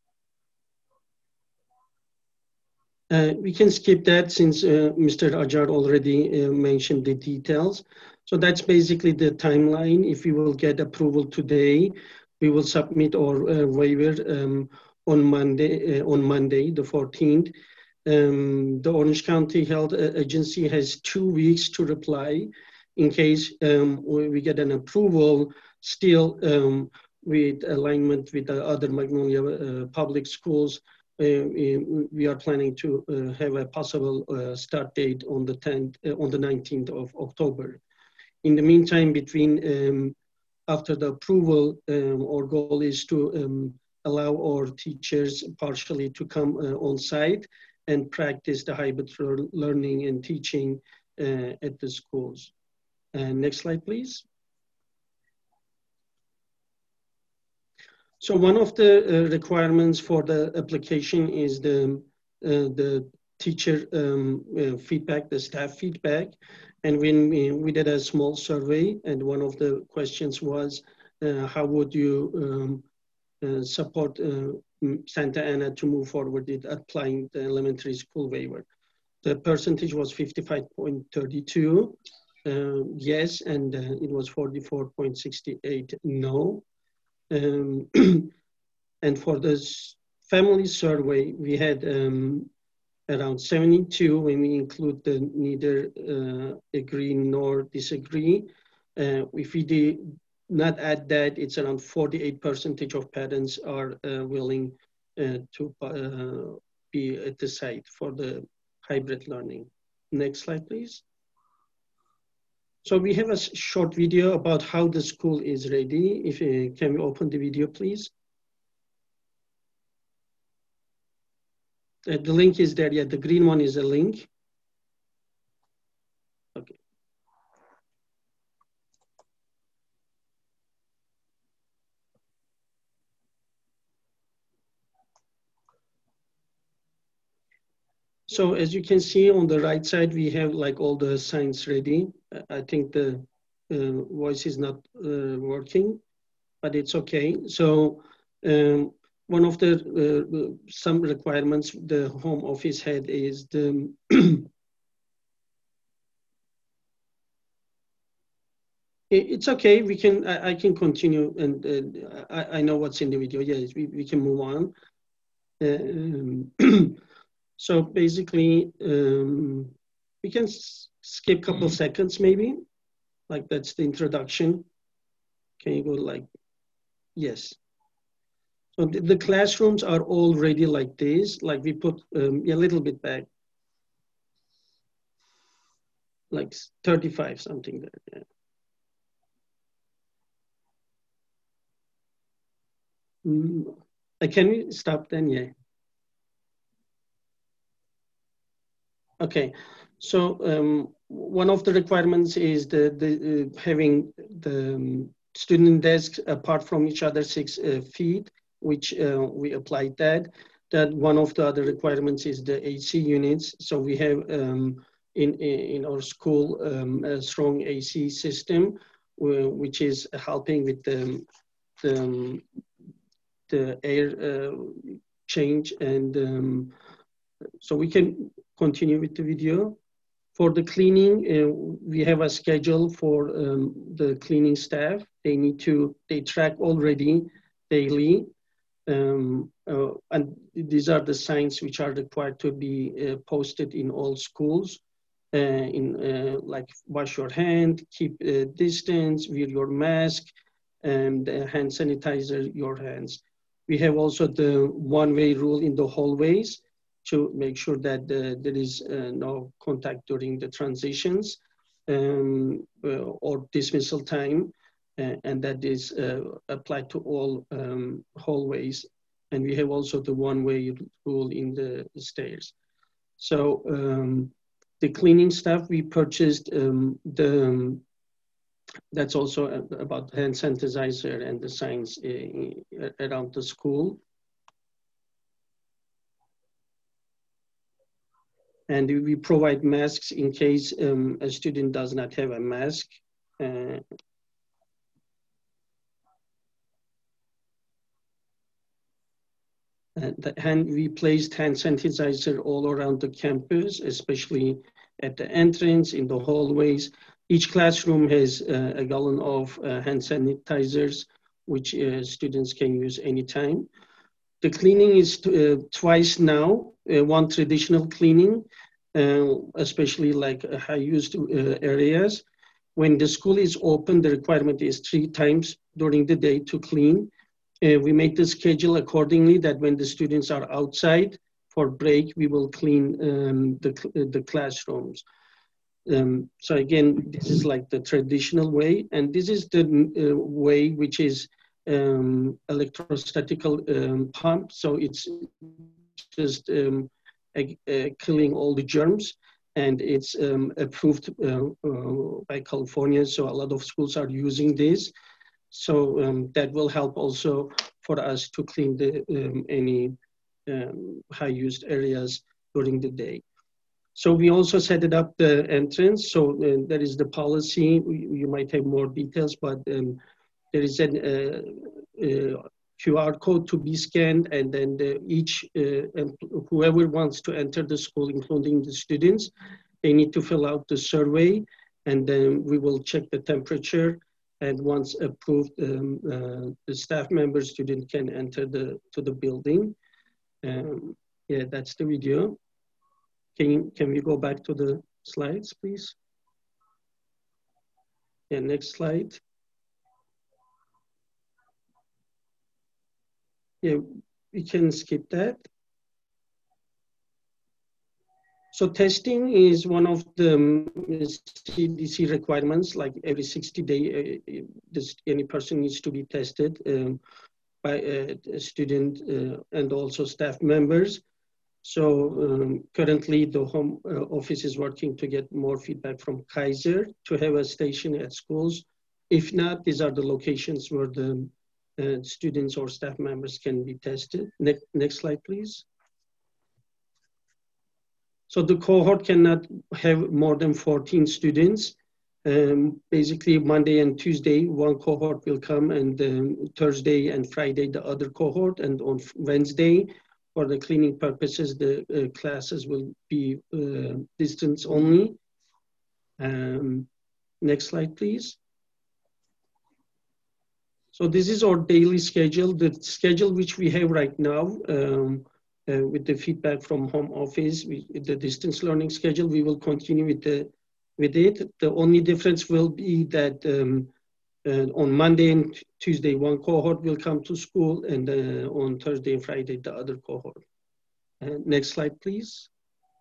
Uh, we can skip that since uh, Mister Ajar already uh, mentioned the details. So that's basically the timeline. If we will get approval today, we will submit our uh, waiver um, on Monday, uh, on Monday, the fourteenth. Um, the Orange County Health Agency has two weeks to reply in case um, we get an approval still um, with alignment with the other Magnolia uh, public schools. Uh, we are planning to uh, have a possible uh, start date on the tenth, uh, on the nineteenth of October. In the meantime, between um, after the approval, um, our goal is to um, allow our teachers partially to come uh, on site and practice the hybrid learning and teaching uh, at the schools. Uh, next slide, please. So one of the uh, requirements for the application is the, uh, the teacher um, uh, feedback, the staff feedback. And when we, we did a small survey, and one of the questions was, uh, how would you um, uh, support uh, Santa Ana to move forward with applying the elementary school waiver? The percentage was fifty-five point three two uh, yes, and uh, it was forty-four point six eight no. Um, and for the family survey, we had um, around seventy-two when we include the neither uh, agree nor disagree. Uh, if we did not add that, it's around forty-eight percentage of parents are uh, willing uh, to uh, be at the site for the hybrid learning. Next slide, please. So we have a short video about how the school is ready. If uh, can we open the video, please? Uh, the link is there. Yeah, the green one is a link. Okay. So as you can see on the right side, we have like all the signs ready. I think the uh, voice is not uh, working, but it's okay. So um, one of the uh, some requirements the home office had is the it's okay. We can I, I can continue, and uh, I, I know what's in the video. Yes, we, we can move on. Uh, so basically, um, we can skip a couple seconds maybe. Like that's the introduction. Can you go like, yes. So the, the classrooms are already like this. Like we put um, a little bit back. Like thirty-five something there, yeah. Mm, uh, can we stop then? Yeah. Okay, so um, one of the requirements is the, the uh, having the um, student desks apart from each other six uh, feet, which uh, we applied that. That one of the other requirements is the A C units. So we have um, in, in our school um, a strong A C system, uh, which is helping with the, the, the air uh, change. And um, so we can continue with the video. For the cleaning, uh, we have a schedule for um, the cleaning staff. They need to, they track already daily. Um, uh, and these are the signs which are required to be uh, posted in all schools. Uh, in uh, like wash your hand, keep uh, distance, wear your mask, and uh, hand sanitizer your hands. We have also the one-way rule in the hallways to make sure that uh, there is uh, no contact during the transitions um, uh, or dismissal time, uh, and that is uh, applied to all um, hallways. And we have also the one-way rule in the stairs. So um, the cleaning stuff, we purchased um, the, um, that's also about hand sanitizer and the signs uh, around the school. And we provide masks in case um, a student does not have a mask. Uh, and, and we placed hand sanitizer all around the campus, especially at the entrance, in the hallways. Each classroom has uh, a gallon of uh, hand sanitizers, which uh, students can use anytime. The cleaning is uh, twice now, uh, one traditional cleaning, uh, especially like uh, high-used uh, areas. When the school is open, the requirement is three times during the day to clean. Uh, we make the schedule accordingly that when the students are outside for break, we will clean um, the, the classrooms. Um, so again, this is like the traditional way, and this is the uh, way which is um, electrostatical um, pump. So it's just um, a, a killing all the germs, and it's um, approved uh, uh, by California. So a lot of schools are using this. So um, that will help also for us to clean the um, any um, high-used areas during the day. So we also set it up the entrance. So uh, there is the policy. You might have more details, but um, there is an uh, uh, Q R code to be scanned, and then the, each uh, whoever wants to enter the school, including the students, they need to fill out the survey, and then we will check the temperature. And once approved, um, uh, the staff member student can enter the to the building. Um, yeah, that's the video. Can, you, can we go back to the slides, please? Yeah, next slide. Yeah, we can skip that. So testing is one of the um, C D C requirements, like every sixty day, uh, this, any person needs to be tested um, by a, a student uh, and also staff members. So um, currently the home uh, office is working to get more feedback from Kaiser to have a station at schools. If not, these are the locations where the uh, students or staff members can be tested. Next, next slide, please. So the cohort cannot have more than fourteen students. Um, basically Monday and Tuesday, one cohort will come, and um, Thursday and Friday, the other cohort, and on Wednesday, for the cleaning purposes, the uh, classes will be uh, distance only. Um, next slide, please. So this is our daily schedule, the schedule which we have right now. Um, Uh, with the feedback from home office, we, the distance learning schedule, we will continue with the with it. The only difference will be that um, uh, on Monday and Tuesday, one cohort will come to school, and uh, on Thursday and Friday, the other cohort. Uh, next slide, please.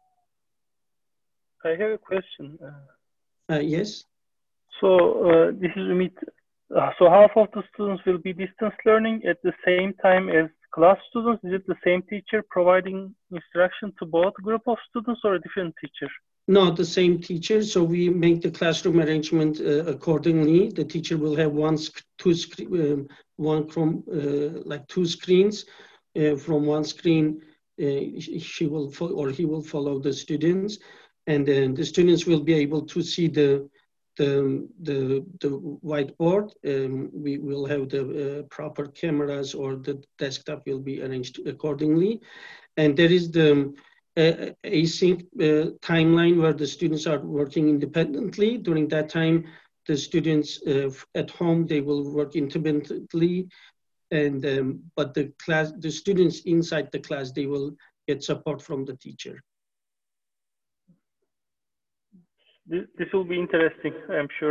I have a question. Uh, uh, yes. So uh, this is Umit. Uh, so half of the students will be distance learning at the same time as class students. Is it the same teacher providing instruction to both group of students, or a different teacher? No, the same teacher. So we make the classroom arrangement uh, accordingly. The teacher will have one, two, um, one from uh, like two screens. Uh, from one screen, uh, she will or he will follow the students, and then the students will be able to see the the the, the whiteboard. Um, we will have the uh, proper cameras, or the desktop will be arranged accordingly, and there is the Uh, async uh, timeline where the students are working independently. During that time, the students uh, at home, they will work independently, and um, but the class, the students inside the class, they will get support from the teacher. This, this will be interesting, I'm sure.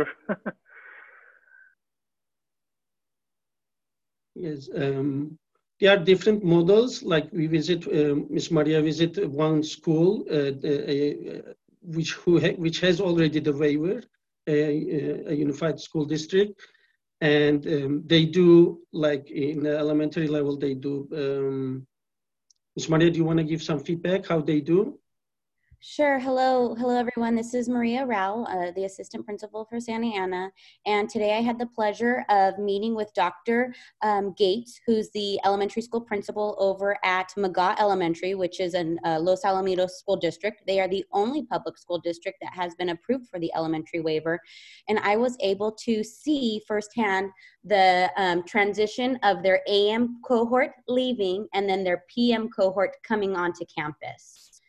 Yes. Um, There are different models, like we visit, um, Miss Maria visit one school, uh, the, uh, which, who ha which has already the waiver, uh, a unified school district. And um, they do, like in the elementary level, they do, um, Miss Maria, do you wanna give some feedback, how they do? Sure. Hello, hello everyone. This is Maria Rao, uh, the assistant principal for Santa Ana. And today I had the pleasure of meeting with Doctor Um, Gates, who's the elementary school principal over at McGaw Elementary, which is in uh, Los Alamitos School District. They are the only public school district that has been approved for the elementary waiver. And I was able to see firsthand the um, transition of their A M cohort leaving and then their P M cohort coming onto campus.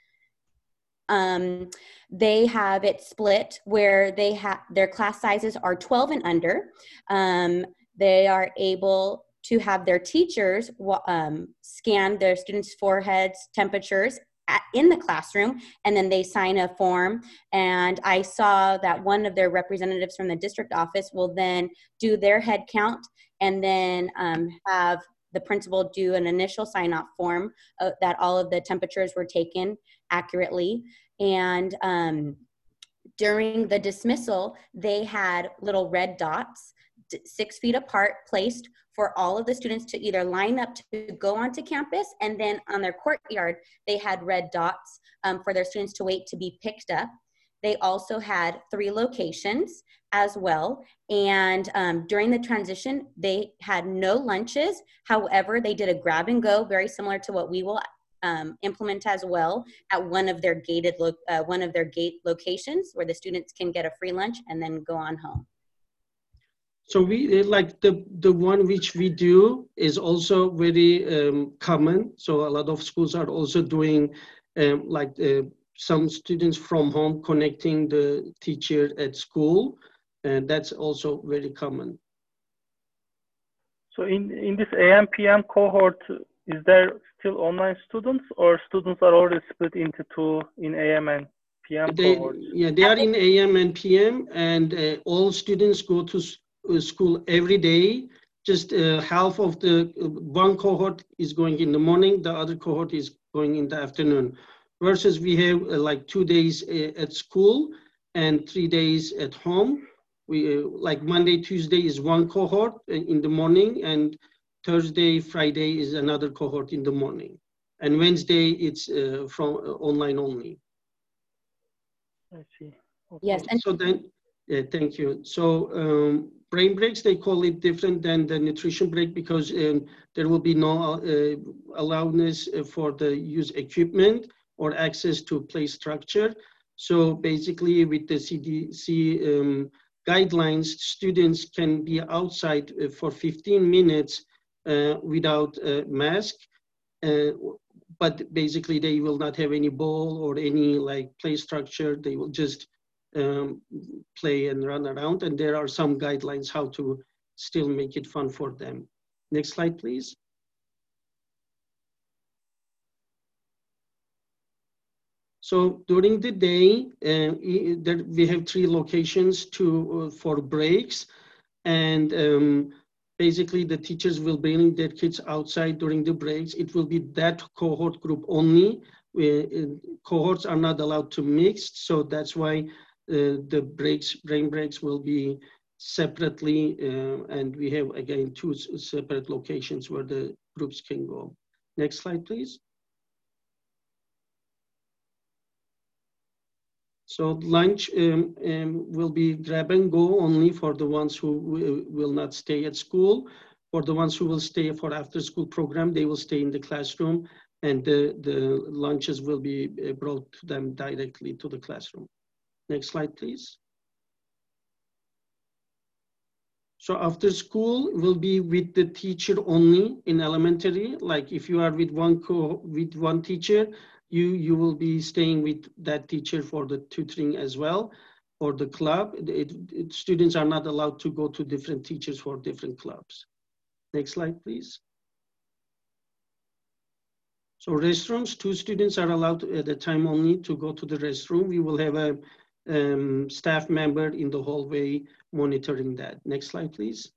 Um, they have it split where they have their class sizes are twelve and under. Um, they are able to have their teachers um, scan their students' foreheads, temperatures at, in the classroom, and then they sign a form. And I saw that one of their representatives from the district office will then do their head count, and then um, have the principal do an initial sign-off form uh, that all of the temperatures were taken accurately. And um, during the dismissal, they had little red dots, six feet apart, placed for all of the students to either line up to go onto campus, and then on their courtyard, they had red dots um, for their students to wait to be picked up. They also had three locations as well. And um, during the transition, they had no lunches. However, they did a grab and go, very similar to what we will um, implement as well at one of their gated, lo uh, one of their gate locations where the students can get a free lunch and then go on home. So we, like the, the one which we do is also very um, common. So a lot of schools are also doing um, like uh, some students from home connecting the teacher at school, and that's also very common. So in, in this A M P M cohort, is there still online students, or students are already split into two in A M and P M They, cohorts? yeah, they are in A M and P M, and uh, all students go to s- uh, school every day. Just uh, half of the uh, one cohort is going in the morning, the other cohort is going in the afternoon. Versus we have uh, like two days uh, at school and three days at home. We uh, like Monday, Tuesday is one cohort uh, in the morning, and Thursday, Friday is another cohort in the morning, and Wednesday it's uh, from uh, online only. I see. Yes, and So then, yeah, thank you. So um, brain breaks, they call it different than the nutrition break because um, there will be no uh, allowance for the use equipment or access to play structure. So basically with the C D C um, guidelines, students can be outside for fifteen minutes uh, without a mask. Uh, but basically they will not have any ball or any like play structure. They will just um, play and run around, and there are some guidelines how to still make it fun for them. Next slide, please. So during the day, uh, there, we have three locations to, uh, for breaks, and um, basically the teachers will bring their kids outside during the breaks. It will be that cohort group only. We, uh, cohorts are not allowed to mix, so that's why uh, the breaks, brain breaks will be separately, uh, and we have again two separate locations where the groups can go. Next slide, please. So lunch um, um, will be grab and go only for the ones who will not stay at school. For the ones who will stay for after school program, they will stay in the classroom, and the, the lunches will be brought to them directly to the classroom. Next slide, please. So after school will be with the teacher only in elementary. Like if you are with one co with one teacher, you you will be staying with that teacher for the tutoring as well, or the club. It, it, students are not allowed to go to different teachers for different clubs. Next slide, please. So restrooms, two students are allowed at a time only to go to the restroom. We will have a um, staff member in the hallway monitoring that. Next slide, please.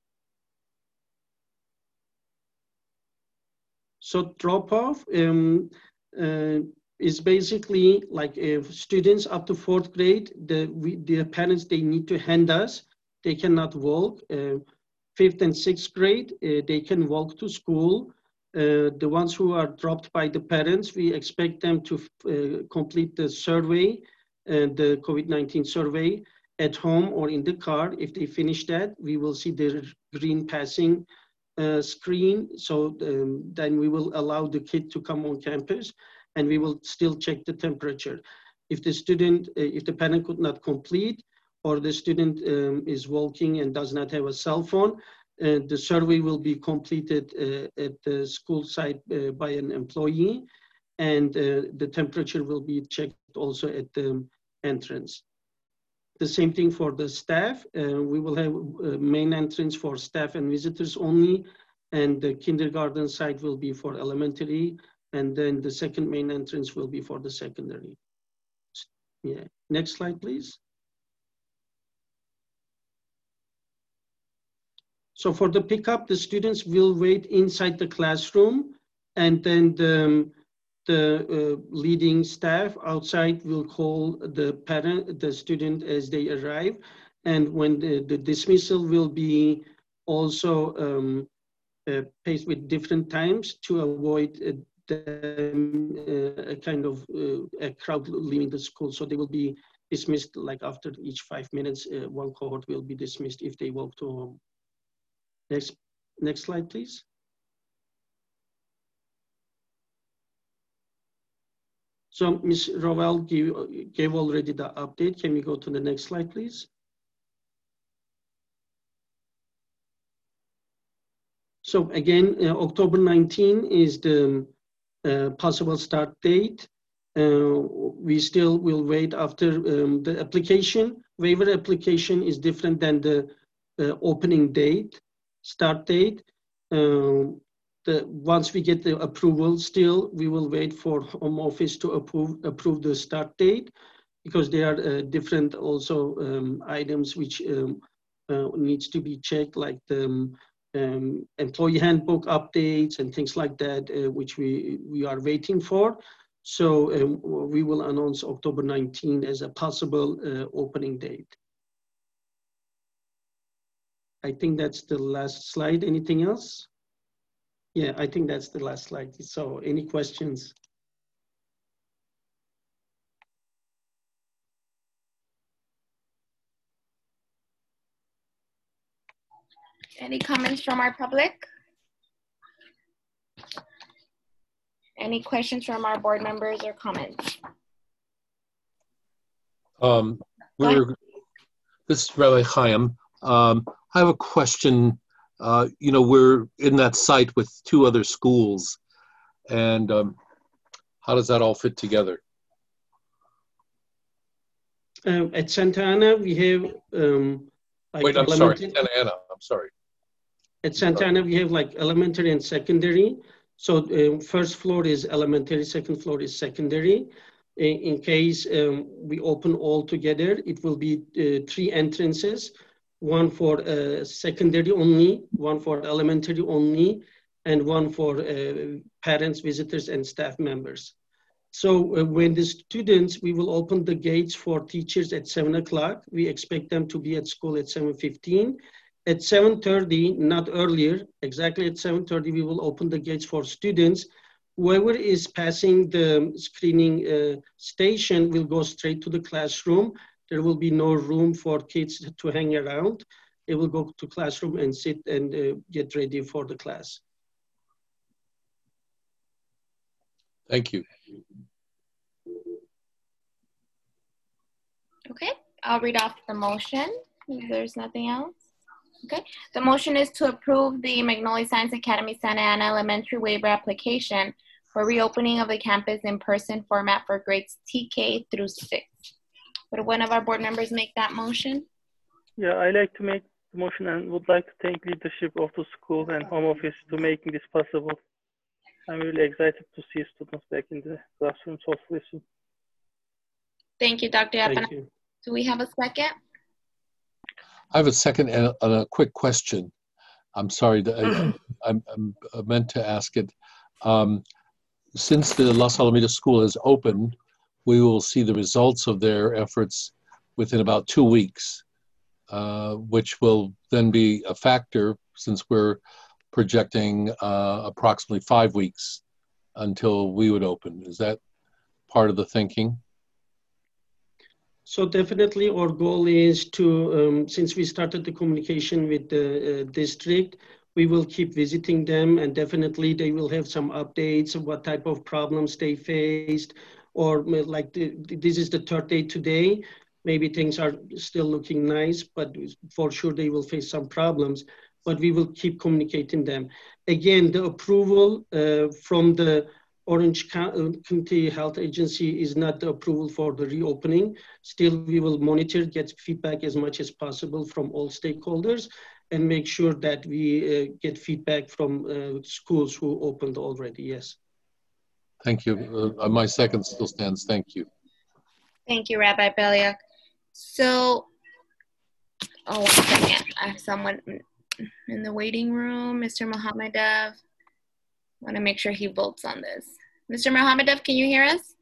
So drop off um, uh, is basically like if students up to fourth grade, the, we, the parents, they need to hand us, they cannot walk. Uh, fifth and sixth grade, uh, they can walk to school. Uh, the ones who are dropped by the parents, we expect them to uh, complete the survey, uh, the COVID nineteen survey at home or in the car. If they finish that, we will see the green passing uh, screen. So um, then we will allow the kid to come on campus, and we will still check the temperature. If the student, uh, if the parent could not complete, or the student um, is walking and does not have a cell phone, uh, the survey will be completed uh, at the school site uh, by an employee, and uh, the temperature will be checked also at the entrance. The same thing for the staff. Uh, we will have a main entrance for staff and visitors only, and the kindergarten site will be for elementary, and then the second main entrance will be for the secondary. Yeah. Next slide, please. So for the pickup, the students will wait inside the classroom, and then the, the uh, leading staff outside will call the parent, the student as they arrive. And when the, the dismissal will be also um, uh, paced with different times to avoid uh, them, uh, a kind of uh, a crowd leaving the school. So they will be dismissed like after each five minutes, uh, one cohort will be dismissed if they walk to home. Next, next slide, please. So Miz Rowell gave, gave already the update. Can we go to the next slide, please? So again, uh, October nineteenth is the uh, possible start date. Uh, we still will wait after um, the application. Waiver application is different than the uh, opening date. Start date. Um, the, once we get the approval, still, we will wait for home office to approve, approve the start date, because there are uh, different also um, items which um, uh, needs to be checked, like the um, um, employee handbook updates and things like that, uh, which we, we are waiting for. So um, we will announce October nineteenth as a possible uh, opening date. I think that's the last slide. Anything else? Yeah, I think that's the last slide. So any questions? Any comments from our public? Any questions from our board members or comments? Um, we're, this is Rabbi Chaim. Um, I have a question. Uh, you know, we're in that site with two other schools, and um, how does that all fit together? Um, at Santa Ana, we have um, like Wait, I'm sorry, elementary. Santa Ana, I'm sorry. At Santa Ana, we have like elementary and secondary. So um, first floor is elementary, second floor is secondary. In, in case um, we open all together, it will be uh, three entrances, one for uh, secondary only, one for elementary only, and one for uh, parents, visitors, and staff members. So uh, when the students, we will open the gates for teachers at seven o'clock. We expect them to be at school at seven fifteen. At seven thirty, not earlier, exactly at seven thirty, we will open the gates for students. Whoever is passing the screening uh, station will go straight to the classroom. There will be no room for kids to hang around. They will go to classroom and sit and uh, get ready for the class. Thank you. Okay, I'll read off the motion if there's nothing else. Okay, the motion is to approve the Magnolia Science Academy Santa Ana Elementary waiver application for reopening of the campus in person format for grades T K through six. Would one of our board members make that motion? Yeah, I like to make the motion and would like to thank leadership of the school and home office to making this possible. I'm really excited to see students back in the classrooms hopefully soon. Thank you, Doctor Yapana. Do we have a second? I have a second and a, a quick question. I'm sorry, to, I, I'm, I'm I meant to ask it. Um, since the Las Alamitas School is open, we will see the results of their efforts within about two weeks, uh, which will then be a factor since we're projecting uh, approximately five weeks until we would open. Is that part of the thinking? So definitely our goal is to, um, since we started the communication with the uh, district, we will keep visiting them, and definitely they will have some updates of what type of problems they faced, or like the, this is the third day today. Maybe things are still looking nice, but for sure they will face some problems, but we will keep communicating them. Again, the approval uh, from the Orange County Health Agency is not the approval for the reopening. Still, we will monitor, get feedback as much as possible from all stakeholders, and make sure that we uh, get feedback from uh, schools who opened already, yes. Thank you. Uh, my second still stands. Thank you. Thank you, Rabbi Beliak. So, oh, one second. I have someone in the waiting room, Mister Mohammadov. I want to make sure he votes on this. Mister Mohammadov, can you hear us?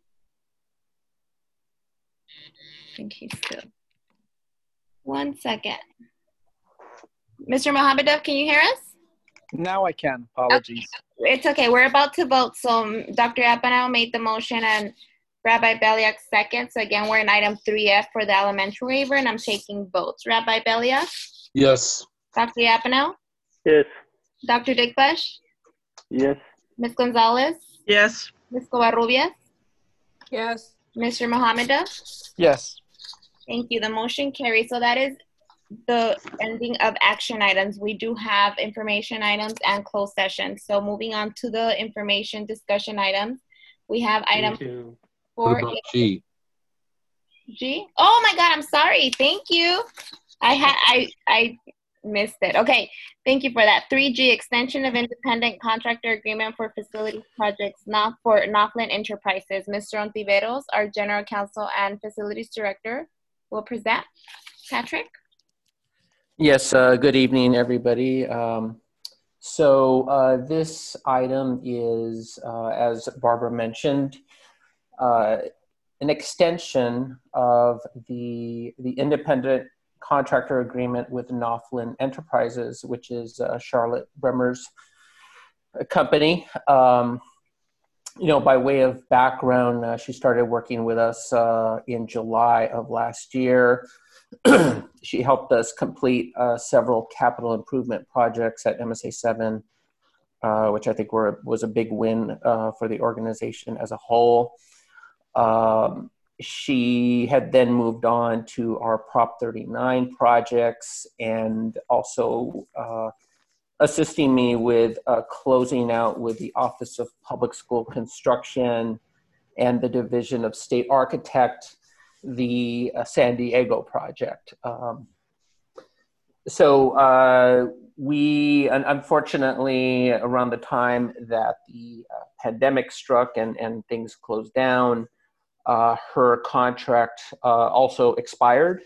I think he's still. One second. Mister Mohammadov, can you hear us? Now I can. Apologies. Okay. It's okay. We're about to vote. So um, Doctor Apanel made the motion and Rabbi Beliak second. So again, we're in item three F for the elementary waiver, and I'm taking votes. Rabbi Beliak? Yes. Doctor Apanel? Yes. Doctor Digbash? Yes. Miz Gonzalez? Yes. Miz Covarrubias? Yes. Mister Mohammadov? Yes. Thank you. The motion carries. So that is the ending of action items. We do have information items and closed sessions. So moving on to the information discussion items, we have item What four. about G? G? Oh my God, I'm sorry. Thank you. I had I I missed it. Okay, thank you for that. three G, extension of independent contractor agreement for facility projects, not for Northland Enterprises. Mister Ontiveros, our General Counsel and Facilities Director, will present. Patrick? Yes, uh, good evening, everybody. Um, so uh, this item is, uh, as Barbara mentioned, uh, an extension of the, the independent contractor agreement with Northland Enterprises, which is uh, Charlotte Bremer's company. Um, you know, by way of background, uh, she started working with us uh, in July of last year. She helped us complete uh, several capital improvement projects at M S A seven, uh, which I think were, was a big win uh, for the organization as a whole. Um, she had then moved on to our Prop thirty-nine projects and also uh, assisting me with uh, closing out with the Office of Public School Construction and the Division of State Architect, the uh, San Diego project. Um, so uh, we, unfortunately, around the time that the uh, pandemic struck and, and things closed down, uh, her contract uh, also expired.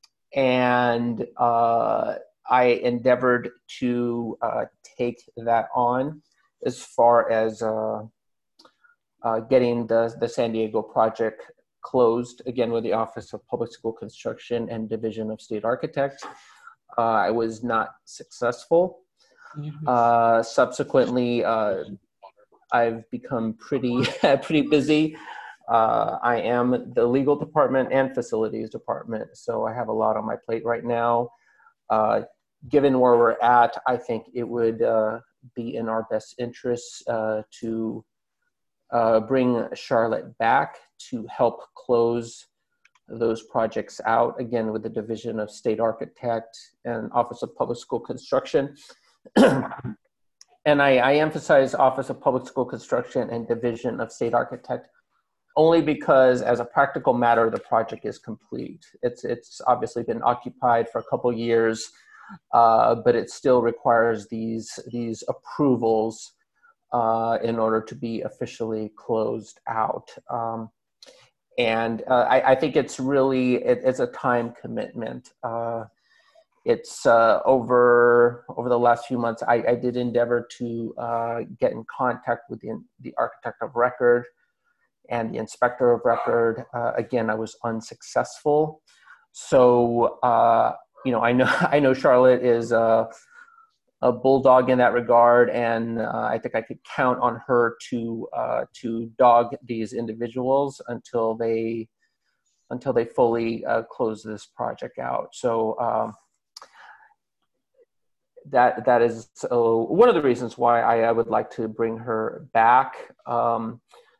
And uh, I endeavored to uh, take that on as far as uh, uh, getting the, the San Diego project closed, again, with the Office of Public School Construction and Division of State Architect. Uh, I was not successful. Uh, subsequently, uh, I've become pretty, pretty busy. Uh, I am the legal department and facilities department, so I have a lot on my plate right now. Uh, given where we're at, I think it would uh, be in our best interests uh, to uh, bring Charlotte back to help close those projects out, again, with the Division of State Architect and Office of Public School Construction. And I, I emphasize Office of Public School Construction and Division of State Architect only because, as a practical matter, the project is complete. It's, it's obviously been occupied for a couple years, uh, but it still requires these, these approvals uh, in order to be officially closed out. Um, and uh, I, I think it's really, it, it's a time commitment. Uh, it's uh, over, over the last few months, I, I did endeavor to uh, get in contact with the, the architect of record and the inspector of record. Uh, again, I was unsuccessful. So, uh, you know, I know, I know Charlotte is a, a bulldog in that regard, and uh, I think I could count on her to uh, to dog these individuals until they until they fully uh, close this project out. So um, that that is so one of the reasons why I, I would like to bring her back. Um,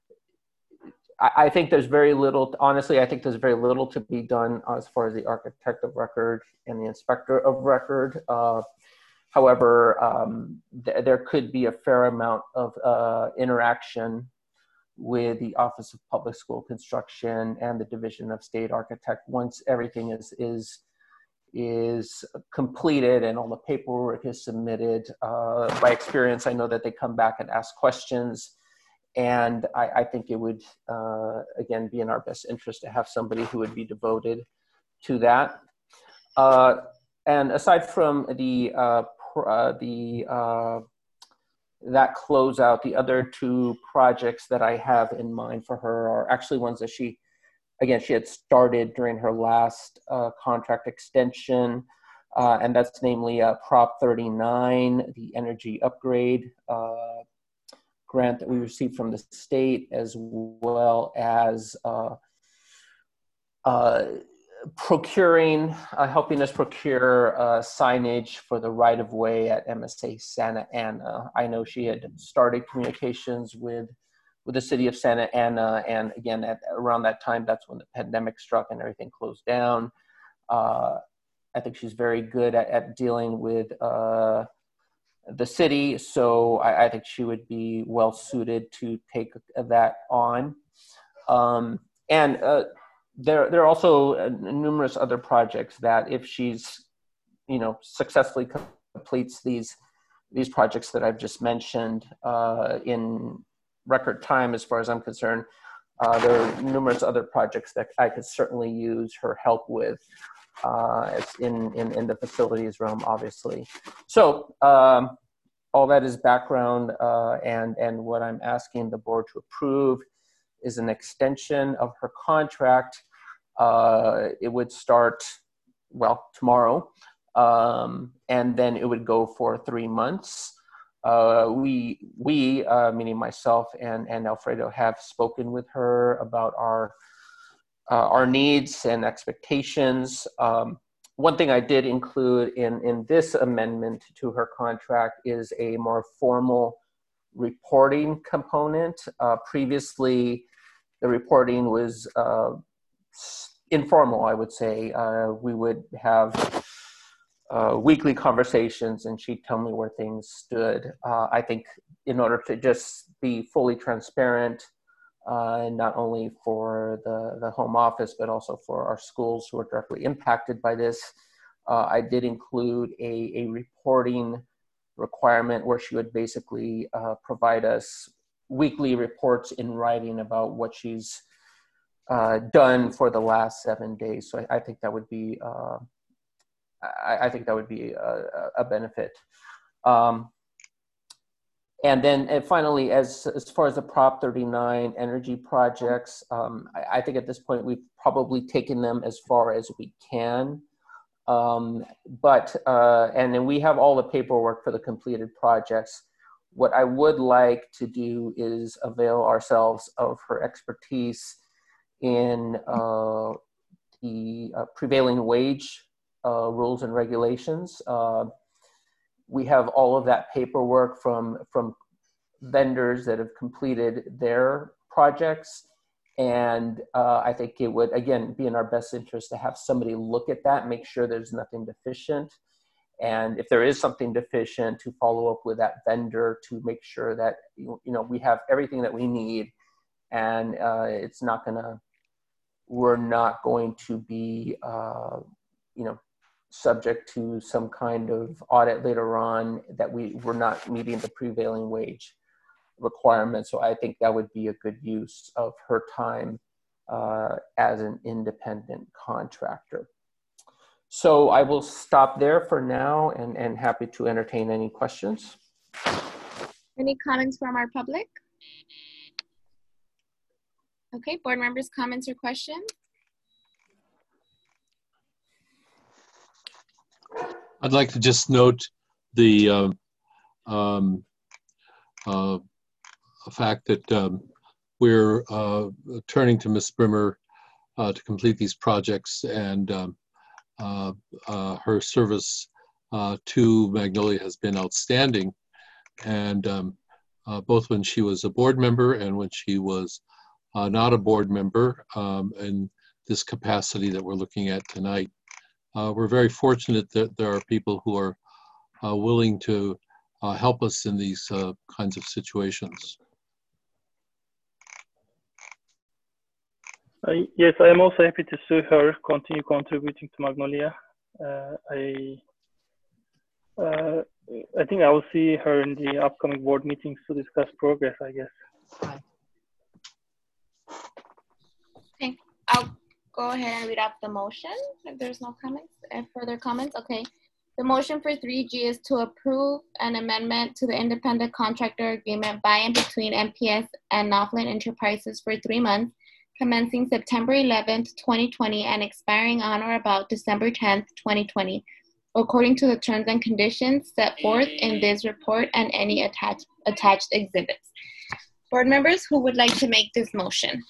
I think there's very little, honestly, I think there's very little to be done as far as the architect of record and the inspector of record. Uh, however, um, th there could be a fair amount of uh, interaction with the Office of Public School Construction and the Division of State Architect once everything is, is, is completed and all the paperwork is submitted. Uh, by experience, I know that they come back and ask questions. And I, I think it would, uh, again, be in our best interest to have somebody who would be devoted to that. Uh, and aside from the, uh, pr uh, the uh, that closeout, the other two projects that I have in mind for her are actually ones that she, again, she had started during her last uh, contract extension. Uh, and that's namely uh, Prop thirty-nine, the energy upgrade uh, grant that we received from the state, as well as uh, uh, procuring, uh, helping us procure uh, signage for the right-of-way at M S A Santa Ana. I know she had started communications with, with the city of Santa Ana, and again, at, around that time, that's when the pandemic struck and everything closed down. Uh, I think she's very good at, at dealing with uh, the city, so I, I think she would be well suited to take that on. Um, and uh, there, there are also uh, numerous other projects that if she's you know, successfully completes these these projects that I've just mentioned uh, in record time, as far as I'm concerned, uh, there are numerous other projects that I could certainly use her help with uh, in, in, in the facilities realm, obviously. So um, all that is background, uh, and, and what I'm asking the board to approve is an extension of her contract. Uh, it would start, well, tomorrow. Um, and then it would go for three months. Uh, we, we uh, meaning myself and, and Alfredo, have spoken with her about our, uh, our needs and expectations. Um, one thing I did include in, in this amendment to her contract is a more formal reporting component. Uh, previously, the reporting was uh, informal, I would say. Uh, we would have Uh, weekly conversations, and she'd tell me where things stood. Uh, I think in order to just be fully transparent, uh, not only for the, the home office, but also for our schools who are directly impacted by this, uh, I did include a, a reporting requirement where she would basically uh, provide us weekly reports in writing about what she's uh, done for the last seven days. So I, I think that would be uh, I, I think that would be a, a benefit. Um, and then and finally, as, as far as the Prop thirty-nine energy projects, um, I, I think at this point we've probably taken them as far as we can. Um, but, uh, and then we have all the paperwork for the completed projects. What I would like to do is avail ourselves of her expertise in uh, the uh, prevailing wage Uh, rules and regulations. Uh, we have all of that paperwork from, from vendors that have completed their projects. And uh, I think it would, again, be in our best interest to have somebody look at that, make sure there's nothing deficient. And if there is something deficient, to follow up with that vendor to make sure that, you know, we have everything that we need, and uh, it's not gonna, we're not going to be, uh, you know, subject to some kind of audit later on that we were not meeting the prevailing wage requirements. So I think that would be a good use of her time uh, as an independent contractor. So I will stop there for now, and, and happy to entertain any questions. Any comments from our public? Okay, board members, comments or questions? I'd like to just note the uh, um, uh, fact that um, we're uh, turning to Miz Brimmer uh, to complete these projects, and um, uh, uh, her service uh, to Magnolia has been outstanding. And um, uh, both when she was a board member and when she was uh, not a board member, um, in this capacity that we're looking at tonight. Uh, we're very fortunate that there are people who are uh, willing to uh, help us in these uh, kinds of situations. Uh, yes, I am also happy to see her continue contributing to Magnolia. Uh, I uh, I think I will see her in the upcoming board meetings to discuss progress, I guess. Okay, I'll go ahead and read out the motion if there's no comments and further comments. Okay, the motion for three G is to approve an amendment to the independent contractor agreement by and between M P S and Northland Enterprises for three months, commencing September eleventh, twenty twenty and expiring on or about December tenth, twenty twenty, according to the terms and conditions set forth in this report and any attached attached exhibits. Board members, who would like to make this motion?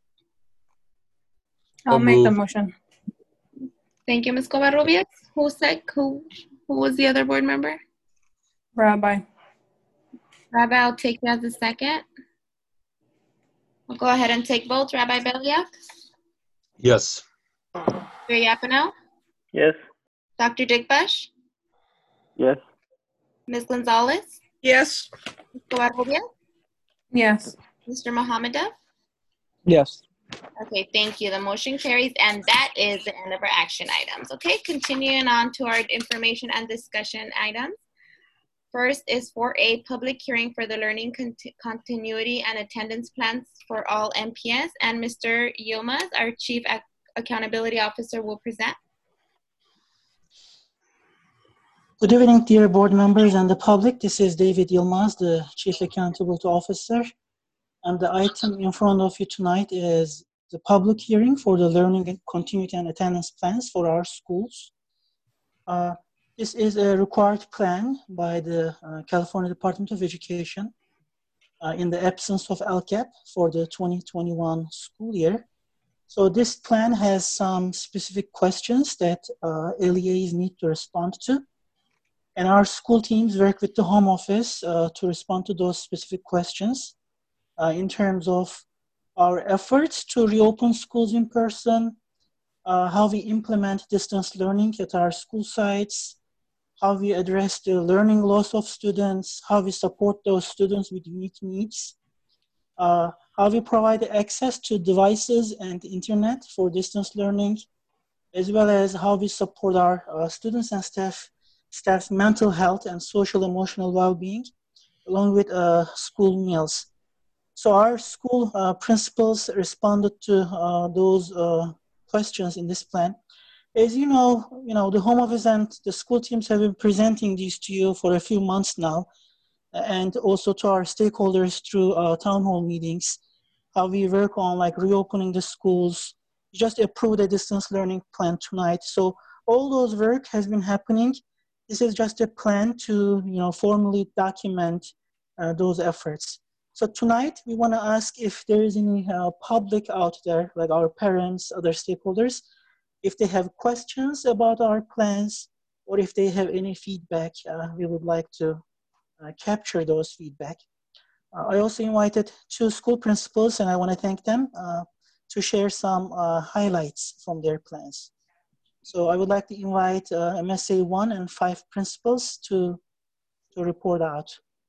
I'll make the motion. Thank you, Miz Covarrubias. Who said, who, who was the other board member? Rabbi. Rabbi, I'll take you as a second. We'll go ahead and take votes. Rabbi Beliak? Yes. Doctor Yapino? Yes. Doctor Digbash? Yes. Miz Gonzalez? Yes. Miz Covarrubias? Yes. Mister Mohammadov? Yes. Okay, thank you. The motion carries, and that is the end of our action items. Okay, continuing on to our information and discussion items. First is four A, public hearing for the learning conti continuity and attendance plans for all M P S, and Mister Yilmaz, our Chief Ac Accountability Officer, will present. Good evening, dear board members and the public. This is David Yilmaz, the Chief Accountability Officer. And the item in front of you tonight is the public hearing for the learning continuity and attendance plans for our schools. Uh, this is a required plan by the uh, California Department of Education uh, in the absence of L C A P for the twenty twenty-one school year. So this plan has some specific questions that uh, L E As need to respond to. And our school teams work with the home office uh, to respond to those specific questions uh, in terms of our efforts to reopen schools in person, uh, how we implement distance learning at our school sites, how we address the learning loss of students, how we support those students with unique needs, uh, how we provide access to devices and internet for distance learning, as well as how we support our uh, students and staff staff's mental health and social emotional well-being, along with uh, school meals. So our school uh, principals responded to uh, those uh, questions in this plan. As you know, you know, the home office and the school teams have been presenting these to you for a few months now, and also to our stakeholders through uh, town hall meetings, how we work on like reopening the schools. We just approved a distance learning plan tonight. So all those work has been happening. This is just a plan to, you know, formally document uh, those efforts. So tonight we want to ask if there is any uh, public out there, like our parents, other stakeholders, if they have questions about our plans, or if they have any feedback, uh, we would like to uh, capture those feedback. Uh, I also invited two school principals, and I want to thank them uh, to share some uh, highlights from their plans. So I would like to invite uh, M S A one and five principals to, to report out.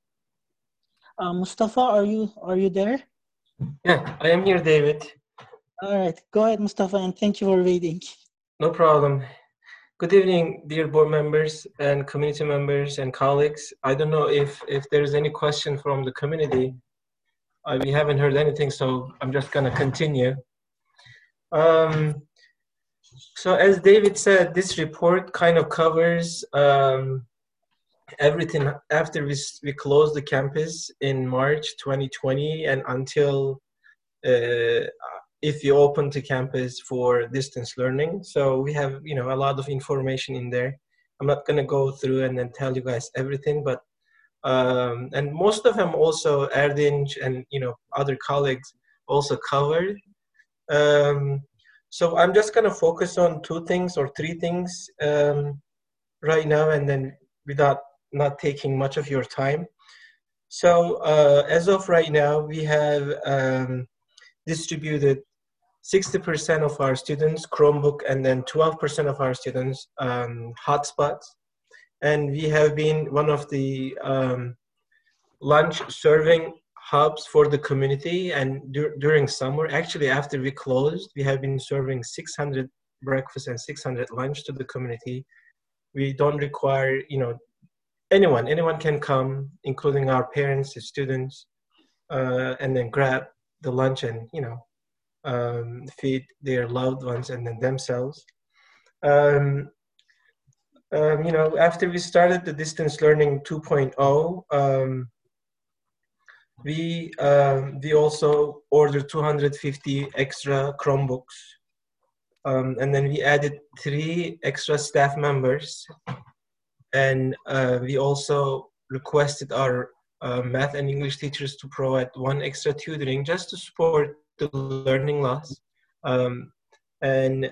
Uh, Mustafa, are you, are you there? Yeah, I am here, David. All right, go ahead, Mustafa, and thank you for waiting. No problem. Good evening, dear board members and community members and colleagues. I don't know if, if there's any question from the community. Uh, we haven't heard anything, so I'm just gonna continue. Um, So as David said, this report kind of covers um, everything after we, we closed the campus in March twenty twenty and until uh, if you open the campus for distance learning. So we have, you know, a lot of information in there. I'm not gonna go through and then tell you guys everything, but um, and most of them also Erdinç and, you know, other colleagues also covered. Um, So I'm just going to focus on two things or three things um, right now, and then without not taking much of your time. So uh, as of right now, we have um, distributed sixty percent of our students Chromebook, and then twelve percent of our students um, hotspots. And we have been one of the um, lunch serving hubs for the community, and dur during summer, actually after we closed, we have been serving six hundred breakfast and six hundred lunch to the community. We don't require, you know, anyone, anyone can come, including our parents, the students, uh, and then grab the lunch and, you know, um, feed their loved ones and then themselves. Um, um, you know, after we started the distance learning two point oh, um, We, um, we also ordered two hundred fifty extra Chromebooks. Um, and then we added three extra staff members. And uh, we also requested our uh, math and English teachers to provide one extra tutoring just to support the learning loss. Um, and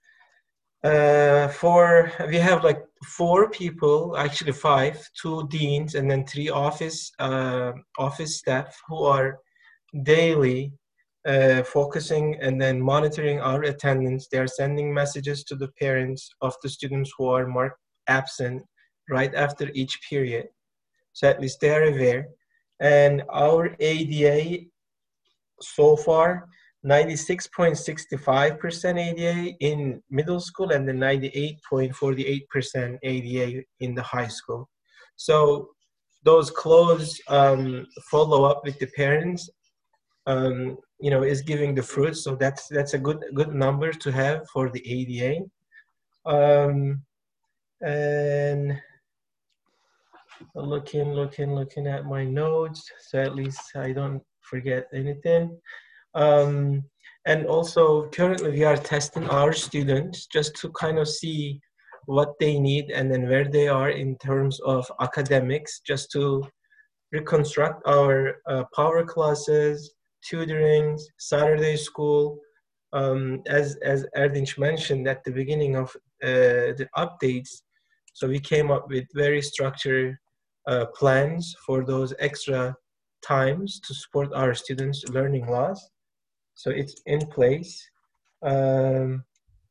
uh, for, we have like four people, actually five, two deans and then three office uh, office staff who are daily uh, focusing and then monitoring our attendance. They are sending messages to the parents of the students who are marked absent right after each period. So at least they are aware. And our A D A so far ninety-six point six five percent A D A in middle school, and then ninety-eight point four eight percent A D A in the high school. So those close um, follow up with the parents, um, you know, is giving the fruit. So that's that's a good good number to have for the A D A. Um, and looking, looking, looking at my notes, so at least I don't forget anything. Um, and also currently we are testing our students just to kind of see what they need and then where they are in terms of academics, just to reconstruct our uh, power classes, tutoring, Saturday school. Um, as, as Erdinç mentioned at the beginning of uh, the updates, so we came up with very structured uh, plans for those extra times to support our students' learning loss. So it's in place. Um,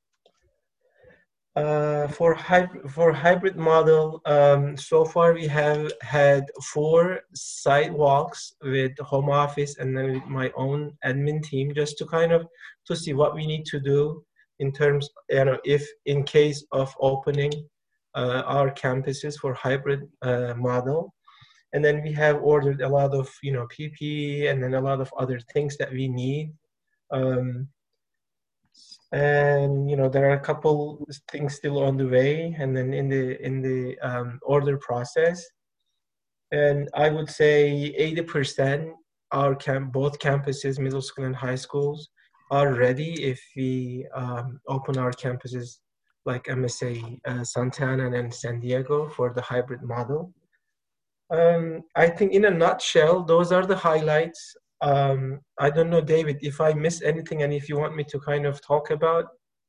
uh, for, hybrid, for hybrid model, um, so far we have had four sidewalks with home office and then with my own admin team, just to kind of to see what we need to do in terms, you know, if in case of opening uh, our campuses for hybrid uh, model. And then we have ordered a lot of, you know, P P E and then a lot of other things that we need. Um, and you know, there are a couple things still on the way, and then in the in the um, order process. And I would say eighty percent our camp, both campuses, middle school and high schools, are ready if we um, open our campuses like M S A uh, Santa Ana and San Diego for the hybrid model. Um, I think in a nutshell, those are the highlights. Um, I don't know, David, if I miss anything and if you want me to kind of talk about.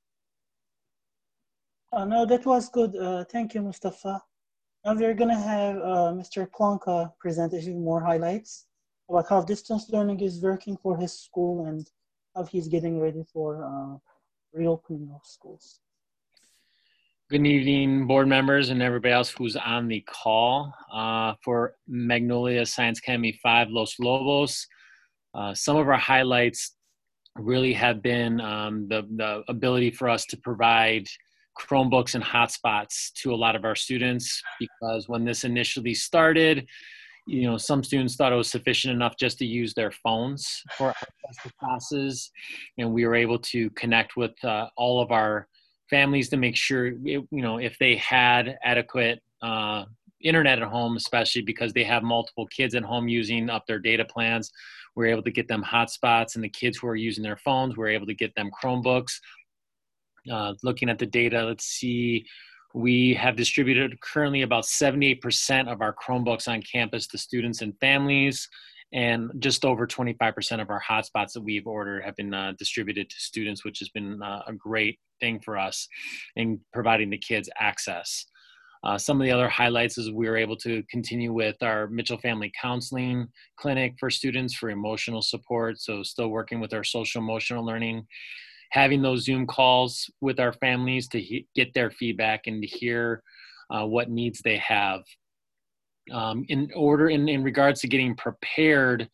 Uh, no, that was good. Uh, thank you, Mustafa. Now we're going to have uh, Mister Plonka present a few more highlights about how distance learning is working for his school and how he's getting ready for uh, reopening of schools. Good evening, board members and everybody else who's on the call. Uh, for Magnolia Science Academy five Los Lobos, uh, some of our highlights really have been um, the, the ability for us to provide Chromebooks and hotspots to a lot of our students, because when this initially started, you know, some students thought it was sufficient enough just to use their phones for access to classes, and we were able to connect with uh, all of our families to make sure, you know, if they had adequate uh, internet at home, especially because they have multiple kids at home using up their data plans, we're able to get them hotspots, and the kids who are using their phones, we're able to get them Chromebooks. Uh, looking at the data, let's see, we have distributed currently about seventy-eight percent of our Chromebooks on campus to students and families, and just over twenty-five percent of our hotspots that we've ordered have been uh, distributed to students, which has been uh, a great thing for us in providing the kids access. Uh, some of the other highlights is we were able to continue with our Mitchell Family Counseling Clinic for students for emotional support, so still working with our social emotional learning, having those Zoom calls with our families to he- get their feedback and to hear uh, what needs they have. Um, in order, in, in regards to getting prepared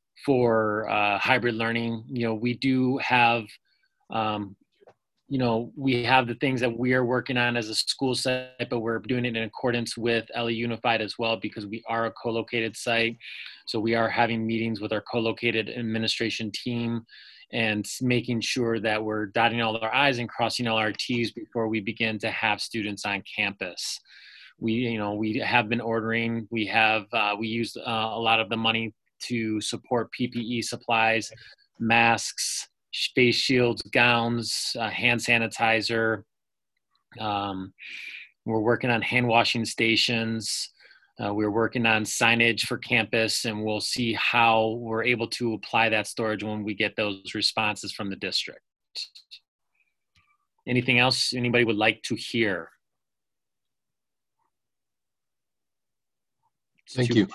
for uh, hybrid learning, you know, we do have, um, you know, we have the things that we are working on as a school site, but we're doing it in accordance with L A Unified as well, because we are a co-located site. So we are having meetings with our co-located administration team and making sure that we're dotting all our I's and crossing all our T's before we begin to have students on campus. We, you know, we have been ordering, we have, uh, we used uh, a lot of the money to support P P E supplies, masks, face shields, gowns, uh, hand sanitizer. Um, we're working on hand washing stations. Uh, we're working on signage for campus, and we'll see how we're able to apply that storage when we get those responses from the district. Anything else anybody would like to hear? Thank you.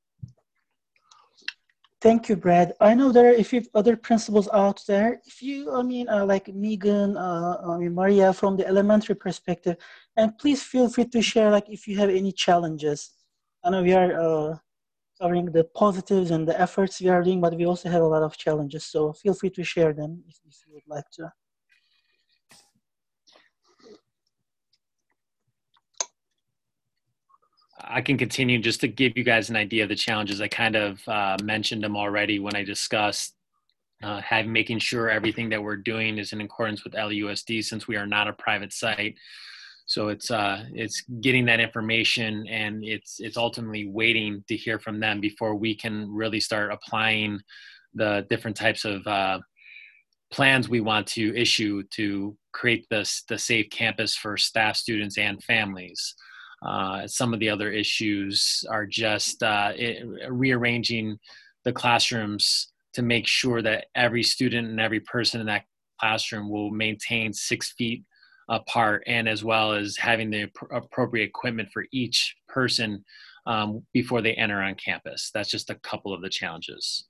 Thank you, Brad. I know there are a few other principals out there. If you, I mean, uh, like Megan, uh, I mean, Maria, from the elementary perspective, and please feel free to share, like, if you have any challenges. I know we are uh, covering the positives and the efforts we are doing, but we also have a lot of challenges. So feel free to share them if, if you would like to. I can continue just to give you guys an idea of the challenges. I kind of uh, mentioned them already when I discussed uh, having, making sure everything that we're doing is in accordance with L U S D, since we are not a private site. So it's uh, it's getting that information, and it's it's ultimately waiting to hear from them before we can really start applying the different types of uh, plans we want to issue to create this the safe campus for staff, students, and families. Uh, some of the other issues are just uh, it, rearranging the classrooms to make sure that every student and every person in that classroom will maintain six feet apart, and as well as having the appropriate equipment for each person um, before they enter on campus. That's just a couple of the challenges.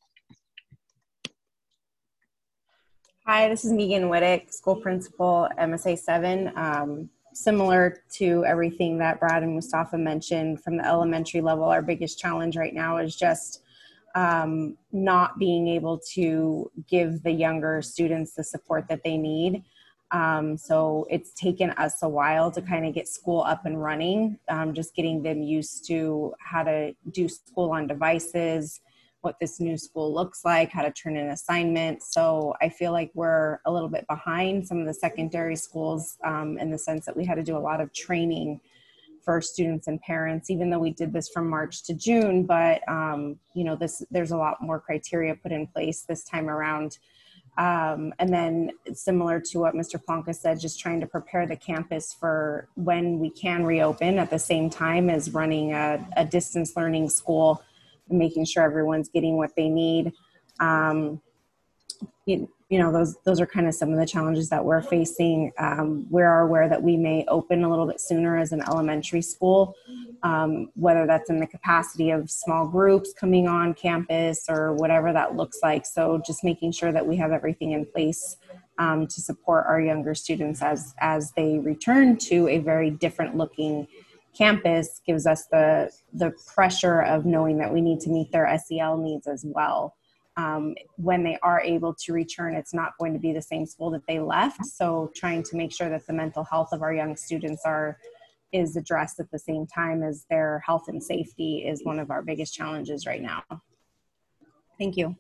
Hi, this is Megan Wittick, school principal, M S A seven. Um, similar to everything that Brad and Mustafa mentioned from the elementary level, our biggest challenge right now is just um, not being able to give the younger students the support that they need. Um, so it's taken us a while to kind of get school up and running, um, just getting them used to how to do school on devices, what this new school looks like, how to turn in assignments. So I feel like we're a little bit behind some of the secondary schools um, in the sense that we had to do a lot of training for students and parents, even though we did this from March to June. But, um, you know, this there's a lot more criteria put in place this time around. Um, and then similar to what Mister Plonka said, just trying to prepare the campus for when we can reopen at the same time as running a, a distance learning school, and making sure everyone's getting what they need. Um, you, you know, those those are kind of some of the challenges that we're facing. Um, we are aware that we may open a little bit sooner as an elementary school, um, whether that's in the capacity of small groups coming on campus or whatever that looks like. So just making sure that we have everything in place um, to support our younger students as, as they return to a very different looking campus gives us the, the pressure of knowing that we need to meet their S E L needs as well. Um, when they are able to return, it's not going to be the same school that they left. So trying to make sure that the mental health of our young students are is addressed at the same time as their health and safety is one of our biggest challenges right now. Thank you.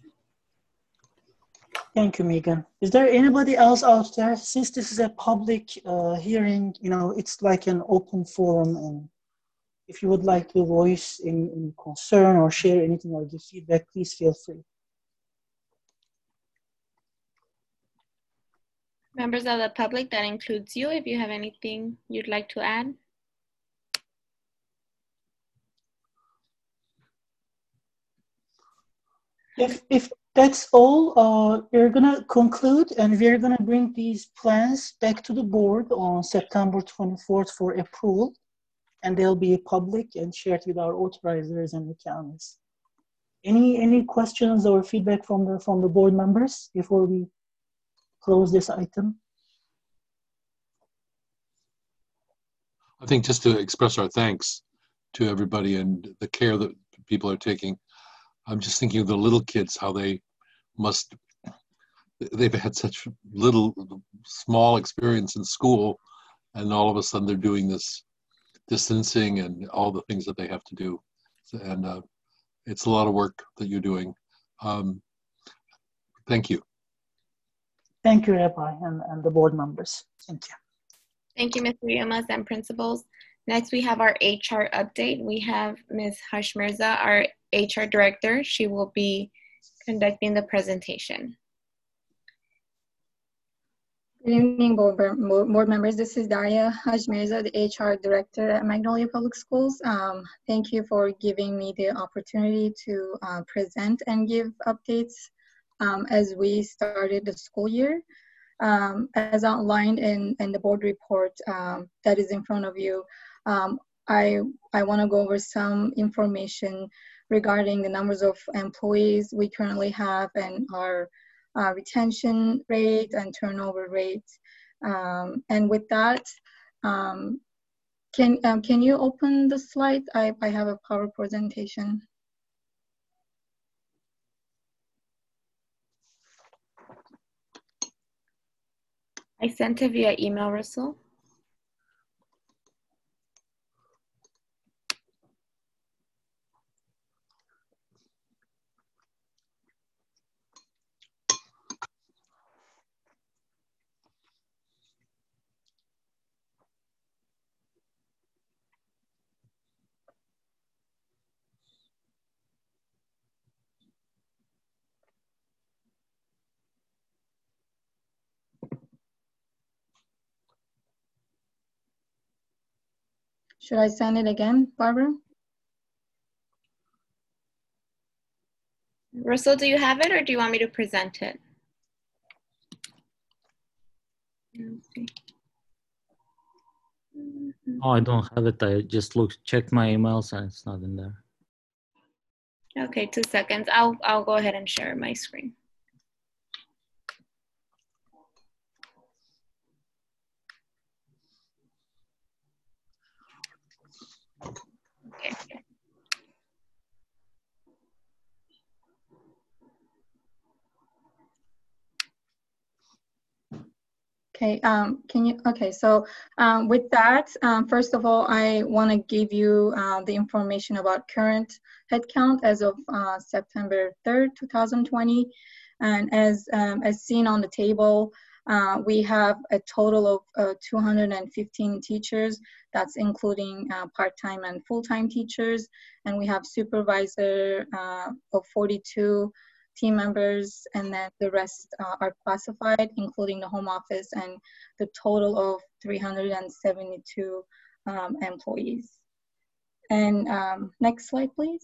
Thank you, Megan. Is there anybody else out there? Since this is a public uh, hearing, you know, it's like an open forum, and if you would like to voice any, any concern or share anything or give feedback, please feel free. Members of the public, that includes you, if you have anything you'd like to add. If, if that's all, uh, we're gonna conclude, and we're gonna bring these plans back to the board on September twenty-fourth for approval. And they'll be public and shared with our authorizers and the counties. Any any questions or feedback from the from the board members before we close this item? I think just to express our thanks to everybody and the care that people are taking. I'm just thinking of the little kids, how they must, they've had such little, small experience in school, and all of a sudden they're doing this distancing and all the things that they have to do. And uh, it's a lot of work that you're doing. Um, thank you. Thank you, Rabbi, and, and the board members. Thank you. Thank you, Mister Yilmaz and principals. Next, we have our H R update. We have Miz Harsh Mirza, our H R director. She will be conducting the presentation. Good evening, board, board members. This is Daria Haj Mirza, the H R Director at Magnolia Public Schools. Um, thank you for giving me the opportunity to uh, present and give updates um, as we started the school year. Um, as outlined in, in the board report um, that is in front of you, um, I, I want to go over some information regarding the numbers of employees we currently have and our Uh, retention rate and turnover rate. Um, and with that, um, can um, can you open the slide? I, I have a power presentation. I sent it via email, Russell. Should I send it again, Barbara? Russell, do you have it or do you want me to present it? Let's see. Oh, I don't have it. I just looked, checked my emails and it's not in there. Okay, two seconds. I'll, I'll go ahead and share my screen. Okay. Okay, um, can you, okay, so um, with that, um, first of all, I want to give you uh, the information about current headcount as of uh, September third, two thousand twenty. And as, um, as seen on the table, uh, we have a total of uh, two hundred fifteen teachers. That's including uh, part-time and full-time teachers. And we have supervisor uh, of forty-two team members, and then the rest uh, are classified, including the home office, and the total of three hundred seventy-two um, employees. And um, next slide, please.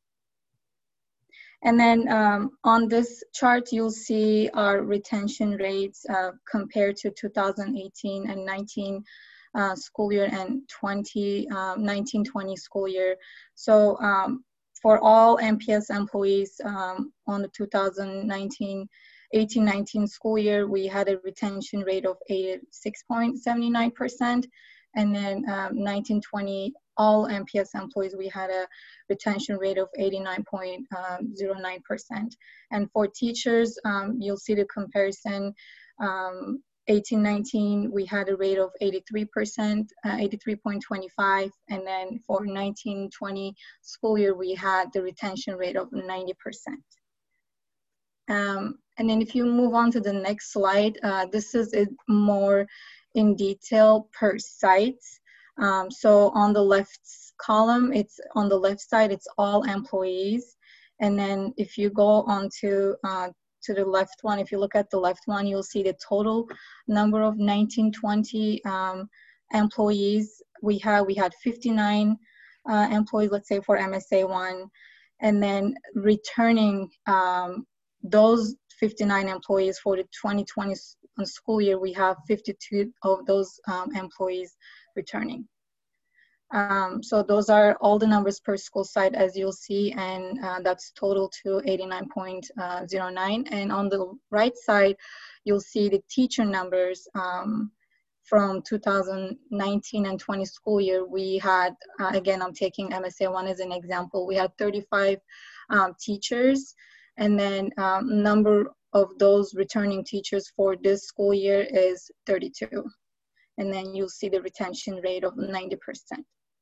And then um, on this chart, you'll see our retention rates uh, compared to two thousand eighteen and nineteen uh, school year and twenty nineteen twenty school year. So um, for all M P S employees um, on the two thousand nineteen eighteen nineteen school year, we had a retention rate of eighty-six point seven nine percent. And then um, nineteen twenty, all M P S employees, we had a retention rate of eighty-nine point zero nine percent. And for teachers, um, you'll see the comparison. Um, eighteen nineteen, we had a rate of eighty-three percent, uh, eighty-three point two five, and then for nineteen twenty school year, we had the retention rate of ninety percent. Um, and then if you move on to the next slide, uh, this is it more in detail per site. Um, so on the left column, it's on the left side, it's all employees. And then if you go on to uh, to the left one, if you look at the left one, you'll see the total number of nineteen twenty um, employees we have. We had fifty-nine uh, employees, let's say for M S A one, and then returning um, those fifty-nine employees for the twenty twenty school year, we have fifty-two of those um, employees returning. Um, so those are all the numbers per school site, as you'll see, and uh, that's total to eighty-nine point zero nine. And on the right side, you'll see the teacher numbers um, from two thousand nineteen and twenty school year. We had, uh, again, I'm taking M S A one as an example, we had thirty-five um, teachers, and then um, number of those returning teachers for this school year is thirty-two. And then you'll see the retention rate of ninety percent.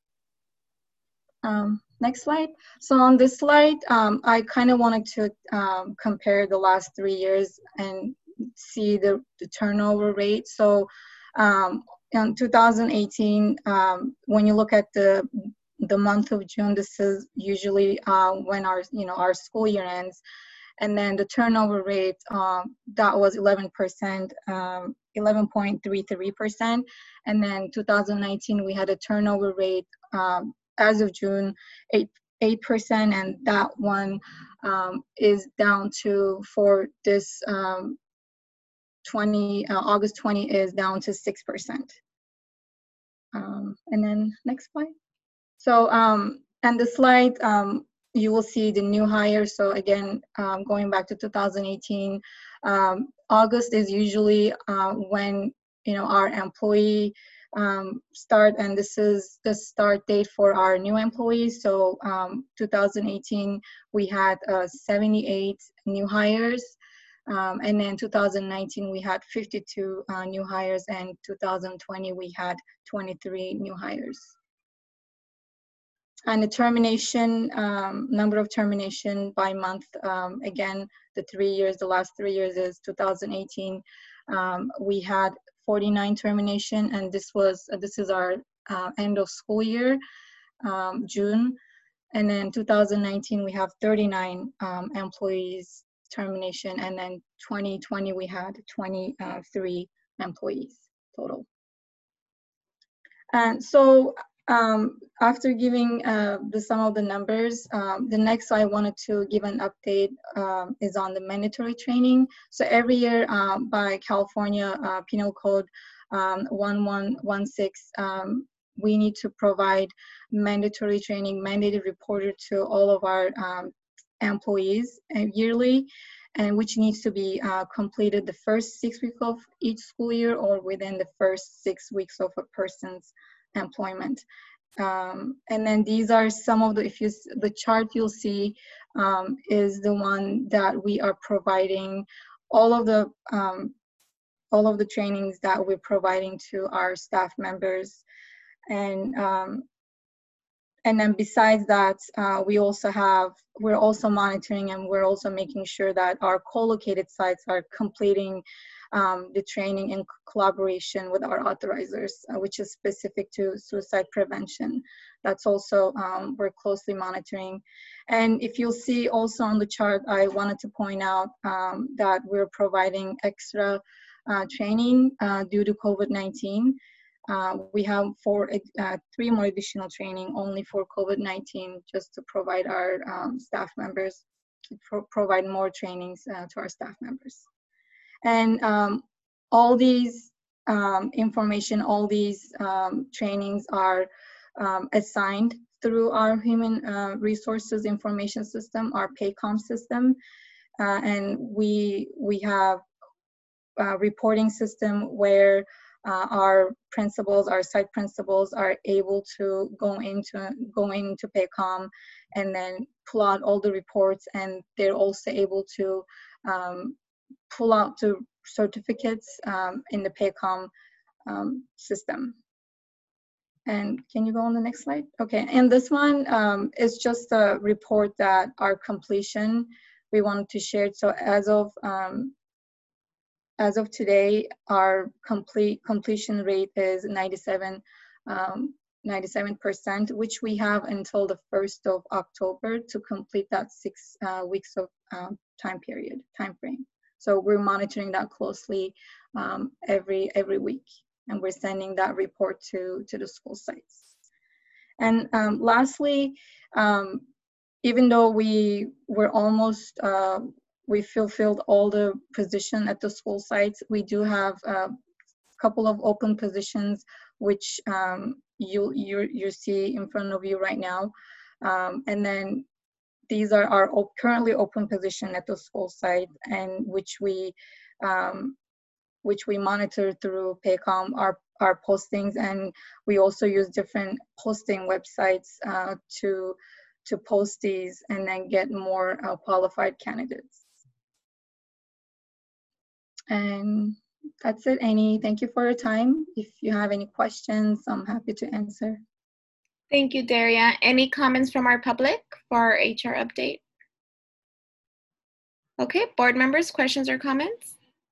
Um, next slide. So on this slide, um, I kind of wanted to um, compare the last three years and see the, the turnover rate. So um, in two thousand eighteen, um, when you look at the the month of June, this is usually uh, when our you know our school year ends, and then the turnover rate um, that was eleven percent, um, eleven point three three percent, and then two thousand nineteen we had a turnover rate um, as of June, eight percent, and that one um, is down to, for this um, twenty, uh, August twenty is down to six percent. Um, and then next slide. So, um, and the slide, um, you will see the new hires. So again, um, going back to two thousand eighteen, um, August is usually uh, when, you know, our employee um, start, and this is the start date for our new employees. So um, two thousand eighteen, we had uh, seventy-eight new hires. Um, and then two thousand nineteen, we had fifty-two uh, new hires, and two thousand twenty, we had twenty-three new hires. And the termination, um, number of termination by month, um, again, the three years, the last three years is two thousand eighteen, um, we had forty-nine termination, and this was, uh, this is our uh, end of school year, um, June. And then two thousand nineteen, we have thirty-nine um, employees termination, and then twenty twenty, we had twenty-three employees total. And so um, after giving uh, the some of the numbers, um, the next I wanted to give an update um, is on the mandatory training. So every year um, by California uh, Penal Code um, one one one six, um, we need to provide mandatory training, mandated reporter to all of our um, employees uh, yearly, and which needs to be uh, completed the first six weeks of each school year or within the first six weeks of a person's employment. Um, and then these are some of the, if you, the chart you'll see um, is the one that we are providing all of the, um, all of the trainings that we're providing to our staff members. And um, and then besides that, uh, we also have, we're also monitoring and we're also making sure that our co-located sites are completing um, the training in collaboration with our authorizers, uh, which is specific to suicide prevention. That's also, um, we're closely monitoring. And if you'll see also on the chart, I wanted to point out um, that we're providing extra uh, training uh, due to COVID nineteen. Uh, we have four, uh, three more additional training only for COVID nineteen, just to provide our um, staff members, to pro provide more trainings uh, to our staff members. And um, all these um, information, all these um, trainings are um, assigned through our human uh, resources information system, our PAYCOM system. Uh, and we, we have a reporting system where Uh, our principals, our site principals are able to go into go into PAYCOM and then pull out all the reports, and they're also able to um, pull out the certificates um, in the PAYCOM um, system. And can you go on the next slide? Okay, and this one um, is just a report that our completion we wanted to share. So as of um, As of today, our complete completion rate is ninety-seven, um, ninety-seven percent, which we have until the first of October to complete that six uh, weeks of um, time period, time frame. So we're monitoring that closely um, every every week, and we're sending that report to to the school sites. And um, lastly, um, even though we were almost uh, we fulfilled all the position at the school sites, we do have a couple of open positions, which um, you, you, you see in front of you right now. Um, and then these are our op currently open position at the school site, and which we, um, which we monitor through PAYCOM, our, our postings, and we also use different posting websites uh, to, to post these and then get more uh, qualified candidates. And that's it, Annie. Thank you for your time. If you have any questions, I'm happy to answer. Thank you, Daria. Any comments from our public for our H R update? Okay, board members, questions or comments?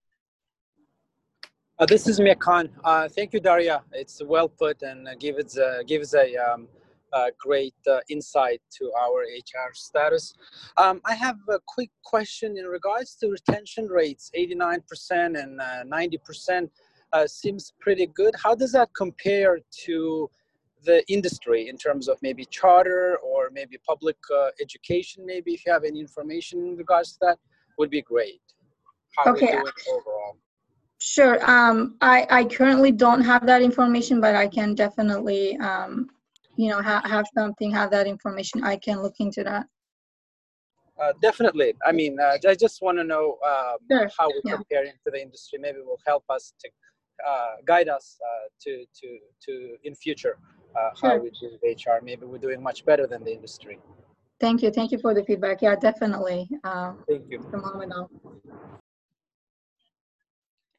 Uh, this is Mia Khan. Uh, thank you, Daria. It's well put and uh, gives, uh, gives a um, uh, great uh, insight to our H R status. Um, I have a quick question in regards to retention rates. eighty-nine percent and uh, ninety percent uh, seems pretty good. How does that compare to the industry in terms of maybe charter or maybe public uh, education? Maybe if you have any information in regards to that, would be great. How Okay. are we doing overall? Sure. Um, I, I currently don't have that information, but I can definitely um, you know, ha have something, have that information. I can look into that. Uh, definitely. I mean, uh, I just want to know um, sure. how we're yeah. comparing to the industry. Maybe it will help us to uh, guide us uh, to to to in future uh, sure. how we do H R. Maybe we're doing much better than the industry. Thank you. Thank you for the feedback. Yeah, definitely. Uh, Thank you. phenomenal.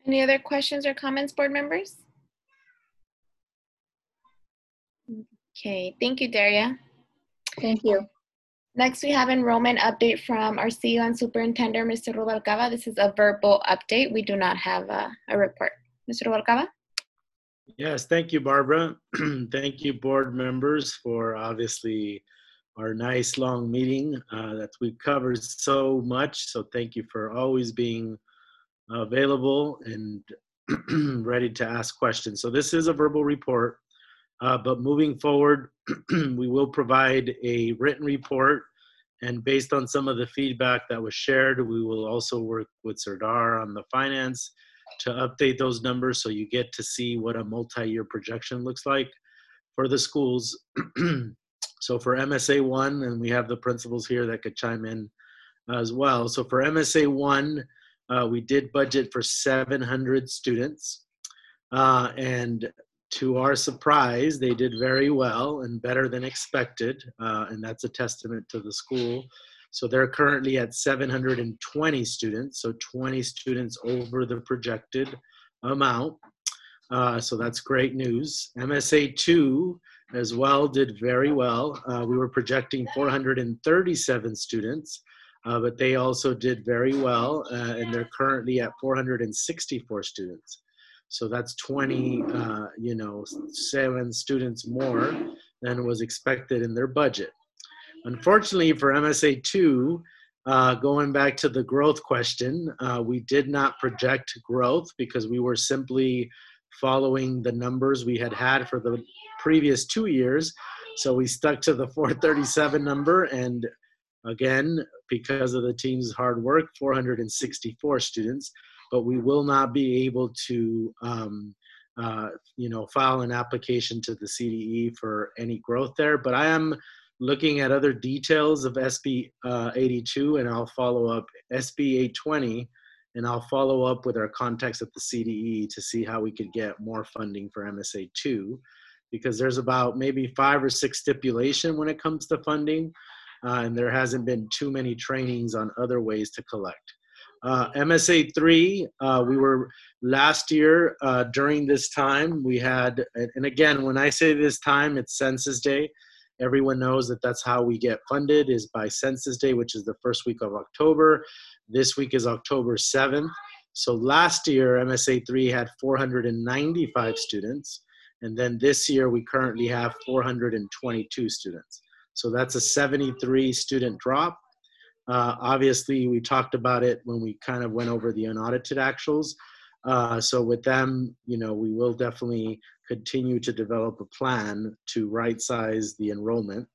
Any other questions or comments, board members? Okay, thank you, Daria. Thank you. Next, we have enrollment update from our C E O and Superintendent, Mister Rubalcaba. This is a verbal update. We do not have a, a report. Mister Rubalcaba? Yes, thank you, Barbara. Thank you, board members, for obviously our nice long meeting uh, that we covered so much. So thank you for always being available and ready to ask questions. So this is a verbal report, uh, but moving forward, we will provide a written report. And based on some of the feedback that was shared, we will also work with Serdar on the finance to update those numbers so you get to see what a multi-year projection looks like for the schools. So for M S A one, and we have the principals here that could chime in as well. So for M S A one, uh, we did budget for seven hundred students. Uh, and to our surprise, they did very well and better than expected. Uh, and that's a testament to the school. So they're currently at seven hundred twenty students, so twenty students over the projected amount. Uh, so that's great news. M S A two as well did very well. Uh, we were projecting four hundred thirty-seven students, uh, but they also did very well, uh, and they're currently at four hundred sixty-four students. So that's twenty, uh, you know, seven students more than was expected in their budget. Unfortunately for M S A two, uh, going back to the growth question, uh, we did not project growth because we were simply following the numbers we had had for the previous two years. So we stuck to the four thirty-seven number, and again, because of the team's hard work, four hundred sixty-four students, but we will not be able to um, uh, you know, file an application to the C D E for any growth there. But I am looking at other details of S B uh, eighty-two, and I'll follow up S B eight twenty, and I'll follow up with our contacts at the C D E to see how we could get more funding for M S A two, because there's about maybe five or six stipulation when it comes to funding, uh, and there hasn't been too many trainings on other ways to collect. Uh, M S A three, uh, we were last year uh, during this time, we had, and again, when I say this time, it's Census Day. Everyone knows that that's how we get funded, is by Census Day, which is the first week of October. This week is October seventh. So last year, M S A three had four hundred ninety-five students. And then this year, we currently have four hundred twenty-two students. So that's a seventy-three student drop. Uh, obviously, we talked about it when we kind of went over the unaudited actuals. Uh, so with them, you know, we will definitely continue to develop a plan to right-size the enrollment.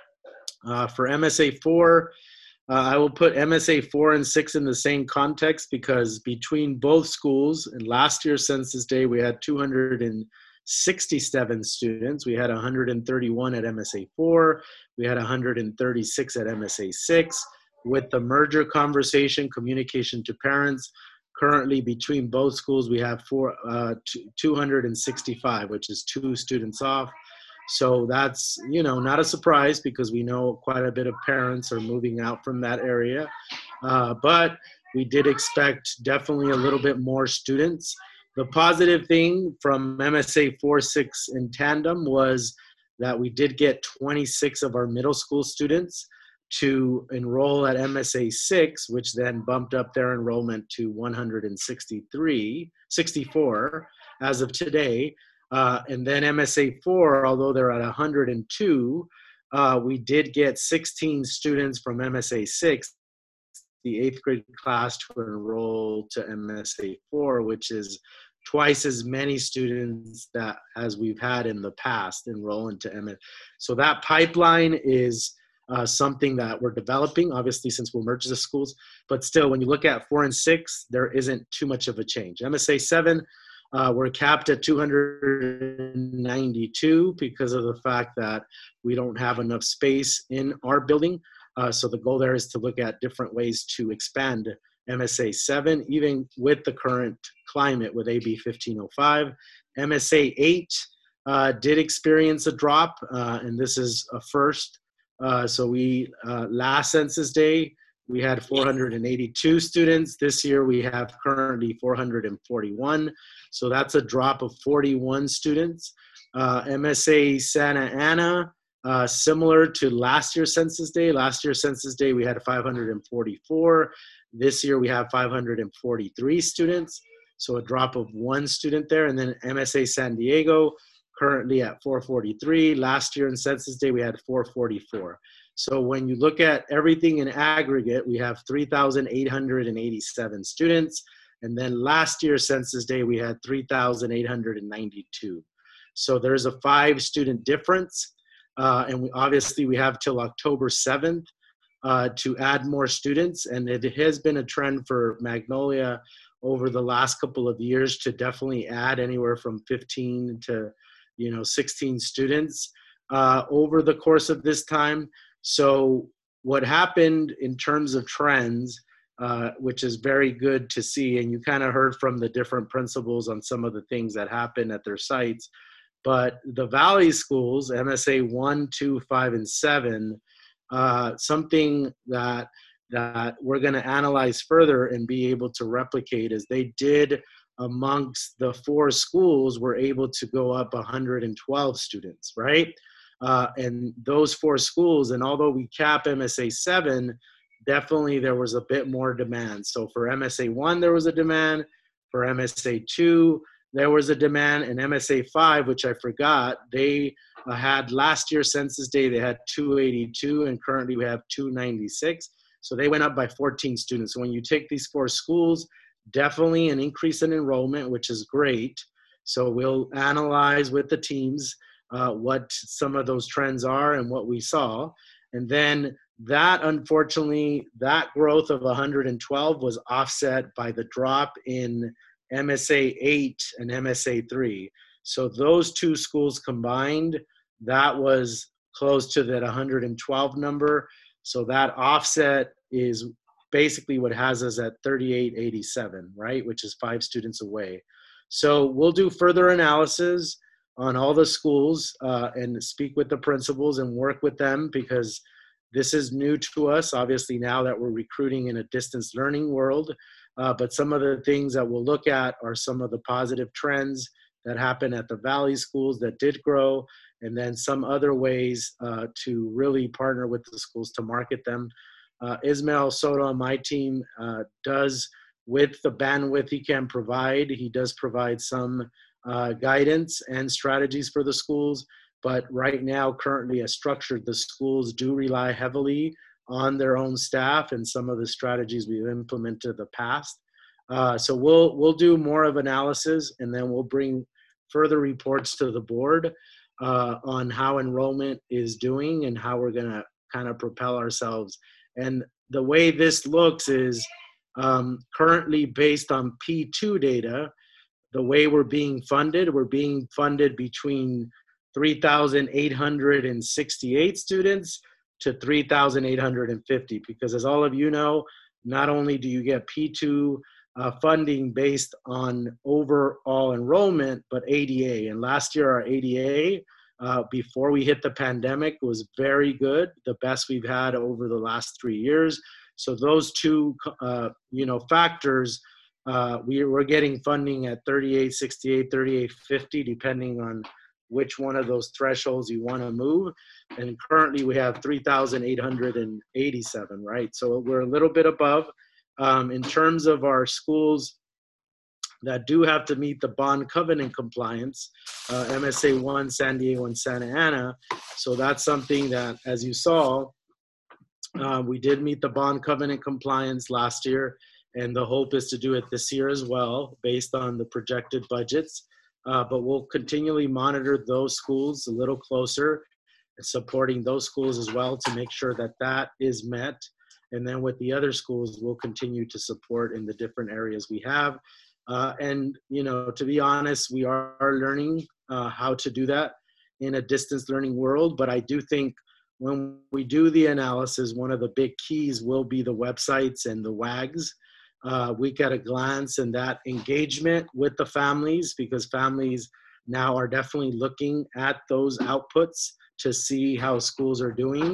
Uh, for M S A four, uh, I will put M S A four and six in the same context, because between both schools, and last year's Census Day, we had two hundred sixty-seven students. We had one hundred thirty-one at M S A four. We had one hundred thirty-six at M S A six. With the merger conversation, communication to parents, currently between both schools, we have four, uh, two hundred sixty-five, which is two students off. So that's, you know, not a surprise, because we know quite a bit of parents are moving out from that area. Uh, but we did expect definitely a little bit more students. The positive thing from M S A four six in tandem was that we did get twenty-six of our middle school students to enroll at M S A six, which then bumped up their enrollment to one hundred sixty-three, sixty-four as of today. Uh, and then M S A four, although they're at one hundred two, uh, we did get sixteen students from M S A six, the eighth grade class, to enroll to M S A four, which is twice as many students that as we've had in the past enroll into M S A. So that pipeline is Uh, something that we're developing, obviously, since we'll merge the schools. But still, when you look at four and six, there isn't too much of a change. M S A seven, uh, we're capped at two hundred ninety-two because of the fact that we don't have enough space in our building. Uh, so the goal there is to look at different ways to expand M S A seven, even with the current climate with A B fifteen oh five. M S A eight uh, did experience a drop, uh, and this is a first. Uh, so we, uh, last Census Day, we had four hundred eighty-two students. This year we have currently four hundred forty-one. So that's a drop of forty-one students. Uh, M S A Santa Ana, uh, similar to last year's Census Day. Last year's Census Day we had five hundred forty-four. This year we have five hundred forty-three students. So a drop of one student there. And then M S A San Diego, currently at four forty-three. Last year in Census Day, we had four forty-four. So when you look at everything in aggregate, we have three thousand eight hundred eighty-seven students. And then last year's Census Day, we had three thousand eight hundred ninety-two. So there's a five student difference. Uh, and we, obviously we have till October seventh uh, to add more students. And it has been a trend for Magnolia over the last couple of years to definitely add anywhere from fifteen to, you know, sixteen students uh, over the course of this time. So what happened in terms of trends, uh, which is very good to see, and you kind of heard from the different principals on some of the things that happen at their sites, but the Valley schools, M S A one, two, five, and seven, uh, something that that we're going to analyze further and be able to replicate is they did, amongst the four schools, were able to go up one hundred twelve students, right? Uh, and those four schools, and although we cap M S A seven, definitely there was a bit more demand. So for M S A one, there was a demand. For M S A two, there was a demand. And M S A five, which I forgot, they uh, had last year Census Day, they had two eighty-two, and currently we have two ninety-six. So they went up by fourteen students. So when you take these four schools, definitely an increase in enrollment, which is great. So we'll analyze with the teams uh, what some of those trends are and what we saw. And then that, unfortunately, that growth of one hundred twelve was offset by the drop in M S A eight and M S A three. So those two schools combined, that was close to that one hundred twelve number. So that offset is basically what has us at thirty-eight eighty-seven, right? Which is five students away. So we'll do further analysis on all the schools uh, and speak with the principals and work with them, because this is new to us, obviously, now that we're recruiting in a distance learning world. Uh, but some of the things that we'll look at are some of the positive trends that happen at the Valley schools that did grow, and then some other ways uh, to really partner with the schools to market them. Uh, Ismail Soto on my team uh, does, with the bandwidth he can provide, he does provide some uh, guidance and strategies for the schools. But right now, currently as structured, the schools do rely heavily on their own staff and some of the strategies we've implemented in the past. Uh, so we'll, we'll do more of analysis, and then we'll bring further reports to the board uh, on how enrollment is doing and how we're gonna kind of propel ourselves. And the way this looks is um, currently based on P two data, the way we're being funded, we're being funded between three thousand eight hundred sixty-eight students to three thousand eight hundred fifty, because as all of you know, not only do you get P two uh, funding based on overall enrollment, but A D A. And last year our A D A, uh, before we hit the pandemic, was very good, the best we've had over the last three years. So those two uh, you know, factors, uh, we, we're getting funding at thirty-eight sixty-eight, thirty-eight fifty, depending on which one of those thresholds you want to move. And currently we have three thousand eight hundred eighty-seven, right? So we're a little bit above. Um, in terms of our schools that do have to meet the bond covenant compliance, uh, M S A one, San Diego, and Santa Ana. So that's something that, as you saw, uh, we did meet the bond covenant compliance last year, and the hope is to do it this year as well, based on the projected budgets. Uh, but we'll continually monitor those schools a little closer, and supporting those schools as well to make sure that that is met. And then with the other schools, we'll continue to support in the different areas we have. Uh, and, you know, to be honest, we are learning uh, how to do that in a distance learning world. But I do think when we do the analysis, one of the big keys will be the websites and the W A Gs. Uh, week at a glance, and that engagement with the families, because families now are definitely looking at those outputs to see how schools are doing.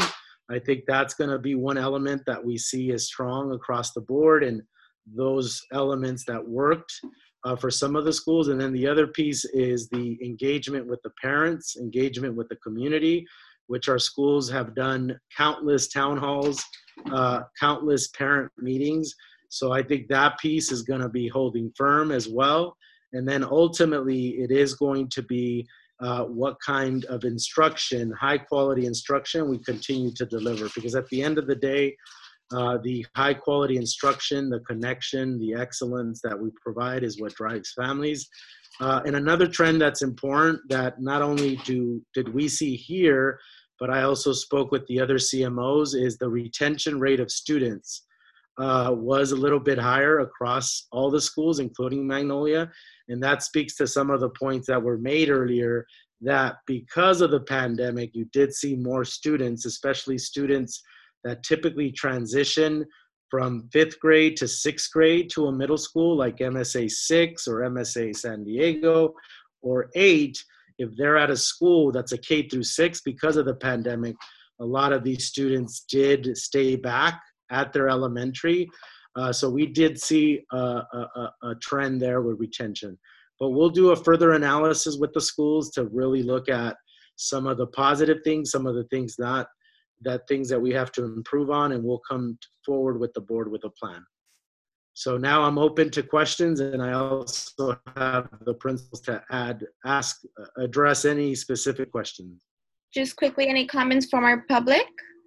I think that's going to be one element that we see as strong across the board, and those elements that worked uh, for some of the schools. And then the other piece is the engagement with the parents, engagement with the community, which our schools have done countless town halls, uh, countless parent meetings. So I think that piece is going to be holding firm as well. And then ultimately, it is going to be uh, what kind of instruction, high quality instruction, we continue to deliver. Because at the end of the day, uh, the high quality instruction, the connection, the excellence that we provide is what drives families. Uh, and another trend that's important that not only do did we see here, but I also spoke with the other C M Os, is the retention rate of students uh, was a little bit higher across all the schools, including Magnolia. And that speaks to some of the points that were made earlier, that because of the pandemic, you did see more students, especially students that typically transition from fifth grade to sixth grade to a middle school like M S A six or M S A San Diego or eight. If they're at a school that's a K through six, because of the pandemic, a lot of these students did stay back at their elementary. Uh, so we did see a, a, a trend there with retention. But we'll do a further analysis with the schools to really look at some of the positive things, some of the things not, that things that we have to improve on, and we'll come forward with the board with a plan. So now I'm open to questions, and I also have the principals to add, ask, address any specific questions. Just quickly, any comments from our public?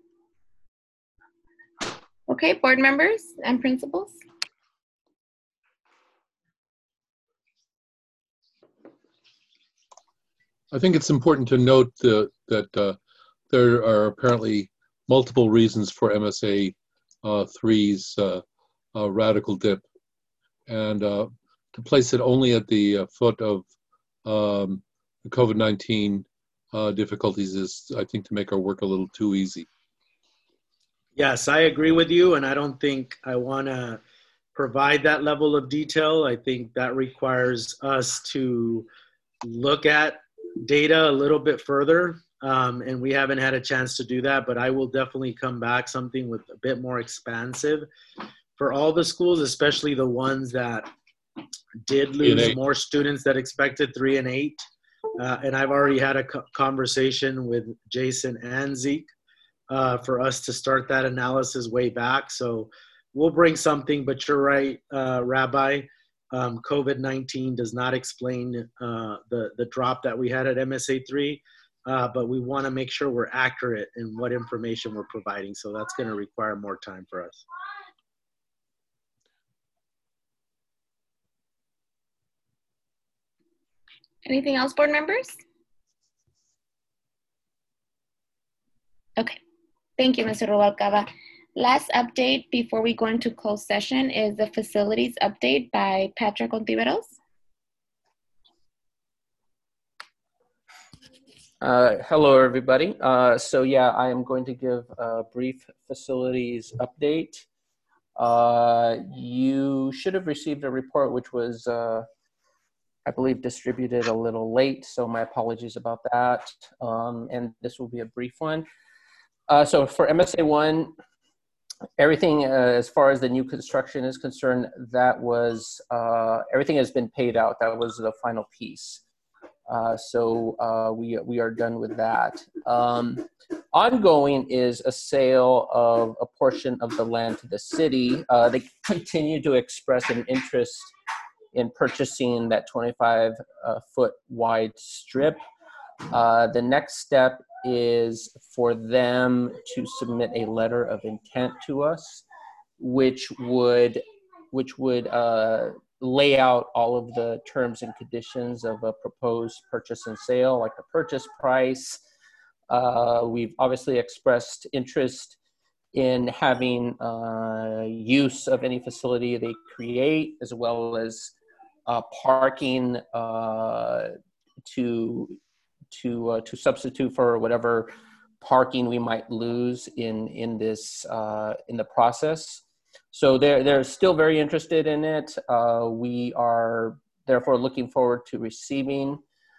Okay, board members and principals. I think it's important to note the, that uh, there are apparently multiple reasons for M S A uh, three's uh, uh, radical dip. And uh, to place it only at the uh, foot of um, the COVID nineteen uh, difficulties is, I think, to make our work a little too easy. Yes, I agree with you, and I don't think I want to provide that level of detail. I think that requires us to look at data a little bit further, um, and we haven't had a chance to do that, but I will definitely come back something with a bit more expansive for all the schools, especially the ones that did lose more students than expected, three and eight. Uh, and I've already had a co conversation with Jason and Zeke uh, for us to start that analysis way back. So we'll bring something, but you're right, uh, Rabbi. Um, COVID nineteen does not explain uh, the, the drop that we had at M S A three, uh, but we want to make sure we're accurate in what information we're providing. So that's going to require more time for us. Anything else, board members? Okay, thank you, Mister Rubalcaba. Last update before we go into closed session is the facilities update by Patrick Ontiveros. Uh, hello, everybody. Uh, so yeah, I am going to give a brief facilities update. Uh, you should have received a report which was, uh, I believe, distributed a little late, so my apologies about that. Um, and this will be a brief one. Uh, so for M S A one, everything uh, as far as the new construction is concerned, that was, uh, everything has been paid out. That was the final piece. Uh, so uh, we, we are done with that. Um, ongoing is a sale of a portion of the land to the city. Uh, they continue to express an interest in purchasing that twenty-five foot wide strip. Uh, the next step is for them to submit a letter of intent to us, which would, which would uh, lay out all of the terms and conditions of a proposed purchase and sale, like the purchase price. Uh, we've obviously expressed interest in having uh, use of any facility they create, as well as uh, parking uh, to to uh, to substitute for whatever parking we might lose in in this uh, in the process. So they're they're still very interested in it. Uh, we are therefore looking forward to receiving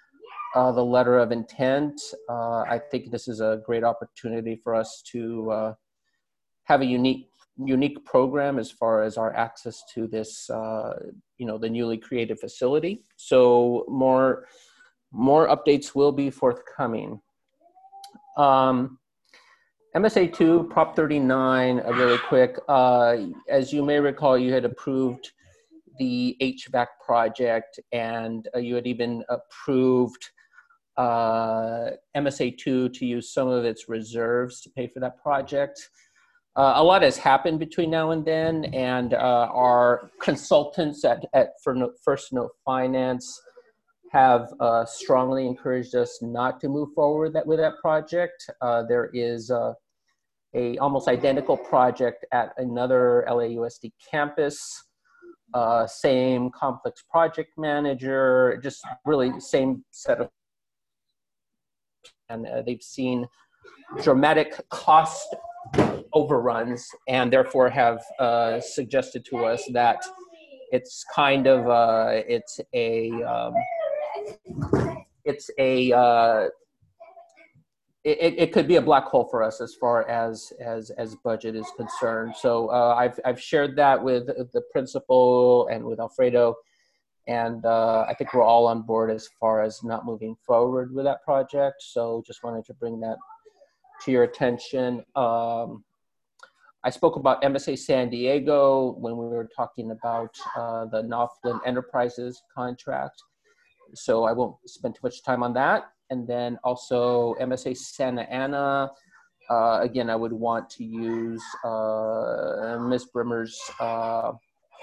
uh, the letter of intent. Uh, I think this is a great opportunity for us to uh, have a unique unique program as far as our access to this, uh, you know, the newly created facility. So more, more updates will be forthcoming. Um, M S A two, Prop thirty-nine, uh, really quick. Uh, as you may recall, you had approved the H V A C project, and uh, you had even approved uh, M S A two to use some of its reserves to pay for that project. Uh, a lot has happened between now and then, and uh, our consultants at, at First Note Finance have uh, strongly encouraged us not to move forward that, with that project. Uh, there is uh, a almost identical project at another L A U S D campus, uh, same complex project manager, just really same set of, and uh, they've seen dramatic cost overruns, and therefore have uh, suggested to us that it's kind of uh, it's a um, it's a uh, it, it could be a black hole for us as far as as as budget is concerned. So uh, I've I've shared that with the principal and with Alfredo, and uh, I think we're all on board as far as not moving forward with that project. So just wanted to bring that to your attention. Um, I spoke about M S A San Diego when we were talking about uh, the Northland Enterprises contract. So I won't spend too much time on that. And then also M S A Santa Ana. Uh, again, I would want to use uh, Miz Brimmer's uh,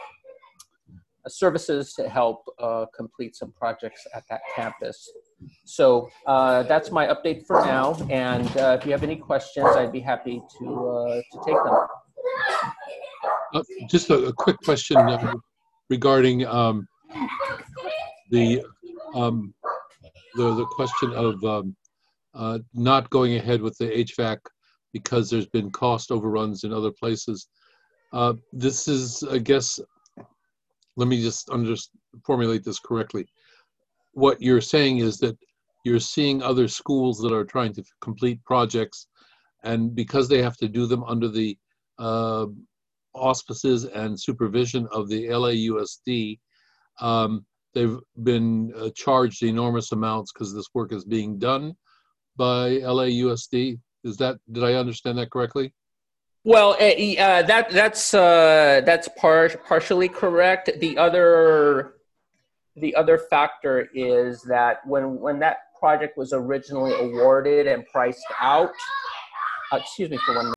services to help uh, complete some projects at that campus. So uh, that's my update for now. And uh, if you have any questions, I'd be happy to, uh, to take them. Uh, just a, a quick question uh, regarding um, the, um, the the question of um, uh, not going ahead with the H V A C because there's been cost overruns in other places. Uh, this is, I guess, let me just under, formulate this correctly. What you're saying is that you're seeing other schools that are trying to complete projects, and because they have to do them under the uh, auspices and supervision of the L A U S D, um, they've been uh, charged enormous amounts because this work is being done by L A U S D. Is that, did I understand that correctly? Well, uh, that that's uh, that's par partially correct. The other the other factor is that when when that project was originally awarded and priced out, uh, excuse me for one minute.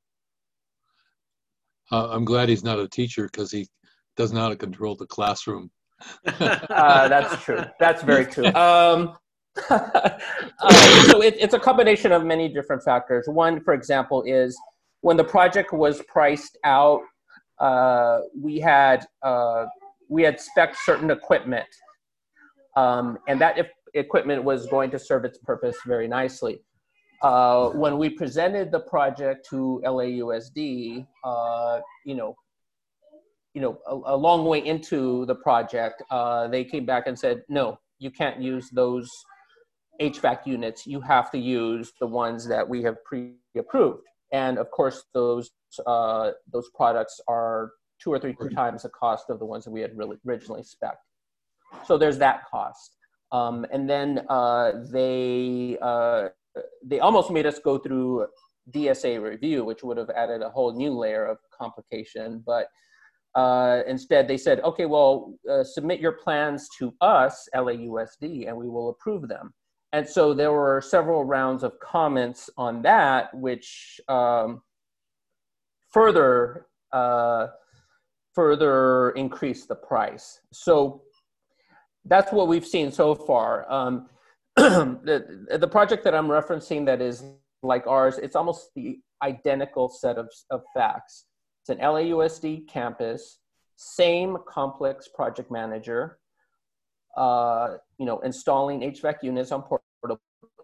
Uh, I'm glad he's not a teacher because he doesn't know how to control the classroom. uh, that's true. That's very true. Um, uh, so it, it's a combination of many different factors. One, for example, is when the project was priced out, uh, we had uh, we had spec'd certain equipment, um, and that if equipment was going to serve its purpose very nicely. Uh, when we presented the project to L A U S D, uh, you know, you know, a, a long way into the project, uh, they came back and said, no, you can't use those H V A C units. You have to use the ones that we have pre-approved. And of course, those uh, those products are two or three times the cost of the ones that we had really originally spec'd. So there's that cost. Um, and then uh, they uh, they almost made us go through D S A review, which would have added a whole new layer of complication. But uh, instead, they said, okay, well, uh, submit your plans to us, L A U S D, and we will approve them. And so there were several rounds of comments on that, which um, further uh, further increased the price. So that's what we've seen so far. Um, the, the project that I'm referencing that is like ours, it's almost the identical set of, of facts. It's an L A U S D campus, same complex project manager, uh, you know, installing H V A C units on portables.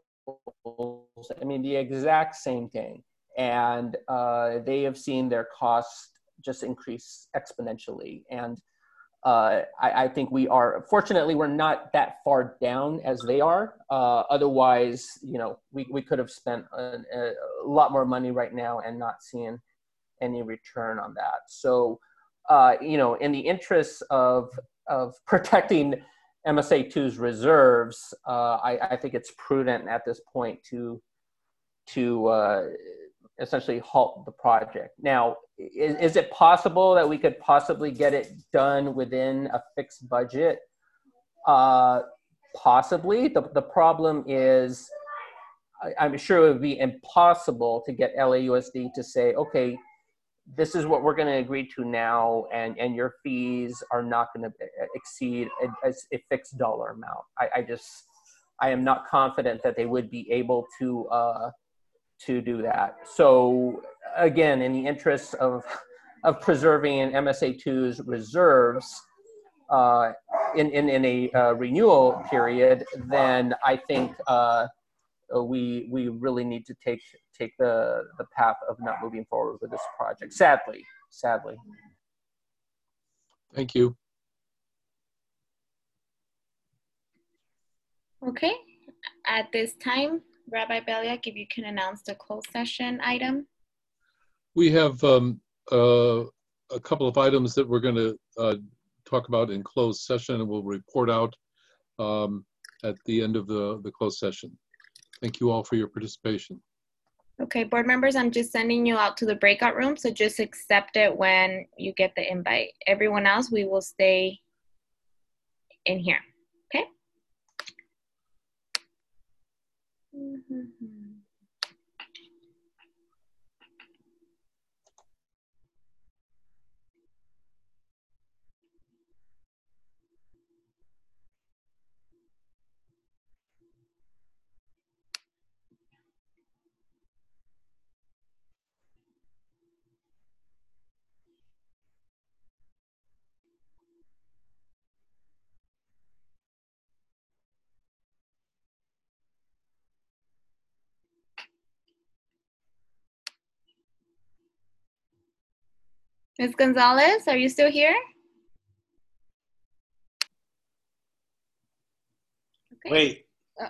I mean, the exact same thing. And uh, they have seen their costs just increase exponentially. And uh, I, I think we are, fortunately, we're not that far down as they are. Uh, otherwise, you know, we, we could have spent a, a lot more money right now and not seeing any return on that. So, uh, you know, in the interest of, of protecting M S A two's reserves, uh, I, I think it's prudent at this point to, to uh, essentially halt the project. Now, is, is it possible that we could possibly get it done within a fixed budget? Uh, possibly. The, the problem is, I, I'm sure it would be impossible to get L A U S D to say, okay, this is what we're going to agree to now, and, and your fees are not going to exceed a, a fixed dollar amount. I, I just, I am not confident that they would be able to, uh, to do that. So again, in the interest of, of preserving M S A two's reserves uh, in, in, in a uh, renewal period, then I think uh, we, we really need to take, take the, the path of not moving forward with this project, sadly, sadly. Thank you. Okay, at this time, Rabbi Beliak, if you can announce the closed session item. We have um, uh, a couple of items that we're going to uh, talk about in closed session, and we'll report out um, at the end of the, the closed session. Thank you all for your participation. Okay, board members, I'm just sending you out to the breakout room, so just accept it when you get the invite. Everyone else, we will stay in here, okay? Mm-hmm. Miz Gonzalez, are you still here? Okay. Wait. Uh,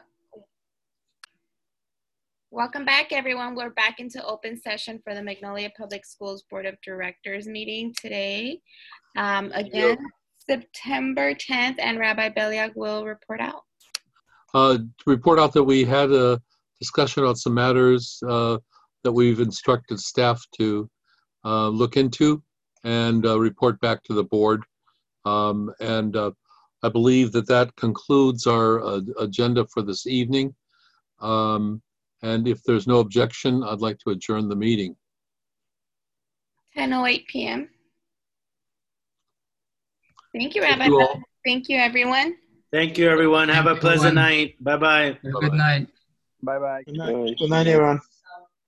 welcome back, everyone. We're back into open session for the Magnolia Public Schools Board of Directors meeting today. Um, again, September tenth, and Rabbi Beliak will report out. Uh, to report out that we had a discussion on some matters uh, that we've instructed staff to uh, look into and uh, report back to the board. Um, and uh, I believe that that concludes our uh, agenda for this evening. Um, and if there's no objection, I'd like to adjourn the meeting. ten oh eight p m Thank you, Rabbi. Thank you all. Thank you, everyone. Thank you, everyone. Have a pleasant night. Bye-bye. Good night. Bye-bye. Good night, everyone.